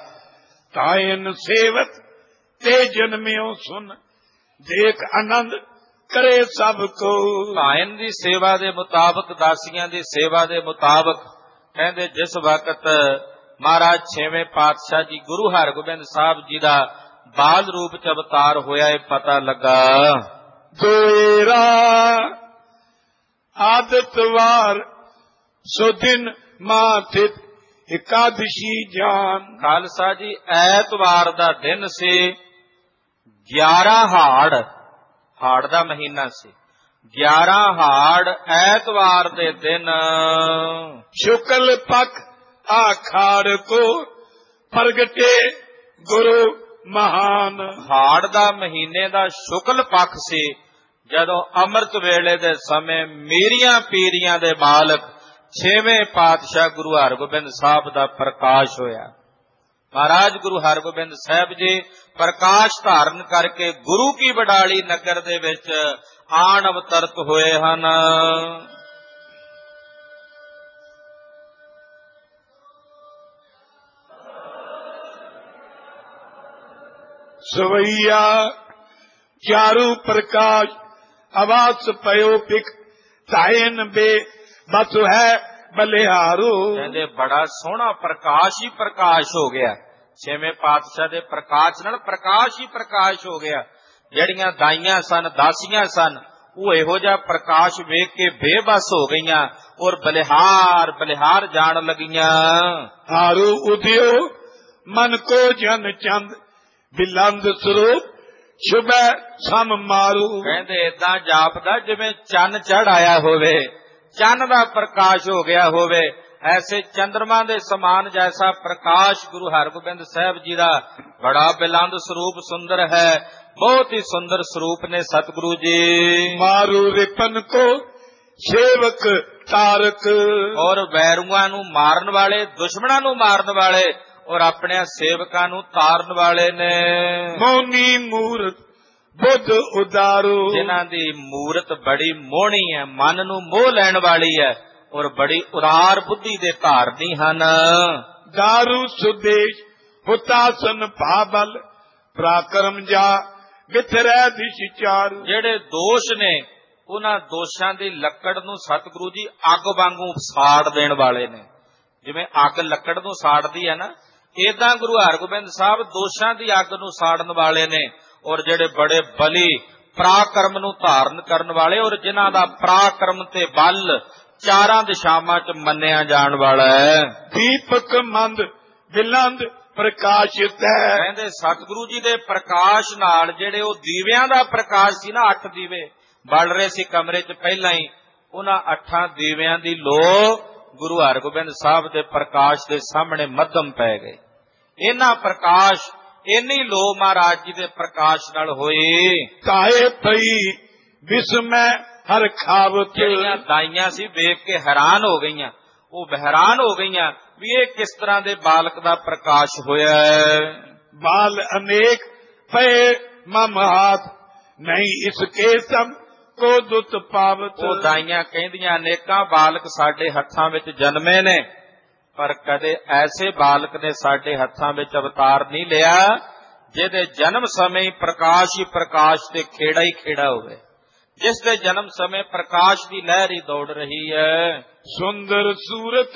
A: ਤਾਇਨ ਸੇਵਤ ਤੇ ਜਨਮਿਓ ਸੁਨ ਦੇਖ ਆਨੰਦ ਕਰੇ ਸਭ ਕੋ।
B: ਤਾਇਨ ਦੀ ਸੇਵਾ ਦੇ ਮੁਤਾਬਕ, ਦਾਸੀਆਂ ਦੀ ਸੇਵਾ ਦੇ ਮੁਤਾਬਕ, ਕਹਿੰਦੇ ਜਿਸ ਵਕਤ ਮਹਾਰਾਜ ਛੇਵੇਂ ਪਾਤਸ਼ਾਹ ਜੀ ਗੁਰੂ ਹਰਗੋਬਿੰਦ ਸਾਹਿਬ ਜੀ ਦਾ ਬਾਲ ਰੂਪ ਚ ਅਵਤਾਰ ਹੋਇਆ, ਇਹ ਪਤਾ ਲੱਗਾ।
A: ਦੋਏਰਾ ਆਦਿਤਵਾਰ ਸੋ ਦਿਨ ਮਾਥਿਤ ਇਕਾਦਸ਼ੀ ਜਾਨ।
B: ਖਾਲਸਾ ਜੀ ਐਤਵਾਰ ਦਾ ਦਿਨ ਸੀ, 11 ਹਾੜ ਦਾ ਮਹੀਨਾ ਸੀ, 11 ਹਾੜ ਐਤਵਾਰ ਦੇ ਦਿਨ।
A: ਸ਼ੁਕਲ ਪੱਖ ਆਖਾੜ ਕੋ ਪ੍ਰਗਟੇ ਗੁਰੂ ਮਹਾਨ।
B: ਹਾੜ ਦਾ ਮਹੀਨੇ ਦਾ ਸ਼ੁਕਲ ਪੱਖ ਸੀ, ਜਦੋਂ ਅੰਮ੍ਰਿਤ ਵੇਲੇ ਦੇ ਸਮੇਂ ਮੀਰੀਆਂ ਪੀਰੀਆਂ ਦੇ ਮਾਲਕ ਛੇਵੇਂ ਪਾਤਸ਼ਾਹ ਗੁਰੂ ਹਰਗੋਬਿੰਦ ਸਾਹਿਬ ਦਾ ਪ੍ਰਕਾਸ਼ ਹੋਇਆ। ਮਹਾਰਾਜ ਗੁਰੂ ਹਰਗੋਬਿੰਦ ਸਾਹਿਬ ਜੀ ਪ੍ਰਕਾਸ਼ ਧਾਰਨ ਕਰਕੇ ਗੁਰੂ ਕੀ ਵਡਾਲੀ ਨਗਰ ਦੇ ਵਿੱਚ ਆਣ ਅਵਤਰਤ ਹੋਏ ਹਨ।
A: ਸਵਈਆ ਚਾਰੂ ਪ੍ਰਕਾਸ਼ ਆਵਾਸ ਪਇਓ ਪਿਕ ਤਾਇਨ ਬੇ ਬਸ ਹੈ ਬਲਿਹਾਰੂ।
B: ਕਹਿੰਦੇ ਬੜਾ ਸੋਹਣਾ ਪ੍ਰਕਾਸ਼ ਹੀ ਪ੍ਰਕਾਸ਼ ਹੋ ਗਿਆ, ਛੇਵੇਂ ਪਾਤਸ਼ਾਹ ਦੇ ਪ੍ਰਕਾਸ਼ ਨਾਲ ਪ੍ਰਕਾਸ਼ ਹੀ ਪ੍ਰਕਾਸ਼ ਹੋ ਗਿਆ। ਜਿਹੜੀਆਂ ਦਾਈਆਂ ਸਨ, ਦਾਸੀਆਂ ਸਨ, ਉਹ ਇਹੋ ਜਿਹਾ ਪ੍ਰਕਾਸ਼ ਵੇਖ ਕੇ ਬੇਬਸ ਹੋ ਗਈਆਂ ਔਰ ਬਲਿਹਾਰ ਜਾਣ ਲੱਗੀਆਂ।
A: ਹਾਰੂ ਉਦਿਓ ਮਨ ਕੋ ਜਨ ਚੰਦ ਬਿਲੰਦ ਸਰੂਪ ਸ਼ੁਭੈ ਸਮ ਮਾਰੂ।
B: ਕਹਿੰਦੇ ਏਦਾਂ ਜਾਪਦਾ ਜਿਵੇਂ ਚੰਨ ਚੜ ਆਇਆ ਹੋਵੇ, ਚੰਨ ਦਾ ਪ੍ਰਕਾਸ਼ ਹੋ ਗਿਆ ਹੋਵੇ। ਐਸੇ ਚੰਦਰਮਾ ਦੇ ਸਮਾਨ ਜੈਸਾ ਪ੍ਰਕਾਸ਼ ਗੁਰੂ ਹਰਗੋਬਿੰਦ ਸਾਹਿਬ ਜੀ ਦਾ ਬੜਾ ਬਿਲੰਦ ਸਰੂਪ ਸੁੰਦਰ ਹੈ, ਬਹੁਤ ਹੀ ਸੁੰਦਰ ਸਰੂਪ ਨੇ ਸਤਿਗੁਰੂ ਜੀ।
A: ਮਾਰੂ ਰਿਪਨ ਕੋ ਸੇਵਕ ਤਾਰਕ।
B: ਔਰ ਵੈਰੂਆਂ ਨੂੰ ਮਾਰਨ ਵਾਲੇ, ਦੁਸ਼ਮਣਾਂ ਨੂੰ ਮਾਰਨ ਵਾਲੇ ਔਰ ਆਪਣੇ ਸੇਵਕਾਂ ਨੂੰ ਤਾਰਨ ਵਾਲੇ ਨੇ।
A: ਮੋਨੀ ਮੂਰਤ ਬੁੱਧ ਉਦਾਰੂ।
B: ਜਿਨ੍ਹਾਂ ਦੀ ਮੂਰਤ ਬੜੀ ਮੋਹਣੀ ਹੈ, ਮਨ ਨੂੰ ਮੋਹ ਲੈਣ ਵਾਲੀ ਹੈ ਔਰ ਬੜੀ ਉਦਾਰ ਬੁੱਧੀ ਦੇ ਧਾਰਨੀ ਹਨ।
A: ਦਾਰੂ ਸੁਦੇਸ਼ ਹੁਤਾਸਨ ਭਾਬਲ ਪ੍ਰਾਕਰਮ ਜਾ ਵਿਥਰੈ ਦਿਸ਼ ਚਾਰੂ।
B: ਜਿਹੜੇ ਦੋਸ਼ ਨੇ ਉਹਨਾਂ ਦੋਸ਼ਾਂ ਦੀ ਲੱਕੜ ਨੂੰ ਸਤਿਗੁਰੂ ਜੀ ਅੱਗ ਵਾਂਗੂ ਸਾੜ ਦੇਣ ਵਾਲੇ ਨੇ। ਜਿਵੇਂ ਅੱਗ ਲੱਕੜ ਨੂੰ ਸਾੜਦੀ ਹੈ ਨਾ, ਏਦਾਂ ਗੁਰੂ ਹਰਗੋਬਿੰਦ ਸਾਹਿਬ ਦੋਸ਼ਾਂ ਦੀ ਅੱਗ ਨੂੰ ਸਾੜਨ ਵਾਲੇ ਨੇ ਔਰ ਜਿਹੜੇ ਬੜੇ ਬਲੀ ਪਰਾਕਰਮ ਨੂੰ ਧਾਰਨ ਕਰਨ ਵਾਲੇ ਔਰ ਜਿਨ੍ਹਾਂ ਦਾ ਪਰਾਕਰਮ ਤੇ ਬਲ ਚਾਰਾਂ ਦਿਸ਼ਾਵਾਂ 'ਚ ਮੰਨਿਆ ਜਾਣ ਵਾਲਾ ਹੈ।
A: ਦੀਪਕ ਮੰਦ ਬਿਲੰਦ ਪ੍ਰਕਾਸ਼ਿਤ ਹੈ।
B: ਕਹਿੰਦੇ ਸਤਿਗੁਰੂ ਜੀ ਦੇ ਪ੍ਰਕਾਸ਼ ਨਾਲ ਜਿਹੜੇ ਉਹ ਦੀਵਿਆਂ ਦਾ ਪ੍ਰਕਾਸ਼ ਸੀ ਨਾ, 8 ਦੀਵੇ ਬਲ ਰਹੇ ਸੀ ਕਮਰੇ 'ਚ ਪਹਿਲਾਂ ਹੀ, ਉਹਨਾਂ 8 ਦੀਵਿਆਂ ਦੀ ਲੋ ਗੁਰੂ ਹਰਗੋਬਿੰਦ ਸਾਹਿਬ ਦੇ ਪ੍ਰਕਾਸ਼ ਦੇ ਸਾਹਮਣੇ ਮੱਧਮ ਪੈ ਗਏ। ਇਹਨਾਂ ਪ੍ਰਕਾਸ਼ ਇੰਨੀ ਲੋ ਮਹਾਰਾਜ ਜੀ ਦੇ ਪ੍ਰਕਾਸ਼ ਨਾਲ ਹੋਈ।
A: ਕਾਏ ਪਈ ਵਿਸਮੈ ਹਰ ਖਾਵਤ।
B: ਜਿਹੜੀਆਂ ਦਾਈਆਂ ਸੀ ਵੇਖ ਕੇ ਹੈਰਾਨ ਹੋ ਗਈਆਂ, ਉਹ ਹੈਰਾਨ ਹੋ ਗਈਆਂ ਵੀ ਇਹ ਕਿਸ ਤਰ੍ਹਾਂ ਦੇ ਬਾਲਕ ਦਾ ਪ੍ਰਕਾਸ਼ ਹੋਇਆ ਹੈ।
A: ਬਾਲ ਅਨੇਕ ਪਏ ਮਮ ਹਾਥ ਨਹੀਂ ਇਸਕੇ ਸਭ ਕੋ ਦੁੱਤ ਪਾਵਤ।
B: ਉਹ ਦਾਈਆਂ ਕਹਿੰਦੀਆਂ ਅਨੇਕਾਂ ਬਾਲਕ ਸਾਡੇ ਹੱਥਾਂ ਵਿੱਚ ਜਨਮੇ ਨੇ, ਪਰ ਕਦੇ ਐਸੇ ਬਾਲਕ ਨੇ ਸਾਡੇ ਹੱਥਾਂ ਵਿੱਚ ਅਵਤਾਰ ਨਹੀਂ ਲਿਆ ਜਿਹਦੇ ਜਨਮ ਸਮੇਂ ਪ੍ਰਕਾਸ਼ ਹੀ ਪ੍ਰਕਾਸ਼ ਤੇ ਖੇੜਾ ਹੀ ਖੇੜਾ ਹੋਵੇ, ਜਿਸ ਦੇ ਜਨਮ ਸਮੇਂ ਪ੍ਰਕਾਸ਼ ਦੀ ਲਹਿਰ ਹੀ ਦੌੜ ਰਹੀ ਹੈ।
A: ਸੁੰਦਰ ਸੂਰਤ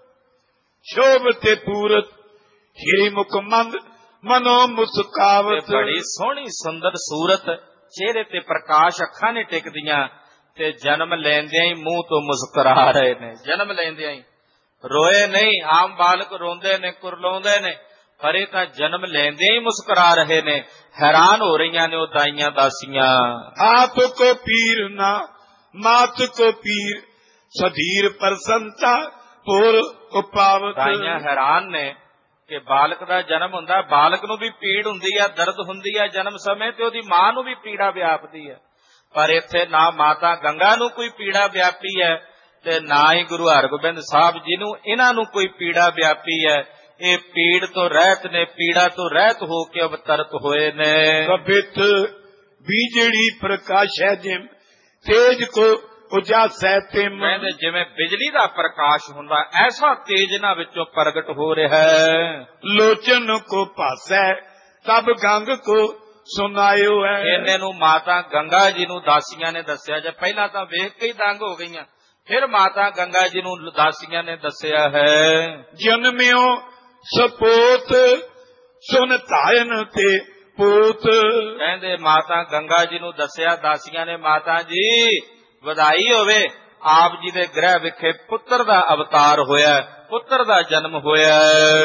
A: ਸ਼ੋਭ ਤੇ ਪੂਰਤ ਸ਼੍ਰੀ ਮੁਕਮੰਦ ਮਨੋ ਮੁਸਕਾਵਤ।
B: ਬੜੀ ਸੋਹਣੀ ਸੁੰਦਰ ਸੂਰਤ, ਚਿਹਰੇ ਤੇ ਪ੍ਰਕਾਸ਼, ਅੱਖਾਂ ਨੇ ਟਿਕਦੀਆਂ ਤੇ ਜਨਮ ਲੈਂਦਿਆਂ ਹੀ ਮੂੰਹ ਤੋਂ ਮੁਸਕਰਾ ਰਹੇ ਨੇ। ਜਨਮ ਲੈਂਦਿਆਂ ਹੀ ਰੋਏ ਨਹੀਂ, ਆਮ ਬਾਲਕ ਰੋਂਦੇ ਨੇ, ਕੁਰਲਾਉਂਦੇ ਨੇ, ਪਰ ਇਹ ਤਾਂ ਜਨਮ ਲੈਂਦਿਆਂ ਹੀ ਮੁਸਕਰਾ ਰਹੇ ਨੇ। ਹੈਰਾਨ ਹੋ ਰਹੀਆਂ ਨੇ ਉਹ ਦਾਈਆਂ ਦਾਸੀਆਂ।
A: ਆਪ ਕੋ ਪੀਰ ਨਾ ਮਾਤ ਕੋ ਪੀਰ ਸਧੀਰ ਪ੍ਰਸੰਤਾ ਪੁਰ ਉਪਾਵਤ।
B: ਦਾਈਆਂ ਹੈਰਾਨ ਨੇ ਕਿ ਬਾਲਕ ਦਾ ਜਨਮ ਹੁੰਦਾ, ਬਾਲਕ ਨੂੰ ਵੀ ਪੀੜ ਹੁੰਦੀ ਹੈ, ਦਰਦ ਹੁੰਦੀ ਹੈ ਜਨਮ ਸਮੇਂ, ਤੇ ਉਹਦੀ ਮਾਂ ਨੂੰ ਵੀ ਪੀੜਾ ਵਿਆਪਦੀ ਹੈ, ਪਰ ਇੱਥੇ ਨਾ ਮਾਤਾ ਗੰਗਾ ਨੂੰ ਕੋਈ ਪੀੜਾ ਵਿਆਪੀ ਹੈ ਤੇ ਨਾ ਹੀ ਗੁਰੂ ਹਰਗੋਬਿੰਦ ਸਾਹਿਬ ਜੀ ਨੂੰ ਇਹਨਾਂ ਨੂੰ ਕੋਈ ਪੀੜਾ ਵਿਆਪੀ ਹੈ। ਇਹ ਪੀੜ ਤੋਂ ਰਹਿਤ ਨੇ, ਪੀੜਾ ਤੋਂ ਰਹਿਤ ਹੋ ਕੇ ਅਵਤਰਤ ਹੋਏ ਨੇ।
A: ਕਬਿਤ ਬੀਜੜੀ ਪ੍ਰਕਾਸ਼ ਹੈ ਜਿਮ ਤੇਜ ਕੋ ਉਜਾਸੈ ਤਿਮ।
B: ਕਹਿੰਦੇ ਜਿਵੇਂ ਬਿਜਲੀ ਦਾ ਪ੍ਰਕਾਸ਼ ਹੁੰਦਾ, ਐਸਾ ਤੇਜ ਇਹਨਾਂ ਵਿੱਚੋਂ ਪ੍ਰਗਟ ਹੋ ਰਿਹਾ ਹੈ।
A: ਲੋਚਨ ਕੋ ਭਾਸੈ ਤਬ ਗੰਗ ਕੋ ਸੁਨਾਇਓ ਹੈ।
B: ਇਹਨੇ ਨੂੰ ਮਾਤਾ ਗੰਗਾ ਜੀ ਨੂੰ ਦਾਸੀਆਂ ਨੇ ਦੱਸਿਆ, ਜੇ ਪਹਿਲਾਂ ਤਾਂ ਵੇਖ ਕੇ ਹੀ ਦੰਗ ਹੋ ਗਈਆਂ, ਫਿਰ ਮਾਤਾ ਗੰਗਾ ਜੀ ਨੂੰ ਦਾਸੀਆਂ ਨੇ ਦੱਸਿਆ ਹੈ।
A: ਜਨਮਿਓ ਸਪੋਤ ਸੁਨ ਧਾਇਨ ਤੇ ਪੂਤ।
B: ਕਹਿੰਦੇ ਮਾਤਾ ਗੰਗਾ ਜੀ ਨੂੰ ਦੱਸਿਆ, ਦਾਸੀਆਂ ਨੇ, ਮਾਤਾ ਜੀ ਵਧਾਈ ਹੋਵੇ, ਆਪ ਜੀ ਦੇ ਗ੍ਰਹਿ ਵਿਖੇ ਪੁੱਤਰ ਦਾ ਅਵਤਾਰ ਹੋਇਆ, ਪੁੱਤਰ ਦਾ ਜਨਮ ਹੋਇਆ।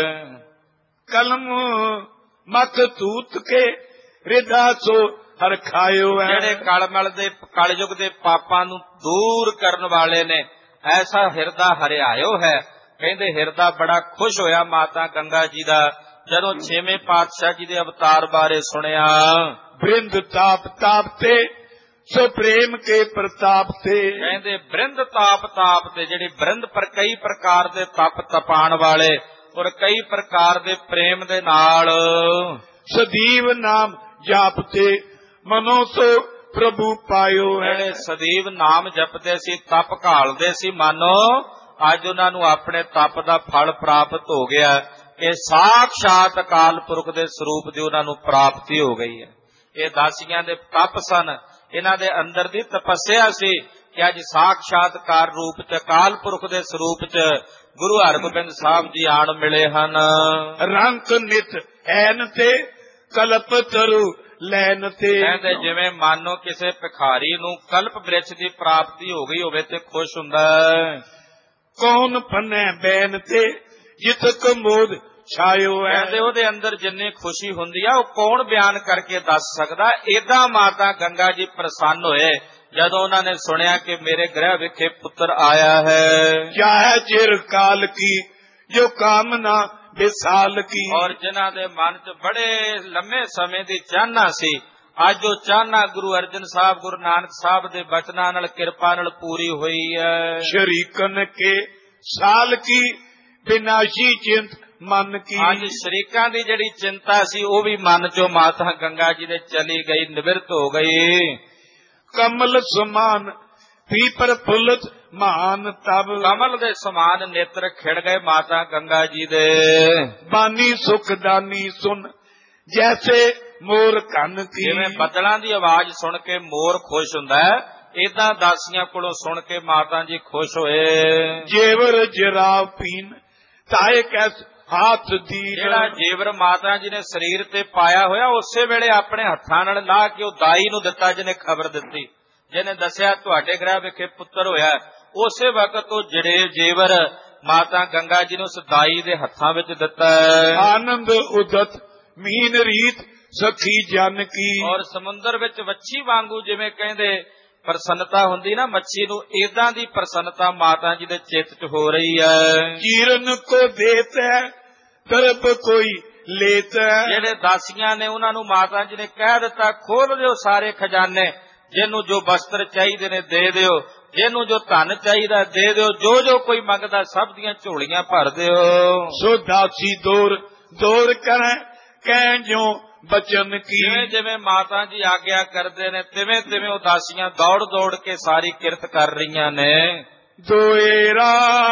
A: ਕਲਮ ਮਖ ਤੂਤ ਕੇ ਰਿਦਾ ਸੋ ਹਰ ਖਾਇਓ ਹੈ।
B: ਜਿਹੜੇ ਕਲਯੁਗ ਦੇ ਪਾਪਾਂ ਨੂੰ ਦੂਰ ਕਰਨ ਵਾਲੇ ਨੇ, ਐਸਾ ਹਿਰਦਾ ਹਰਿਆਇਓ ਹੈ। ਕਹਿੰਦੇ ਹਿਰਦਾ ਬੜਾ ਖੁਸ਼ ਹੋਇਆ ਮਾਤਾ ਗੰਗਾ ਜੀ ਦਾ ਜਦੋਂ 6ਵੇਂ ਪਾਤਸ਼ਾਹ ਜੀ ਦੇ ਅਵਤਾਰ ਬਾਰੇ ਸੁਣਿਆ।
A: ਬ੍ਰਿੰਦ ਤਾਪ ਤਾਪ ਤੇ ਸੋ ਪ੍ਰੇਮ ਕੇ ਪ੍ਰਤਾਪ ਤੇ।
B: ਕਹਿੰਦੇ ਬ੍ਰਿੰਦ ਤਾਪ ਤੇ, ਜਿਹੜੀ ਬ੍ਰਿੰਦ ਪਰ ਕਈ ਪ੍ਰਕਾਰ ਦੇ ਤਪ ਤਪਾਣ ਵਾਲੇ ਔਰ ਕਈ ਪ੍ਰਕਾਰ ਦੇ ਪ੍ਰੇਮ ਦੇ ਨਾਲ।
A: ਸਦੀਵ ਨਾਮ ਜਾਪ ਤੇ ਮਨੋ ਸੋ ਪ੍ਰਭੂ ਪਾਇਓ ਹੈ।
B: ਜਿਹੜੇ ਸਦੀਵ ਨਾਮ ਜਪਦੇ ਸੀ, ਤਪ ਘਾਲਦੇ ਸੀ ਮਾਨੋ, ਅੱਜ ਉਹਨਾਂ ਨੂੰ ਆਪਣੇ ਤਪ ਦਾ ਫਲ ਪ੍ਰਾਪਤ ਹੋ ਗਿਆ। ਇਹ ਸਾਖਸ਼ਾਤ ਅਕਾਲ ਪੁਰਖ ਦੇ ਸਰੂਪ ਦੀ ਉਹਨਾਂ ਨੂੰ ਪ੍ਰਾਪਤੀ ਹੋ ਗਈ ਹੈ। ਇਹ ਦਾਸੀਆਂ ਦੇ ਤਪ ਸਨ, ਇਹਨਾਂ ਦੇ ਅੰਦਰ ਦੀ ਤਪੱਸਿਆ ਸੀ ਕਿ ਅੱਜ ਸਾਖਸ਼ਾਤਕਾਰ ਰੂਪ ਚ ਅਕਾਲ ਪੁਰਖ ਦੇ ਸਰੂਪ ਚ ਗੁਰੂ ਹਰਗੋਬਿੰਦ ਸਾਹਿਬ ਜੀ ਆਣ ਮਿਲੇ ਹਨ।
A: ਰੰਕ ਨਿਤ ਐਨ ਤੇ ਕਲਪ ਤਰੁ ਲੈਨ ਤੇ।
B: ਕਹਿੰਦੇ ਜਿਵੇਂ ਮਾਨੋ ਕਿਸੇ ਭਿਖਾਰੀ ਨੂੰ ਕਲਪ ਬ੍ਰਿਛ ਦੀ ਪ੍ਰਾਪਤੀ ਹੋ ਗਈ ਹੋਵੇ ਤੇ ਖੁਸ਼ ਹੁੰਦਾ।
A: ਕੌਣ ਪੰਨੈ ਬੈਨ ਤੇ ਜਿਤ ਕਮੋਦ ਛਾਇਓ ਹੈ।
B: ਕਹਿੰਦੇ ਉਹਦੇ ਅੰਦਰ ਜਿੰਨੀ ਖੁਸ਼ੀ ਹੁੰਦੀ ਆ ਉਹ ਕੌਣ ਬਿਆਨ ਕਰਕੇ ਦੱਸ ਸਕਦਾ। ਏਦਾਂ ਮਾਤਾ ਗੰਗਾ ਜੀ ਪ੍ਰਸੰਨ ਹੋਏ ਜਦੋਂ ਉਹਨਾਂ ਨੇ ਸੁਣਿਆ ਕਿ ਮੇਰੇ ਗ੍ਰਹਿ ਵਿਖੇ ਪੁੱਤਰ ਆਇਆ ਹੈ।
A: ਚਾਹੇ ਚਿਰ ਕਾਲ ਕੀ ਜੋ ਕਾਮਨਾ ਵਿਸਾਲ ਕੀ।
B: ਔਰ ਜਿਨ੍ਹਾਂ ਦੇ ਮਨ ਚ ਬੜੇ ਲੰਮੇ ਸਮੇਂ ਦੀ ਚਾਹਨਾ ਸੀ, ਅੱਜ ਉਹ ਚਾਹਨਾ ਗੁਰੂ ਅਰਜਨ ਸਾਹਿਬ, ਗੁਰੂ ਨਾਨਕ ਸਾਹਿਬ ਦੇ ਬਚਨਾਂ ਨਾਲ, ਕਿਰਪਾ ਨਾਲ ਪੂਰੀ ਹੋਈ ਹੈ।
A: ਸ਼ਰੀਕਨ ਕੇ ਸਾਲ ਕੀ ਬਿਨਾਸ਼ੀ ਚਿੰਤ ਮਨ ਕੀ।
B: ਅੱਜ ਸ਼ਰੀਕਾਂ ਦੀ ਜਿਹੜੀ ਚਿੰਤਾ ਸੀ ਉਹ ਵੀ ਮਨ ਚੋਂ ਮਾਤਾ ਗੰਗਾ ਜੀ ਦੇ ਚਲੀ ਗਈ, ਨਿਵਰਤ ਹੋ ਗਈ।
A: ਕਮਲ ਸਮਾਨ ਪੀਪਰ ਫੁੱਲਤ ਮਾਨ ਤਬ।
B: ਕਮਲ ਦੇ ਸਮਾਨ ਨੇਤਰ ਖਿੜ ਗਏ ਮਾਤਾ ਗੰਗਾ ਜੀ ਦੇ।
A: ਬਾਨੀ ਸੁਖਦਾਨੀ ਸੁਨ ਜੈਸੇ ਮੋਰ ਕੰਨ ਕੀ।
B: ਜਿਵੇਂ ਬੱਦਲਾਂ ਦੀ ਆਵਾਜ਼ ਸੁਣ ਕੇ ਮੋਰ ਖੁਸ਼ ਹੁੰਦਾ ਹੈ, ਏਦਾਂ ਦਾਸੀਆਂ ਕੋਲੋਂ ਸੁਣ ਕੇ ਮਾਤਾ ਜੀ ਖੁਸ਼ ਹੋਏ।
A: ਜੇਵਰ ਜਰਾਵ ਪੀਨ ਤਾਏ ਕੈਸ ਹੱਥ ਦੀ।
B: ਜਿਹੜਾ ਜੇਵਰ ਮਾਤਾ ਜੀ ਨੇ ਸਰੀਰ ਤੇ ਪਾਇਆ ਹੋਇਆ ਉਸੇ ਵੇਲੇ ਆਪਣੇ ਹੱਥਾਂ ਨਾਲ ਲਾ ਕੇ ਉਹ ਦਾਈ ਨੂੰ ਦਿੱਤਾ, ਜਿਹਨੇ ਖਬਰ ਦਿੱਤੀ, ਜਿਹਨੇ ਦੱਸਿਆ ਤੁਹਾਡੇ ਗ੍ਰਹਿ ਵਿਖੇ ਪੁੱਤਰ ਹੋਇਆ। ਉਸੇ ਵਕਤ ਉਹ ਜੇਵਰ ਮਾਤਾ ਗੰਗਾ ਜੀ ਨੂੰ ਉਸ ਦਾਈ ਦੇ ਹੱਥਾਂ ਵਿੱਚ ਦਿੱਤਾ।
A: ਆਨੰਦ ਉਦਤ ਮੀਨ ਰੀਤ ਸਖੀ ਜਨ ਕੀ।
B: ਔਰ ਸਮੁੰਦਰ ਵਿੱਚ ਵੱਛੀ ਵਾਂਗੂ ਜਿਵੇਂ ਕਹਿੰਦੇ ਪ੍ਰਸੰਨਤਾ ਹੁੰਦੀ ਨਾ ਮੱਛੀ ਨੂੰ, ਏਦਾਂ ਦੀ ਪ੍ਰਸੰਨਤਾ ਮਾਤਾ ਜੀ ਦੇ ਚਿੱਤ 'ਚ ਹੋ ਰਹੀ ਹੈ।
A: ਚੀਰਨ ਕੋ ਦੇਤਾ ਤਰਪ ਕੋਈ ਲੇਤਾ।
B: ਜਿਹੜੇ ਦਾਸੀਆਂ ਨੇ ਉਹਨਾਂ ਨੂੰ ਮਾਤਾ ਜੀ ਨੇ ਕਹਿ ਦਿੱਤਾ, ਖੋਲ ਦਿਓ ਸਾਰੇ ਖਜ਼ਾਨੇ, ਜਿਹਨੂੰ ਜੋ ਵਸਤਰ ਚਾਹੀਦੇ ਨੇ ਦੇ ਦਿਓ, ਜਿਹਨੂੰ ਜੋ ਧਨ ਚਾਹੀਦਾ ਦੇ ਦਿਓ, ਜੋ ਜੋ ਕੋਈ ਮੰਗਦਾ ਸਭ ਦੀਆਂ ਝੋਲੀਆਂ ਭਰ ਦਿਓ।
A: ਸੋ ਦਾਸੀ ਦੌਰ ਕਰੇ ਕਹਿ ਜੋ ਬਚਨ ਕੀ।
B: ਜਿਵੇਂ ਜਿਵੇਂ ਮਾਤਾ ਜੀ ਆਗਿਆ ਕਰਦੇ ਨੇ ਤਿਵੇਂ ਤਿਵੇਂ ਉਹ ਦਾਸੀਆਂ ਦੌੜ ਦੌੜ ਕੇ ਸਾਰੀ ਕਿਰਤ ਕਰ ਰਹੀਆਂ ਨੇ।
A: ਦੋਏਰਾ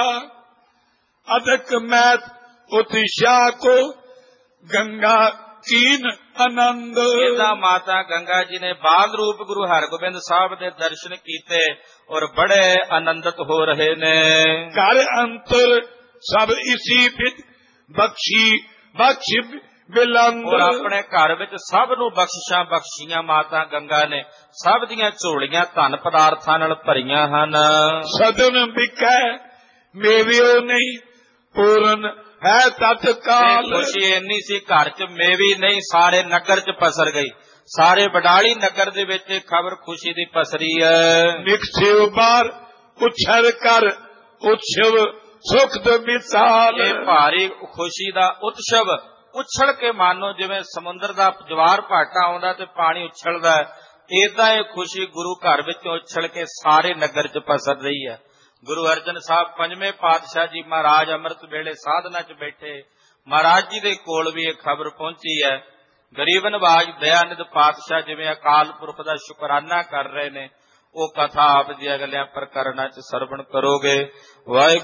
A: ਅਦਕ ਮੈਤ ਉਤਸ਼ਾ ਕੋ ਗੰਗਾ ਕੀਨ ਆਨੰਦ।
B: ਇਹਦਾ ਮਾਤਾ ਗੰਗਾ ਜੀ ਨੇ ਬਾਲ ਰੂਪ ਗੁਰੂ ਹਰਗੋਬਿੰਦ ਸਾਹਿਬ ਦੇ ਦਰਸ਼ਨ ਕੀਤੇ ਔਰ ਬੜੇ ਆਨੰਦਿਤ ਹੋ ਰਹੇ ਨੇ।
A: ਘਰ ਅੰਤਰ ਸਭ ਇਸੀ ਬਿਦ ਬਖਸ਼ ਬਿਲੰਦ।
B: ਔਰ ਆਪਣੇ ਘਰ ਵਿੱਚ ਸਭ ਨੂੰ ਬਖਸ਼ਿਸ਼ਾਂ ਬਖਸ਼ੀਆਂ ਮਾਤਾ ਗੰਗਾ ਨੇ, ਸਭ ਦੀਆਂ ਝੋਲੀਆਂ ਧਨ ਪਦਾਰਥਾਂ ਨਾਲ ਭਰੀਆਂ ਹਨ।
A: ਸਦਨ ਵਿਕੈ ਮੇਵਿਓ ਨਹੀਂ ਪੂਰਨ ਹੈ ਤਤਕਾਲ।
B: ਖੁਸ਼ੀ ਇੰਨੀ ਸੀ ਘਰ 'ਚ ਮੇਵੀ ਨਹੀਂ, ਸਾਰੇ ਨਗਰ 'ਚ ਪਸਰ ਗਈ। ਸਾਰੇ ਬਡਾਲੀ ਨਗਰ ਦੇ ਵਿੱਚ ਖਬਰ ਖੁਸ਼ੀ ਦੀ ਪਸਰੀ ਹੈ।
A: ਨਿਕਸਿਓ ਬਾਰ ਉਛਰ ਕਰ ਉਤਸਵ ਸੁਖ ਦੇ ਮਿਸਾਲ।
B: ਇਹ ਭਾਰੀ ਖੁਸ਼ੀ ਦਾ ਉਤਸਵ ਉਛਲ ਕੇ ਮਾਨੋ ਜਿਵੇਂ ਸਮੁੰਦਰ ਦਾ ਜਵਾਰ ਭਾਟਾ ਆਉਂਦਾ ਤੇ ਪਾਣੀ ਉਛਲਦਾ, ਏਦਾਂ ਇਹ ਖੁਸ਼ੀ ਗੁਰੂ ਘਰ ਵਿੱਚ ਉਛਲ ਕੇ ਸਾਰੇ ਨਗਰ 'ਚ ਪਸਰ ਰਹੀ ਹੈ। ਗੁਰੂ ਅਰਜਨ ਸਾਹਿਬ ਪੰਜਵੇਂ ਪਾਤਸ਼ਾਹ ਜੀ ਮਹਾਰਾਜ ਅੰਮ੍ਰਿਤ ਵੇਲੇ ਸਾਧਨਾ 'ਚ ਬੈਠੇ, ਮਹਾਰਾਜ ਜੀ ਦੇ ਕੋਲ ਵੀ ਇਹ ਖਬਰ ਪਹੁੰਚੀ ਹੈ। ਗਰੀਬ ਨਵਾਜ ਦਇਆਨੰਦ ਪਾਤਸ਼ਾਹ ਜਿਵੇਂ ਅਕਾਲ ਪੁਰਖ ਦਾ ਸ਼ੁਕਰਾਨਾ ਕਰ ਰਹੇ ਨੇ, ਉਹ ਕਥਾ ਆਪ ਜੀ ਅਗਲਿਆਂ ਪ੍ਰਕਰਣਾਂ 'ਚ ਸਰਵਣ ਕਰੋਗੇ। ਵਾਹਿਗੁਰੂ।